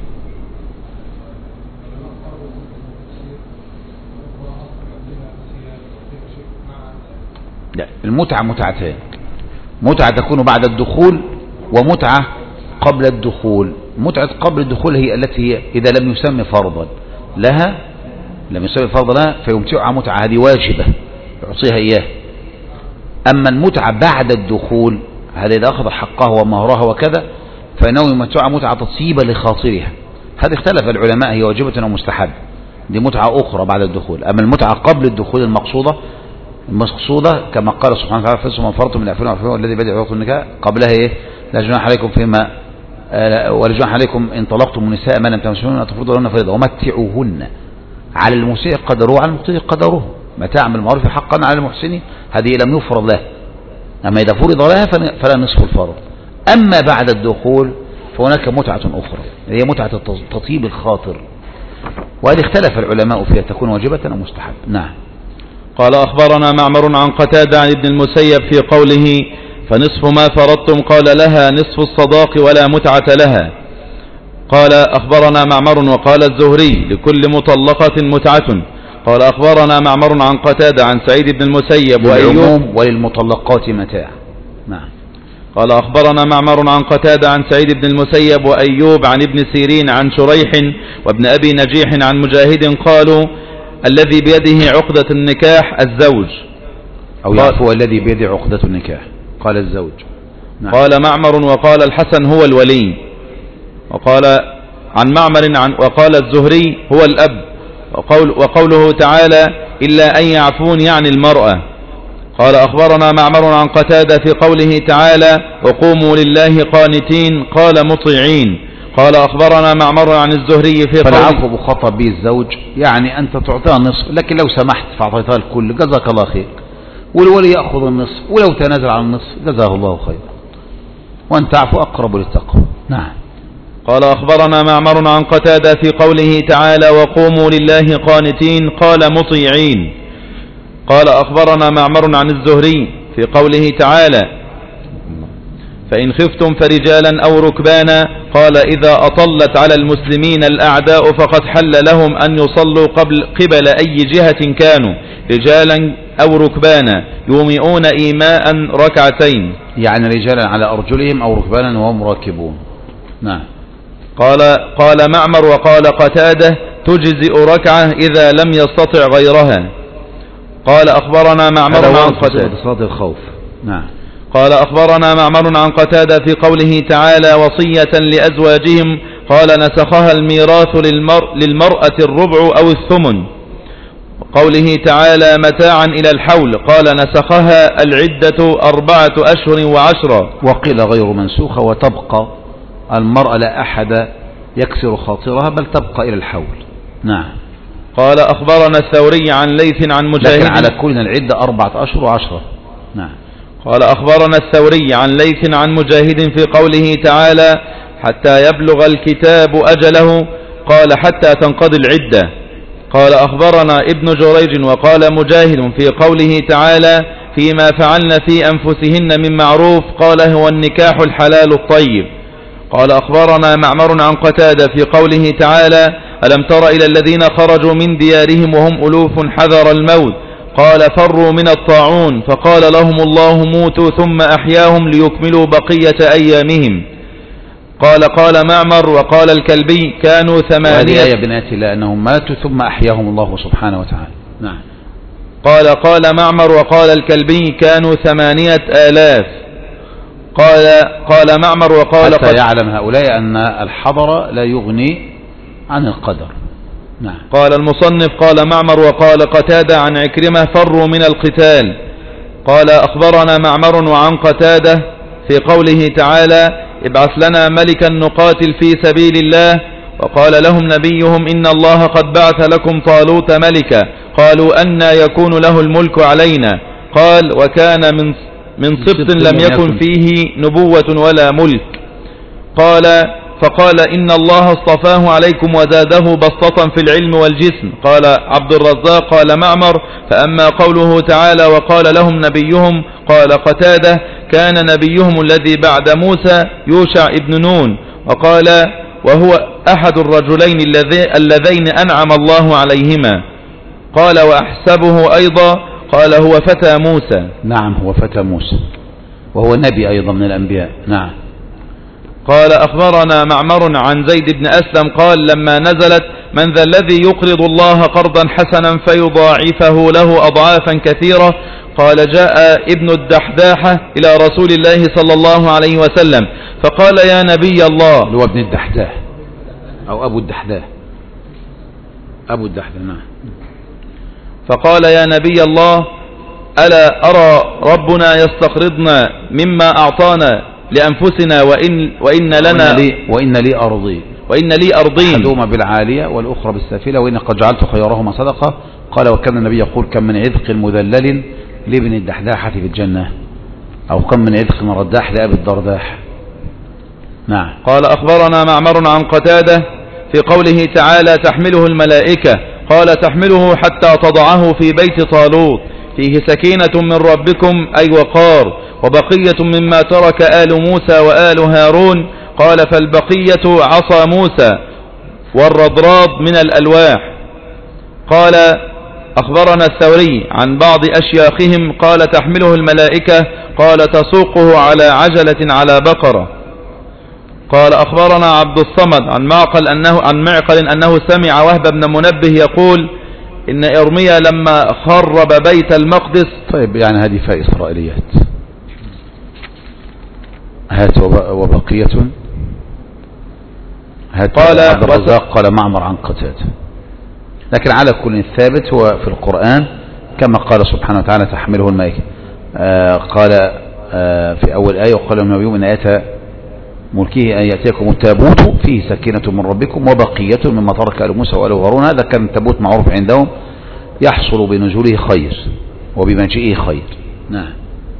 لا، المتعة متعتين، متعة تكون بعد الدخول ومتعة قبل الدخول. متعة قبل الدخول هي التي هي إذا لم يسمى فرضا لها، لم يسمى فرضا لها فيمتعها متعة، هذه واجبة يعطيها إياه. أما المتعة بعد الدخول هذا إذا أخذ حقها ومهرها وكذا فإنه يمتعها متعة تطيبة لخاطرها. هذا اختلف العلماء هي واجبة أو مستحب، دي متعة أخرى بعد الدخول. أما المتعة قبل الدخول المقصودة كما قال سبحانه وتعالى فسوا من فرضتم من العفو والعفو الذي بدأ يعطي النكاح قبلها إيه؟ لا جناح عليكم فيما ولا جناح عليكم إن طلقتم النساء ما لم تمسوهن تفرضوا لهن فريضة ومتعوهن على المسيء قدره وعلى المقتدر قدره متاع بالمعروف حقا على المحسنين. هذه لم يفرض له، أما إذا فرض لها فلا نصف الفرض. أما بعد الدخول فهناك متعة أخرى هي متعة تطيب الخاطر، وهذه اختلف العلماء فيها تكون واجبة أو مستحب. نعم. قال أخبرنا معمر عن قتادة عن ابن المسيب في قوله فنصف ما فرضتم قال لها نصف الصداق ولا متعة لها. قال أخبرنا معمر وقال الزهري لكل مطلقة متعة. قال أخبرنا معمر عن قتادة عن سعيد بن المسيب وأيوب وللمطلقات متاع. نعم. قال أخبرنا معمر عن قتادة عن سعيد بن المسيب وأيوب عن ابن سيرين عن شريح وابن أبي نجيح عن مجاهد قالوا الذي بيده عقدة النكاح الزوج، أو يعفو الذي بيده عقدة النكاح قال الزوج. نعم. قال معمر وقال الحسن هو الولي. وقال عن معمر وقال الزهري هو الأب. وقوله تعالى إلا أن يعفون يعني المرأة. قال أخبرنا معمر عن قتادة في قوله تعالى وقوموا لله قانتين قال مطيعين. قال أخبرنا معمر عن الزهري في قوله فالعفو مخاطب به الزوج، يعني أنت تعطيها النصف لكن لو سمحت فأعطيتها الكل جزاك الله خير، والولي يأخذ النصف ولو تنازل عن النصف جزاه الله خير، وأن تعفو أقرب للتقوى. نعم. قال أخبرنا معمر عن قتادة في قوله تعالى وقوموا لله قانتين قال مطيعين. قال أخبرنا معمر عن الزهري في قوله تعالى فإن خفتم فرجالا أو ركبانا. قال إذا أطلت على المسلمين الأعداء فقد حل لهم أن يصلوا قبل أي جهة كانوا، رجالا أو ركبانا، يومئون إيماء ركعتين، يعني رجالا على أرجلهم أو ركبانا وهم راكبون. نعم. قال معمر وقال قتادة تجزئ ركعة إذا لم يستطع غيرها. قال أخبرنا معمر عن قتادة صلاة الخوف. نعم. قال أخبرنا معمر عن قتادة في قوله تعالى وصية لأزواجهم، قال نسخها الميراث للمرأة الربع أو الثمن. قوله تعالى متاعا إلى الحول، قال نسخها العدة 4 أشهر و10. وقيل غير منسوخة، وتبقى المرأة لا أحد يكسر خاطرها بل تبقى إلى الحول. نعم. قال أخبرنا الثوري عن ليث عن مجاهد، لكن على كل العدة 4 أشهر و10. نعم. قال أخبرنا الثوري عن ليث عن مجاهد في قوله تعالى حتى يبلغ الكتاب أجله، قال حتى تنقضي العدة. قال أخبرنا ابن جريج وقال مجاهد في قوله تعالى فيما فعلن في أنفسهن من معروف، قال هو النكاح الحلال الطيب. قال أخبرنا معمر عن قتادة في قوله تعالى ألم تر إلى الذين خرجوا من ديارهم وهم ألوف حذر الموت، قال فروا من الطاعون، فقال لهم الله موتوا ثم أحياهم ليكملوا بقية أيامهم. قال معمر وقال الكلبي كانوا 8. وهذه آية بنات الله أنهم ماتوا ثم أحياهم الله سبحانه وتعالى. نعم. قال معمر وقال الكلبي كانوا 8,000. قال معمر وقال حتى يعلم هؤلاء أن الحضر لا يغني عن القدر. نعم. قال المصنف قال معمر وقال قتادة عن عكرمة فروا من القتال. قال أخبرنا معمر وعن قتادة في قوله تعالى ابعث لنا ملكا نقاتل في سبيل الله، وقال لهم نبيهم إن الله قد بعث لكم طالوت ملكا، قالوا أن يكون له الملك علينا، قال وكان من سبط لم يكن فيه نبوة ولا ملك. فقال إن الله اصطفاه عليكم وزاده بسطة في العلم والجسم. قال عبد الرزاق قال معمر فأما قوله تعالى وقال لهم نبيهم، قال قتادة كان نبيهم الذي بعد موسى يوشع ابن نون، وقال وهو أحد الرجلين اللذين أنعم الله عليهما. قال وأحسبه أيضا، قال هو فتى موسى. نعم هو فتى موسى وهو نبي أيضا من الأنبياء. نعم. قال أخبرنا معمر عن زيد بن أسلم قال لما نزلت من ذا الذي يقرض الله قرضا حسنا فيضاعفه له أضعافا كثيرة، قال جاء ابن الدحداحة إلى رسول الله صلى الله عليه وسلم فقال يا نبي الله، هو ابن الدحداح أو أبو الدحداح، أبو الدحداح. نعم. فقال يا نبي الله ألا أرى ربنا يستقرضنا مما أعطانا لأنفسنا وإن لي أرضين أحدهما بالعالية والأخرى بالسافلة وإن قد جعلت خيارهما صدقة. قال وكان النبي يقول كم من عذق مذلل لابن الدحداحة في الجنة، أو كم من عذق مرداح لأبي الدرداح. نعم. قال أخبرنا معمر عن قتادة في قوله تعالى تحمله الملائكة، قال تحمله حتى تضعه في بيت طالوت فيه سكينة من ربكم أي وقار، وبقية مما ترك آل موسى وآل هارون. قال فالبقية عصا موسى والرضراض من الألواح. قال أخبرنا الثوري عن بعض أشياخهم قال تحمله الملائكة، قال تسوقه على عجلة على بقرة. قال أخبرنا عبد الصمد عن معقل أنه سمع وهب بن منبه يقول إن إرميا لما خرب بيت المقدس. طيب يعني هذه فاء إسرائيليات. هات وبقية. قال عبد الرزاق قال معمر عن قتادة، لكن على كل الثابت هو في القرآن كما قال سبحانه وتعالى تحمله الملائكة. قال في أول آية وقال النبي إن آية ملكه أن يأتيكم التابوت فيه سكينة من ربكم وبقية مما ترك آل موسى وآل هارون. هذا كان التابوت معروف عندهم يحصل بنزوله خير وبمجيئه خير. نعم.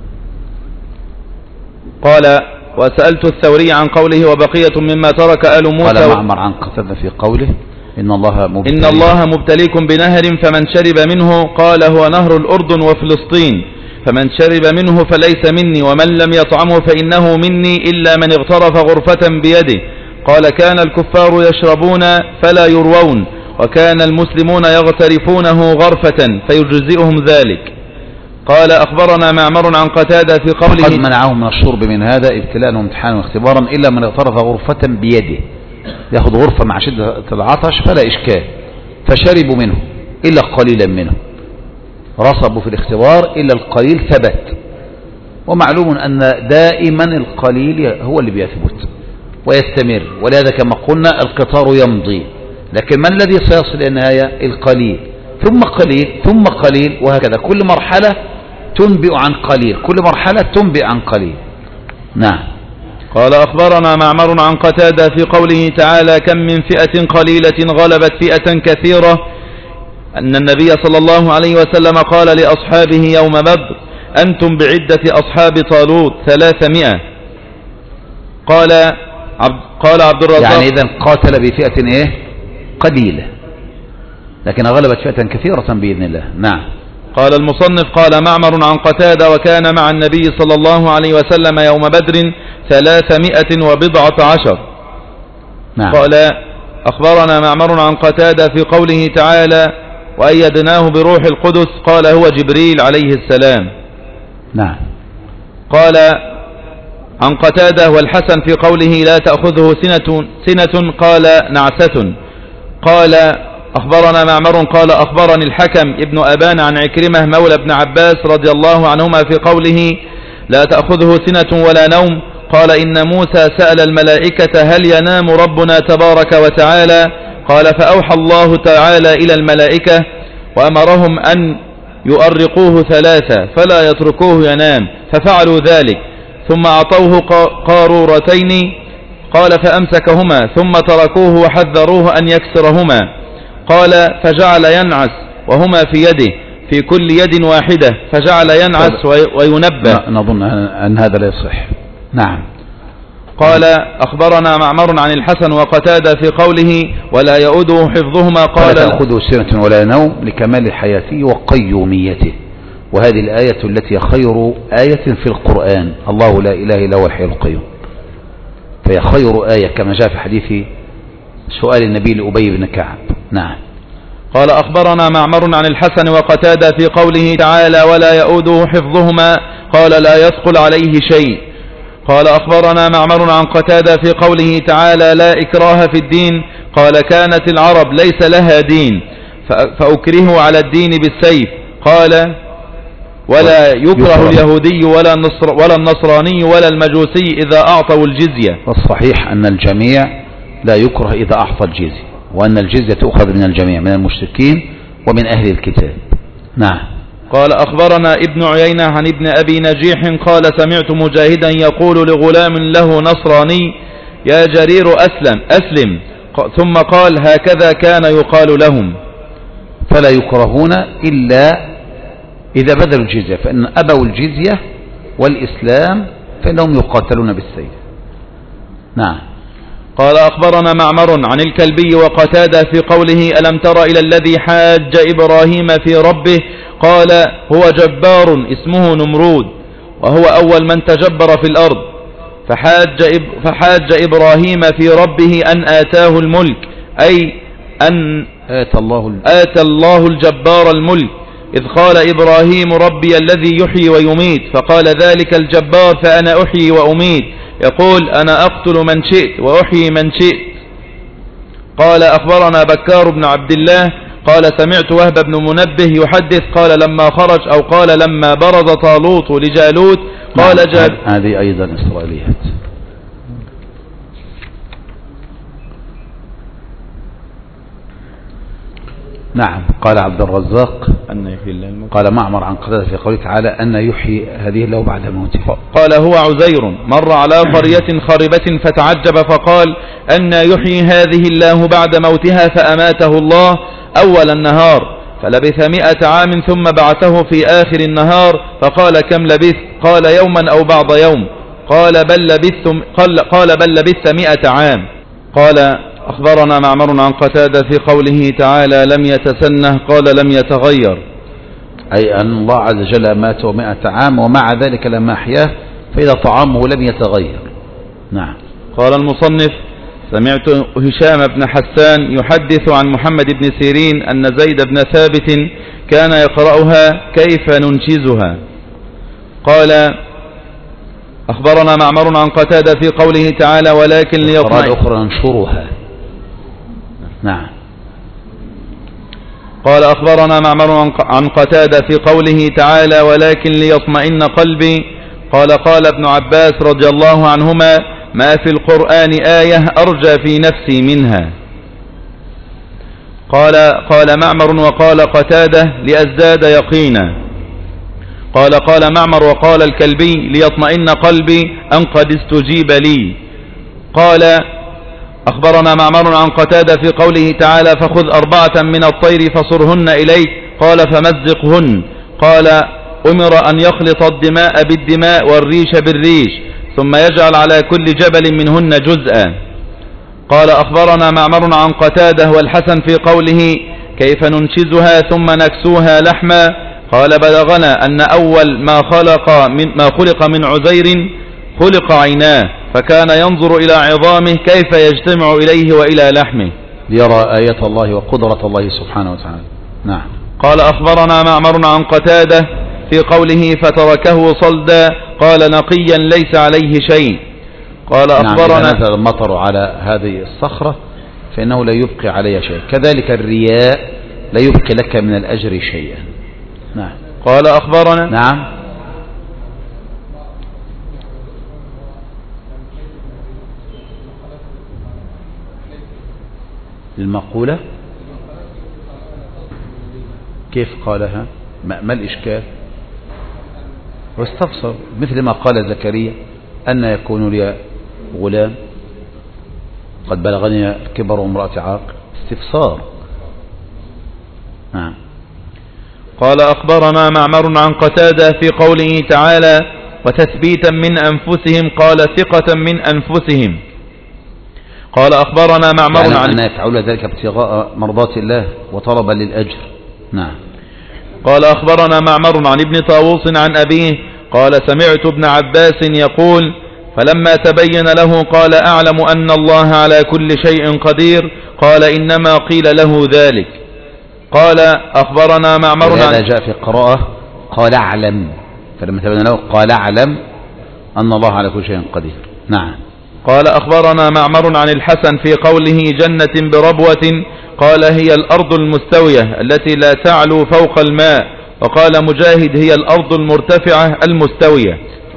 قال وسألت الثوري عن قوله وبقية مما ترك آل موسى. قال معمر عن قتادة في قوله إن الله مبتليكم بنهر فمن شرب منه قال هو نهر الأردن وفلسطين فمن شرب منه فليس مني ومن لم يطعمه فإنه مني إلا من اغترف غرفة بيده. قال كان الكفار يشربون فلا يروون، وكان المسلمون يغترفونه غرفة فيجزئهم ذلك. قال أخبرنا معمر عن قتادة في قوله قد منعهم من الشرب من هذا ابتلاء وامتحانا واختبارا إلا من اغترف غرفة بيده، يأخذ غرفة مع شدة العطش فلا إشكال، فشربوا منه إلا قليلا منه، رصبوا في الاختبار إلا القليل ثبت. ومعلوم أن دائما القليل هو اللي بيثبت ويستمر، ولهذا كما قلنا القطار يمضي، لكن من الذي سيصل إلى النهاية؟ القليل ثم قليل ثم قليل، وهكذا كل مرحلة تنبئ عن قليل، كل مرحلة تنبئ عن قليل. نعم. قال أخبرنا معمر عن قتادة في قوله تعالى كم من فئة قليلة غلبت فئة كثيرة أن النبي صلى الله عليه وسلم قال لأصحابه يوم بدر أنتم بعدة أصحاب طالوت 300. قال عبد الرزاق يعني إذن قاتل بفئة إيه؟ قليلة، لكن غلبت فئة كثيرة بإذن الله. نعم. قال المصنف قال معمر عن قتادة وكان مع النبي صلى الله عليه وسلم يوم بدر 310. نعم. قال أخبرنا معمر عن قتادة في قوله تعالى وأيدناه بروح القدس، قال هو جبريل عليه السلام. نعم. قال عن قتادة والحسن في قوله لا تأخذه سنة قال نعسة. قال أخبرنا معمر قال أخبرني الحكم ابن أبان عن عكرمة مولى ابن عباس رضي الله عنهما في قوله لا تأخذه سنة ولا نوم، قال إن موسى سأل الملائكة هل ينام ربنا تبارك وتعالى؟ قال فأوحى الله تعالى إلى الملائكة وأمرهم أن يؤرقوه 3 فلا يتركوه ينام، ففعلوا ذلك ثم أعطوه قارورتين، قال فأمسكهما ثم تركوه وحذروه أن يكسرهما، قال فجعل ينعس وهما في يده في كل يد واحدة، فجعل ينعس وينبه. نظن أن هذا لا يصح. نعم. قال أخبرنا معمر عن الحسن وقتادة في قوله ولا يؤوده حفظهما، قال لا تأخذه سنة ولا نوم لكمال حياته وقيوميته، وهذه الآية التي خير آية في القرآن، الله لا إله إلا هو الحي القيوم، فهي خير آية كما جاء في حديث سؤال النبي لأبي بن كعب. نعم. قال أخبرنا معمر عن الحسن وقتادة في قوله تعالى ولا يؤوده حفظهما، قال لا يثقل عليه شيء. قال أخبرنا معمر عن قتادة في قوله تعالى لا إكراه في الدين، قال كانت العرب ليس لها دين فأكرهوا على الدين بالسيف، قال ولا يكره اليهودي ولا النصراني ولا المجوسي إذا أعطوا الجزية. والصحيح أن الجميع لا يكره إذا أعطى الجزية، وأن الجزية تؤخذ من الجميع من المشركين ومن أهل الكتاب. نعم. قال أخبرنا ابن عيينة عن ابن أبي نجيح قال سمعت مجاهدا يقول لغلام له نصراني يا جرير أسلم، ثم قال هكذا كان يقال لهم. فلا يكرهون إلا إذا بذلوا الجزية، فإن أبوا الجزية والإسلام فإنهم يقاتلون بالسيف. نعم. قال أخبرنا معمر عن الكلبي وقتادة في قوله ألم تر إلى الذي حاج إبراهيم في ربه، قال هو جبار اسمه نمرود وهو أول من تجبر في الأرض، فحاج إبراهيم في ربه أن آتاه الملك، أي أن آتى الله الجبار الملك، إذ قال إبراهيم ربي الذي يحيي ويميت، فقال ذلك الجبار فأنا أحيي وأميت، يقول أنا أقتل من شئت وأحيي من شئت. قال أخبرنا بكار بن عبد الله قال سمعت وهب بن منبه يحدث قال لما خرج أو قال لما برز طالوت لجالوت قال هذه أيضا إسرائيليات. نعم. قال عبد الرزاق قال معمر عن قتادة في قوله تعالى أن يحيي هذه الله بعد موته، قال هو عزير مر على قرية خربة فتعجب فقال أن يحيي هذه الله بعد موتها، فأماته الله أول النهار فلبث 100 عام ثم بعثه في آخر النهار، فقال كم لبثت؟ قال يوما أو بعض يوم، قال بل لبثت 100 عام. قال أخبرنا معمر عن قتادة في قوله تعالى لم يتسنه، قال لم يتغير. أي أن الله عز وجل ماته 100 عام ومع ذلك لما أحياه فإذا طعامه لم يتغير. نعم. قال المصنف: سمعت هشام بن حسان يحدث عن محمد بن سيرين أن زيد بن ثابت كان يقرأها كيف ننشزها. قال: أخبرنا معمر عن قتادة في قوله تعالى ولكن ليطمئن أخرى ننشرها. نعم. قال: أخبرنا معمر عن قتادة في قوله تعالى ولكن ليطمئن قلبي. قال ابن عباس رضي الله عنهما: ما في القرآن آية أرجى في نفسي منها. قال معمر وقال قتادة لأزداد يقينا. قال معمر وقال الكلبي ليطمئن قلبي أن قد استجيب لي. قال: أخبرنا معمر عن قتادة في قوله تعالى فخذ 4 من الطير فصرهن إليك. قال: فمزقهن. قال: أمر أن يخلط الدماء بالدماء والريش بالريش ثم يجعل على كل جبل منهن جزءا. قال: أخبرنا معمر عن قتادة والحسن في قوله كيف ننشزها ثم نكسوها لحما. قال: بلغنا أن أول ما خلق من عزير خلق عيناه فكان ينظر إلى عظامه كيف يجتمع إليه وإلى لحمه ليرى آية الله وقدرة الله سبحانه وتعالى. نعم. قال: أخبرنا معمر عن قتادة في قوله فتركه صلدا. قال: نقيا ليس عليه شيء. قال: أخبرنا نعم. إذا نزل المطر على هذه الصخرة فإنه لا يبقي عليها شيء، كذلك الرياء لا يبقي لك من الأجر شيئا. نعم. قال: أخبرنا نعم. المقولة كيف قالها؟ ما الإشكال؟ واستفسر مثل ما قال زكريا أن يكون لي غلام قد بلغني الكبر وامرأة عاقر. استفسار. نعم. قال: أخبرنا معمر عن قتادة في قوله تعالى وتثبيتا من أنفسهم قال ثقة من أنفسهم. قال: أخبرنا معمر عن أن يفعل ذلك ابتغاء مرضات الله وطلبا للأجر. نعم. قال: أخبرنا معمر عن ابن طاووس عن أبيه قال: سمعت ابن عباس يقول فلما تبين له قال: أعلم أن الله على كل شيء قدير. قال: إنما قيل له ذلك. قال: أخبرنا معمر هذا جاء في قراءة قال: أعلم، فلما تبين له قال: أعلم أن الله على كل شيء قدير. نعم. قال: أخبرنا معمر عن الحسن في قوله جنة بربوة. قال: هي الأرض المستوية التي لا تعلو فوق الماء. وقال مجاهد: هي الأرض المرتفعة المستوية.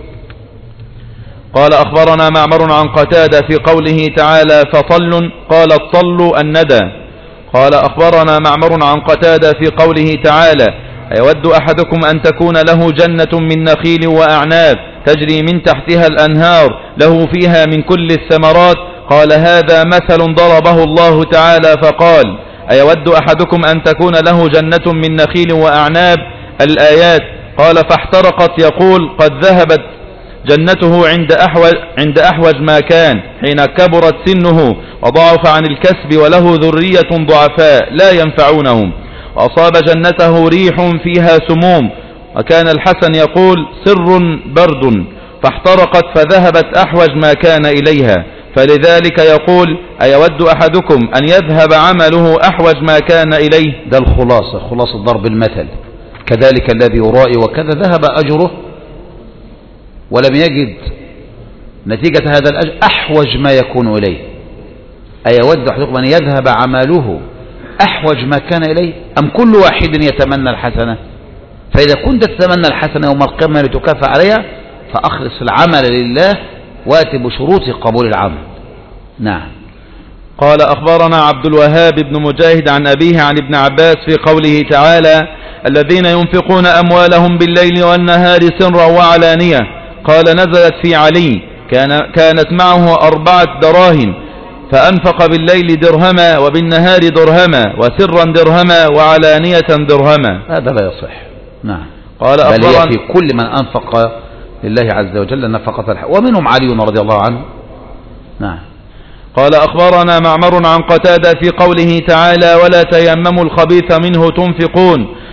قال: أخبرنا معمر عن قتادة في قوله تعالى فطل. قال: الطل الندى. قال: أخبرنا معمر عن قتادة في قوله تعالى أيود أحدكم أن تكون له جنة من نخيل وأعناب تجري من تحتها الأنهار له فيها من كل الثمرات. قال: هذا مثل ضربه الله تعالى فقال أيود أحدكم أن تكون له جنة من نخيل وأعناب الآيات. قال: فاحترقت يقول قد ذهبت جنته عند أحوج ما كان حين كبرت سنه وضعف عن الكسب وله ذرية ضعفاء لا ينفعونهم وأصاب جنته ريح فيها سموم. وكان الحسن يقول سر برد فاحترقت فذهبت أحوج ما كان إليها. فلذلك يقول أيود أحدكم أن يذهب عمله أحوج ما كان إليه. ده خلاصة ضرب المثل. كذلك الذي يرائي وكذا ذهب أجره ولم يجد نتيجة هذا الأجر أحوج ما يكون إليه. أيود أحدكم أن يذهب عمله أحوج ما كان إليه أم كل واحد يتمنى الحسنة؟ فإذا كنت تتمنى الحسنة يوم القيامة لتكافئ عليها فأخلص العمل لله وأتي بشروط قبول العمل. نعم. قال: أخبرنا عبد الوهاب بن مجاهد عن أبيه عن ابن عباس في قوله تعالى الذين ينفقون أموالهم بالليل والنهار سرا وعلانية. قال: نزلت في علي كانت معه 4 دراهم فأنفق بالليل درهما وبالنهار درهما وسرا درهما وعلانية درهما. هذا لا يصح. نعم. قال: بل هي في كل من أنفق لله عز وجل نفقة الحق ومنهم علي رضي الله عنه. نعم. قال: أخبرنا معمر عن قتادة في قوله تعالى ولا تيمموا الخبيث منه تنفقون.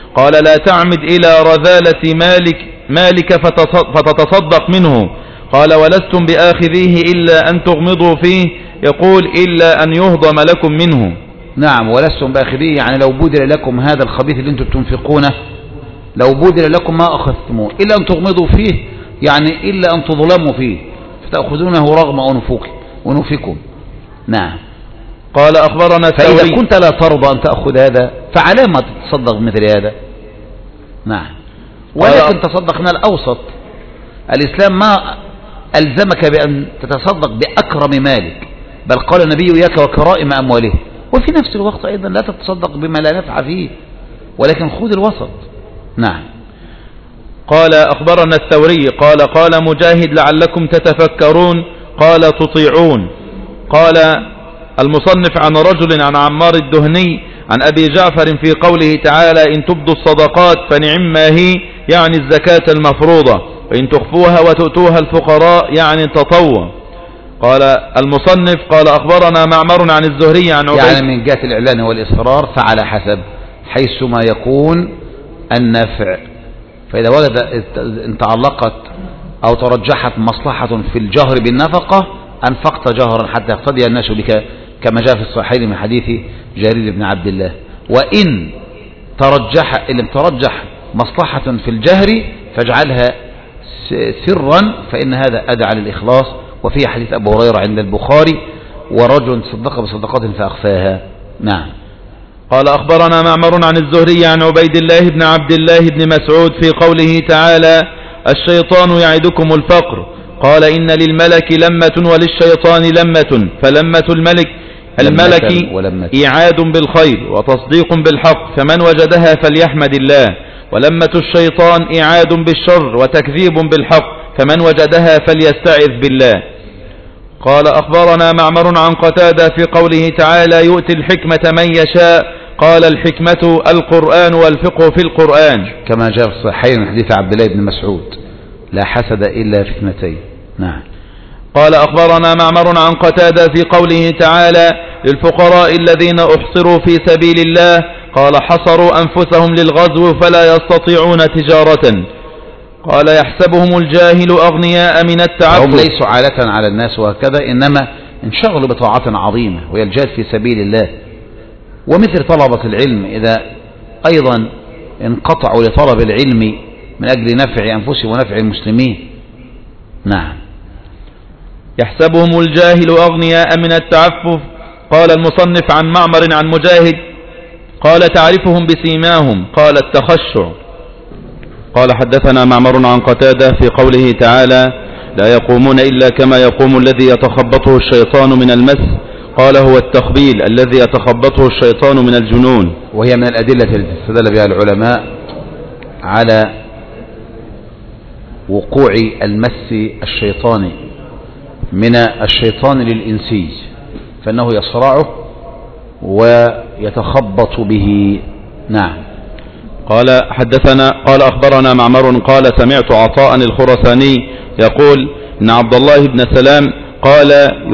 قال لا تعمد إلى رذالة مالك فتتصدق منه. قال ولستم بآخذيه إلا أن تغمضوا فيه، يقول إلا أن يهضم لكم منه. نعم، ولستم بآخذيه يعني لو بودل لكم هذا الخبيث اللي انتم تنفقونه، لو بودل لكم ما أخذتموه إلا أن تغمضوا فيه، يعني إلا أن تظلموا فيه فتأخذونه رغم أنوفكم. نعم. قال أخبرنا الثوري. فإذا كنت لا ترضى أن تأخذ هذا فعلى ما تتصدق بمثل هذا. نعم. ولكن تصدق من الأوسط. الإسلام ما ألزمك بأن تتصدق بأكرم مالك، بل قال النبي إياك وكرائم أمواله، وفي نفس الوقت أيضا لا تتصدق بما لا نفع فيه، ولكن خذ الوسط. نعم. قال أخبرنا الثوري قال مجاهد لعلكم تتفكرون، قال تطيعون. قال المصنف عن رجل عن عمار الدهني عن أبي جعفر في قوله تعالى إن تبدوا الصدقات فنعما هي، يعني الزكاة المفروضة، وإن تخفوها وتؤتوها الفقراء يعني التطوع. قال المصنف قال أخبرنا معمر عن الزهري عن عبيد، يعني من جهة الإعلان والإصرار فعلى حسب حيثما يكون النفع. فإذا وجد إن تعلقت أو ترجحت مصلحة في الجهر بالنفقة أنفقت جهرا حتى يقتدي الناس بك، كما جاء في الصحيحين من حديث جرير بن عبد الله. وإن ترجح مصلحة في الجهر فاجعلها سرا، فإن هذا أدعى للإخلاص. وفي حديث أبو هريرة عند البخاري ورجل صدق بصدقات فأخفاها. نعم. قال أخبرنا معمر عن الزهري عن عبيد الله بن عبد الله بن مسعود في قوله تعالى الشيطان يعدكم الفقر، قال إن للملك لمة وللشيطان لمة، فلمة الملك إيعاد بالخير وتصديق بالحق، فمن وجدها فليحمد الله، ولمة الشيطان إيعاد بالشر وتكذيب بالحق، فمن وجدها فليستعذ بالله. قال أخبرنا معمر عن قتادة في قوله تعالى يؤتي الحكمة من يشاء، قال الحكمة القرآن والفقه في القرآن، كما جاء في الصحيحين من حديث عبد الله بن مسعود لا حسد إلا في اثنتين. نعم. قال أخبرنا معمر عن قتادة في قوله تعالى للفقراء الذين أحصروا في سبيل الله، قال حصروا أنفسهم للغزو فلا يستطيعون تجارة، قال يحسبهم الجاهل أغنياء من التعفف. هم ليسوا عالة على الناس وهكذا، إنما انشغلوا بطاعة عظيمة وهي الجهاد في سبيل الله. ومثل طلبة العلم إذا أيضا انقطعوا لطلب العلم من أجل نفع أنفسهم ونفع المسلمين. نعم. يحسبهم الجاهل أغنياء من التعفف. قال المصنف عن معمر عن مجاهد قال تعرفهم بسيماهم، قال التخشع. قال حدثنا معمر عن قتادة في قوله تعالى لا يقومون إلا كما يقوم الذي يتخبطه الشيطان من المس، قال هو التخبيل الذي يتخبطه الشيطان من الجنون. وهي من الأدلة التي استدل بها العلماء على وقوع المس الشيطاني من الشيطان للإنسي، فإنه يصرعه ويتخبط به. نعم. قال أخبرنا معمر قال سمعت عطاء الخرساني يقول إن عبد الله بن سلام قال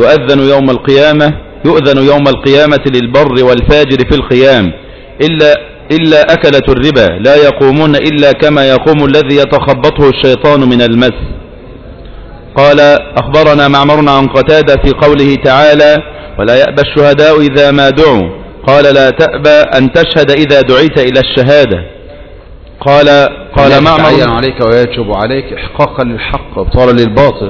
يؤذن يوم القيامة للبر والفاجر في الخيام إلا أكلة الربا لا يقومون إلا كما يقوم الذي يتخبطه الشيطان من المس. قال أخبرنا معمر عن قتادة في قوله تعالى ولا يأبى الشهداء إذا ما دعوا، قال لا تأبى أن تشهد إذا دعيت إلى الشهادة. قال معمر يتعين عليك ويجب عليك إحقاقا للحق وابطالا للباطل،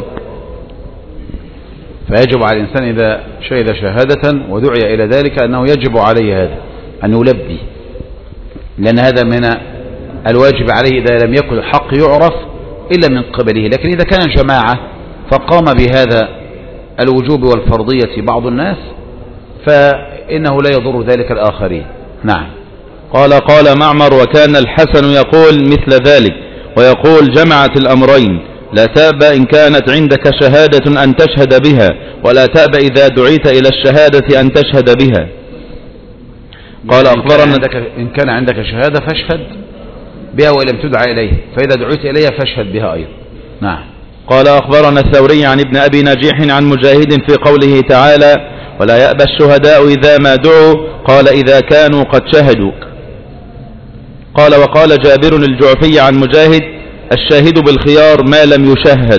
فيجب على الإنسان إذا شهد شهادة ودعي إلى ذلك أنه يجب عليه هذا أن يلبي، لأن هذا من الواجب عليه إذا لم يكن الحق يعرف إلا من قبله. لكن إذا كان جماعة فقام بهذا الوجوب والفرضية بعض الناس فإنه لا يضر ذلك الآخرين. نعم. قال معمر وكان الحسن يقول مثل ذلك، ويقول جمعت الأمرين لا تأبى إن كانت عندك شهادة أن تشهد بها، ولا تأبى إذا دعيت إلى الشهادة أن تشهد بها. قال أخبرنا إن كان عندك شهادة فاشهد بها وإن لم تدعى إليه، فإذا دعيت إليها فاشهد بها أيضا. نعم. قال أخبرنا الثوري عن ابن أبي نجيح عن مجاهد في قوله تعالى ولا يأبى الشهداء إذا ما دعوا، قال إذا كانوا قد شهدوا. قال وقال جابر الجعفي عن مجاهد الشاهد بالخيار ما لم يشهد.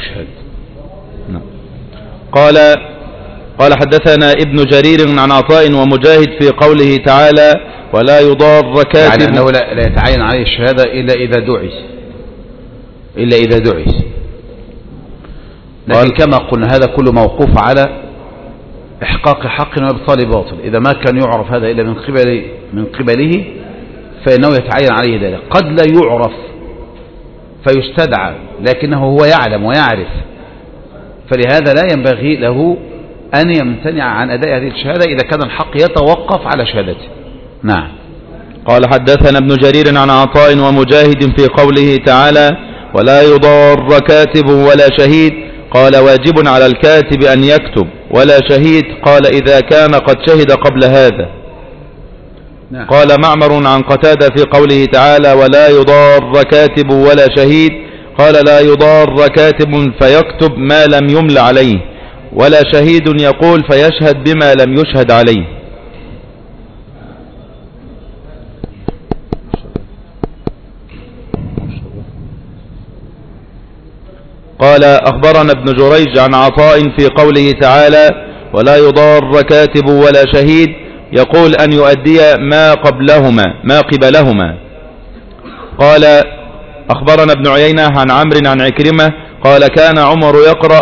قال حدثنا ابن جرير عن عطاء ومجاهد في قوله تعالى ولا يضار كاتب، يعني أنه لا يتعين عليه الشهادة إلا إذا دعي. لكن كما قلنا هذا كله موقوف على إحقاق حق وإبطال باطل. إذا ما كان يعرف هذا إلا من قبله فإنه يتعين عليه ذلك. قد لا يعرف فيستدعى لكنه هو يعلم ويعرف، فلهذا لا ينبغي له أن يمتنع عن أداء هذه الشهادة إذا كان الحق يتوقف على شهادته. نعم. قال حدثنا ابن جرير عن عطاء ومجاهد في قوله تعالى ولا يضار كاتب ولا شهيد، قال واجب على الكاتب أن يكتب، ولا شهيد قال إذا كان قد شهد قبل هذا. نعم. قال معمر عن قتادة في قوله تعالى ولا يضار كاتب ولا شهيد، قال لا يضار كاتب فيكتب ما لم يمل عليه، ولا شهيد يقول فيشهد بما لم يشهد عليه. قال أخبرنا ابن جريج عن عطاء في قوله تعالى ولا يضار كاتب ولا شهيد، يقول أن يؤدي ما قبلهما. قال أخبرنا ابن عيينة عن عمرو عن عكرمة قال كان عمر يقرأ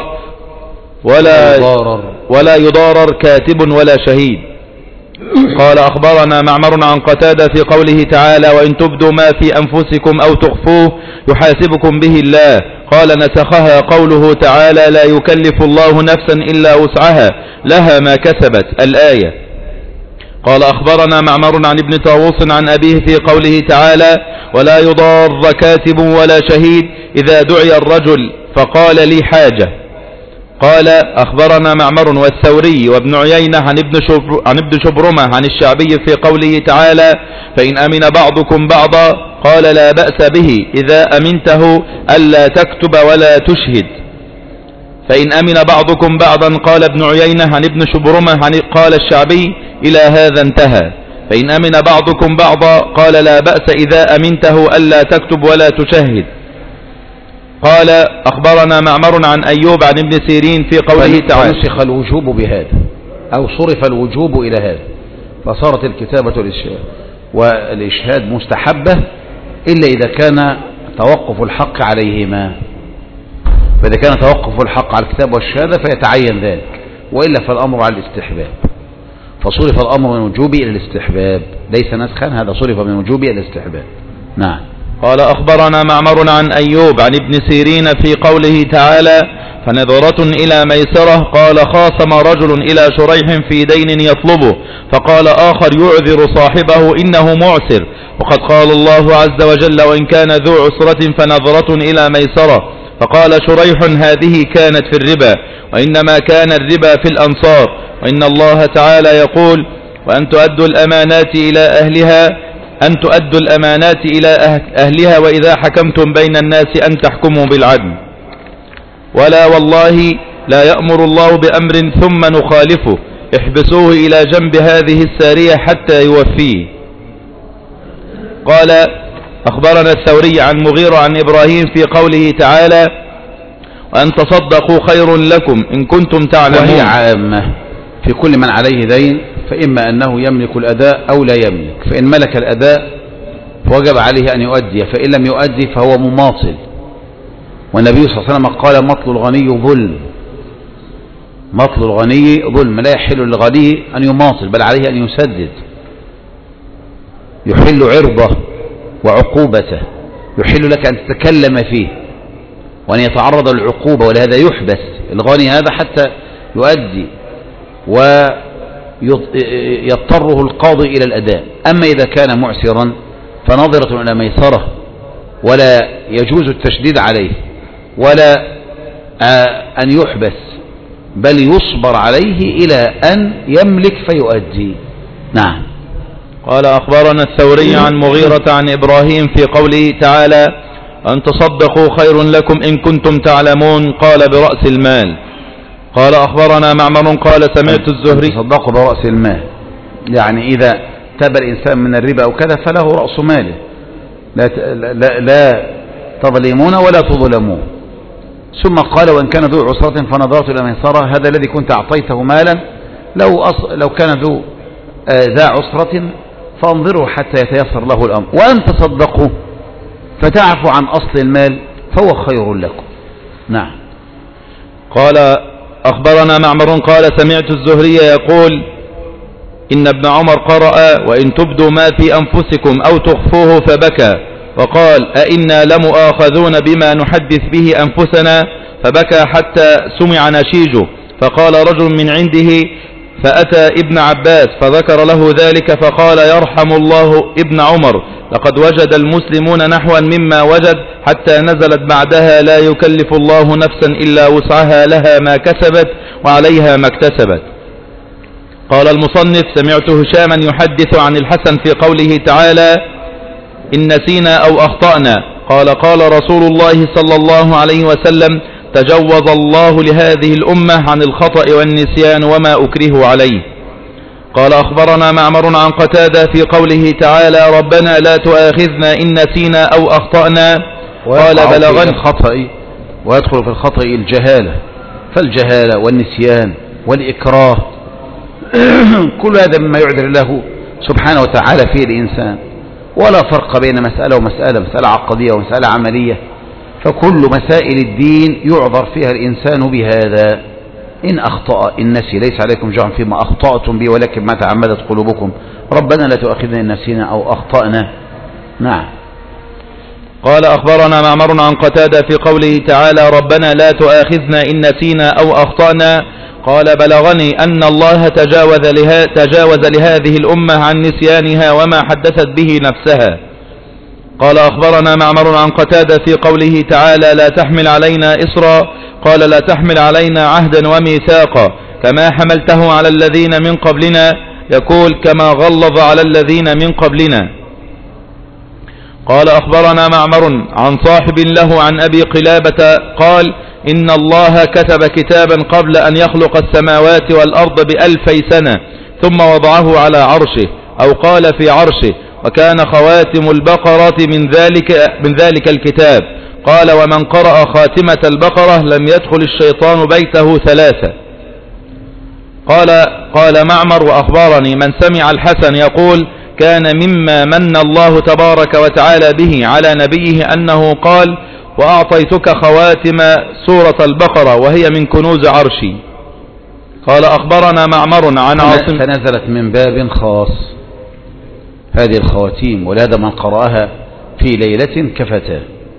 ولا يضارر كاتب ولا شهيد. قال أخبرنا معمر عن قتادة في قوله تعالى وإن تبدوا ما في أنفسكم أو تخفوه يحاسبكم به الله، قال نسخها قوله تعالى لا يكلف الله نفسا إلا وسعها لها ما كسبت الآية. قال أخبرنا معمر عن ابن طاووس عن أبيه في قوله تعالى ولا يضار كاتب ولا شهيد إذا دعي الرجل فقال لي حاجة. قال أخبرنا معمر والثوري وابن عيينة عن ابن شبرمة عن الشعبي في قوله تعالى فإن أمن بعضكم بعضا، قال لا بأس به إذا أمنته ألا تكتب ولا تشهد. فإن أمن بعضكم بعضا قال ابن عيينة عن ابن شبرمة قال الشعبي إلى هذا انتهى. فإن أمن بعضكم بعضا قال لا بأس إذا أمنته ألا تكتب ولا تشهد. قال أخبرنا معمر عن أيوب عن ابن سيرين في قوله تعالى فنسخ الوجوب بهذا أو صرف الوجوب إلى هذا، فصارت الكتابة والإشهاد مستحبة إلا إذا كان توقف الحق عليهما. فإذا كان توقف الحق على الكتاب والشهادة فيتعين ذلك، وإلا فالأمر على الاستحباب، فصرف الأمر من وجوبي إلى الاستحباب، ليس نسخا، هذا صرف من وجوبي إلى الاستحباب. نعم. قال أخبرنا معمر عن أيوب عن ابن سيرين في قوله تعالى فنظرة إلى ميسرة، قال خاصم رجل إلى شريح في دين يطلبه، فقال آخر يعذر صاحبه إنه معسر، وقد قال الله عز وجل وإن كان ذو عسرة فنظرة إلى ميسرة، فقال شريح هذه كانت في الربا، وإنما كان الربا في الأنصار، وإن الله تعالى يقول وأن تؤدوا الأمانات إلى أهلها وإذا حكمتم بين الناس أن تحكموا بالعدل، ولا والله لا يأمر الله بأمر ثم نخالفه، احبسوه إلى جنب هذه السارية حتى يوفيه. قال أخبرنا الثوري عن مغيرة عن إبراهيم في قوله تعالى وأن تصدقوا خير لكم إن كنتم تعلمون، وهي عامة في كل من عليه دين، فإما أنه يملك الأداء أو لا يملك، فإن ملك الأداء فوجب عليه أن يؤدي، فإن لم يؤدي فهو مماطل، والنبي صلى الله عليه وسلم قال مطل الغني ظلم، مطل الغني ظلم، لا يحل للغني أن يماطل بل عليه أن يسدد، يحل عرضه وعقوبته، يحل لك أن تتكلم فيه وأن يتعرض للعقوبة، ولهذا يحبس الغني هذا حتى يؤدي ويضطره القاضي إلى الأداء. أما إذا كان معسرا فنظرة إلى ميسرة، ولا يجوز التشديد عليه ولا أن يحبس، بل يصبر عليه إلى أن يملك فيؤدي. نعم. قال أخبرنا الثوري عن مغيرة عن إبراهيم في قوله تعالى أن تصدقوا خير لكم إن كنتم تعلمون، قال برأس المال. قال أخبرنا معمر قال سمعت الزهري تصدقوا برأس المال، يعني إذا تاب الإنسان من الربا أو كذا فله رأس ماله، لا تظلمون ولا تظلمون. ثم قال وإن كان ذو عسرة فنظرة إلى ميسرة، هذا الذي كنت أعطيته مالا لو كان ذا عسرة فانظروا حتى يتيسر له الأمر، وأن تصدقوا فتعفوا عن أصل المال فهو خير لكم. نعم. قال أخبرنا معمر قال سمعت الزهري يقول إن ابن عمر قرأ وإن تبدوا ما في أنفسكم أو تخفوه فبكى، وقال أئنا لمؤاخذون بما نحدث به أنفسنا، فبكى حتى سمع نشيجه. فقال رجل من عنده فأتى ابن عباس فذكر له ذلك فقال يرحم الله ابن عمر، لقد وجد المسلمون نحوا مما وجد، حتى نزلت بعدها لا يكلف الله نفسا إلا وسعها لها ما كسبت وعليها ما اكتسبت. قال المصنف سمعت هشاما يحدث عن الحسن في قوله تعالى إن نسينا أو أخطأنا، قال قال رسول الله صلى الله عليه وسلم تجوز الله لهذه الأمة عن الخطأ والنسيان وما أكره عليه. قال أخبرنا معمر عن قتادة في قوله تعالى ربنا لا تؤاخذنا إن نسينا أو أخطأنا، قال بلغني الخطأ ويدخل في الخطأ الجهالة، فالجهالة والنسيان والإكراه كل هذا مما يعذر الله سبحانه وتعالى فيه الإنسان، ولا فرق بين مسألة ومسألة، مسألة عقدية ومسألة عملية، فكل مسائل الدين يعذر فيها الإنسان بهذا. إن أخطأ إن نسي ليس عليكم جرم فيما أخطأتم به ولكن ما تعمدت قلوبكم، ربنا لا تؤاخذنا إن نسينا أو أخطأنا. نعم. قال أخبرنا معمر عن قتادة في قوله تعالى ربنا لا تؤاخذنا إن نسينا أو أخطأنا، قال بلغني أن الله تجاوز لهذه الأمة عن نسيانها وما حدثت به نفسها. قال أخبرنا معمر عن قتادة في قوله تعالى لا تحمل علينا إصرا، قال لا تحمل علينا عهدا وميثاقا كما حملته على الذين من قبلنا، يقول كما غلظ على الذين من قبلنا. قال أخبرنا معمر عن صاحب له عن أبي قلابة قال إن الله كتب كتابا قبل أن يخلق السماوات والأرض ب2000 سنة ثم وضعه على عرشه، أو قال في عرشه، وكان خواتم البقرة من ذلك الكتاب. قال ومن قرأ خاتمة البقرة لم يدخل الشيطان بيته 3. قال معمر وأخبرني من سمع الحسن يقول كان مما من الله تبارك وتعالى به على نبيه أنه قال وأعطيتك خواتم سورة البقرة وهي من كنوز عرشي. قال أخبرنا معمر عن عاصم فنزلت من باب خاص هذه الخواتيم، ولهذا من قرأها في ليلة كفتاه.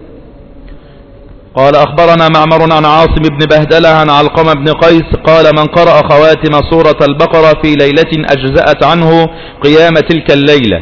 قال أخبرنا معمر عن عاصم بن بهدلة عن علقمة بن قيس قال من قرأ خواتم سورة البقرة في ليلة أجزأت عنه قيام تلك الليلة.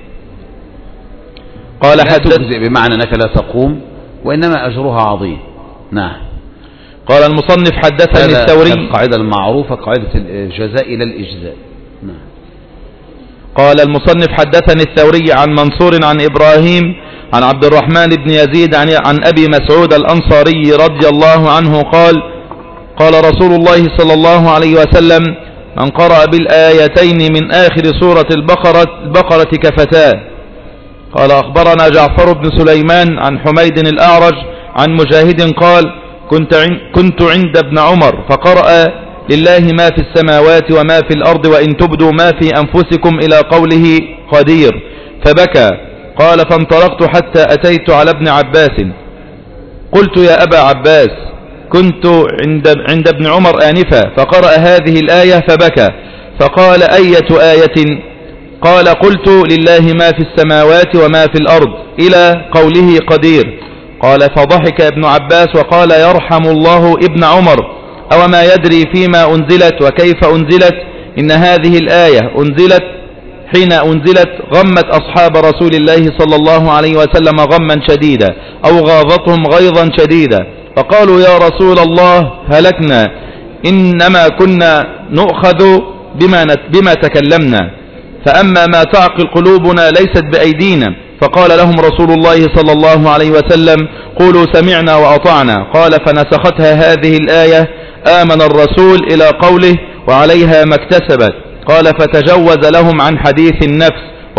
قال لا تجزئ بمعنى أنك لا تقوم، وإنما أجرها عظيم. نعم. قال المصنف حدثني الثوري، القاعدة المعروفة قاعدة الجزاء إلى الإجزاء. نعم. قال المصنف حدثني الثوري عن منصور عن إبراهيم عن عبد الرحمن بن يزيد عن أبي مسعود الأنصاري رضي الله عنه قال قال رسول الله صلى الله عليه وسلم من قرأ بالآيتين من آخر سورة البقرة كفتاه. قال أخبرنا جعفر بن سليمان عن حميد الأعرج عن مجاهد قال كنت عند ابن عمر فقرأ لله ما في السماوات وما في الأرض وإن تبدوا ما في أنفسكم إلى قوله قدير فبكى. قال فانطلقت حتى أتيت على ابن عباس قلت يا أبا عباس كنت عند ابن عمر آنفا فقرأ هذه الآية فبكى. فقال أية آية؟ قال قلت لله ما في السماوات وما في الأرض إلى قوله قدير. قال فضحك ابن عباس وقال يرحم الله ابن عمر أو ما يدري فيما أنزلت وكيف أنزلت، إن هذه الآية أنزلت حين أنزلت غمت أصحاب رسول الله صلى الله عليه وسلم غما شديدا أو غاضتهم غيظا شديدا، فقالوا يا رسول الله هلكنا إنما كنا نؤخذ بما تكلمنا، فأما ما تعقل قلوبنا ليست بأيدينا. فقال لهم رسول الله صلى الله عليه وسلم قولوا سمعنا وأطعنا. قال فنسختها هذه الآية آمن الرسول إلى قوله وعليها ما اكتسبت. قال فتجوز لهم عن حديث النفس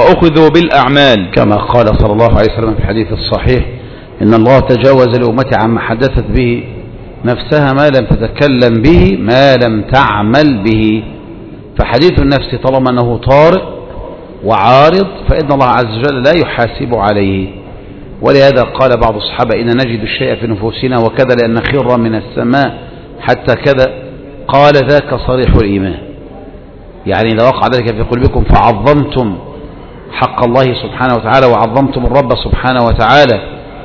وأخذوا بالأعمال، كما قال صلى الله عليه وسلم في الحديث الصحيح: إن الله تجاوز لأمتي عما حدثت به نفسها ما لم تتكلم به ما لم تعمل به. فحديث النفس طالما أنه طارئ وعارض فإن الله عز وجل لا يحاسب عليه. ولهذا قال بعض الصحابة: إن نجد الشيء في نفوسنا وكذا لأن خر من السماء حتى كذا. قال: ذاك صريح الإيمان. يعني إذا وقع ذلك في قلوبكم فعظمتم حق الله سبحانه وتعالى وعظمتم الرب سبحانه وتعالى،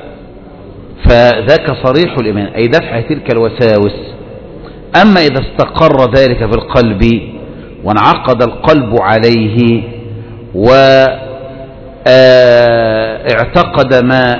فذاك صريح الإيمان، أي دفع تلك الوساوس. أما إذا استقر ذلك في القلب وانعقد القلب عليه واعتقد ما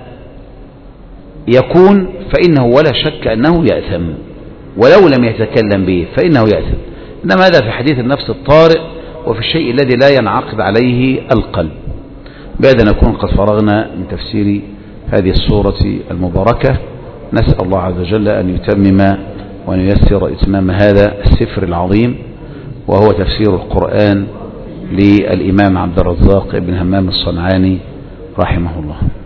يكون فإنه ولا شك أنه يأثم، ولو لم يتكلم به فإنه يأثم. إنما هذا في حديث النفس الطارئ وفي الشيء الذي لا ينعقد عليه القلب. بهذا نكون قد فرغنا من تفسير هذه السورة المباركة. نسأل الله عز وجل أن يتمم وأن ييسر إتمام هذا السفر العظيم، وهو تفسير القرآن للإمام عبد الرزاق بن همام الصنعاني رحمه الله.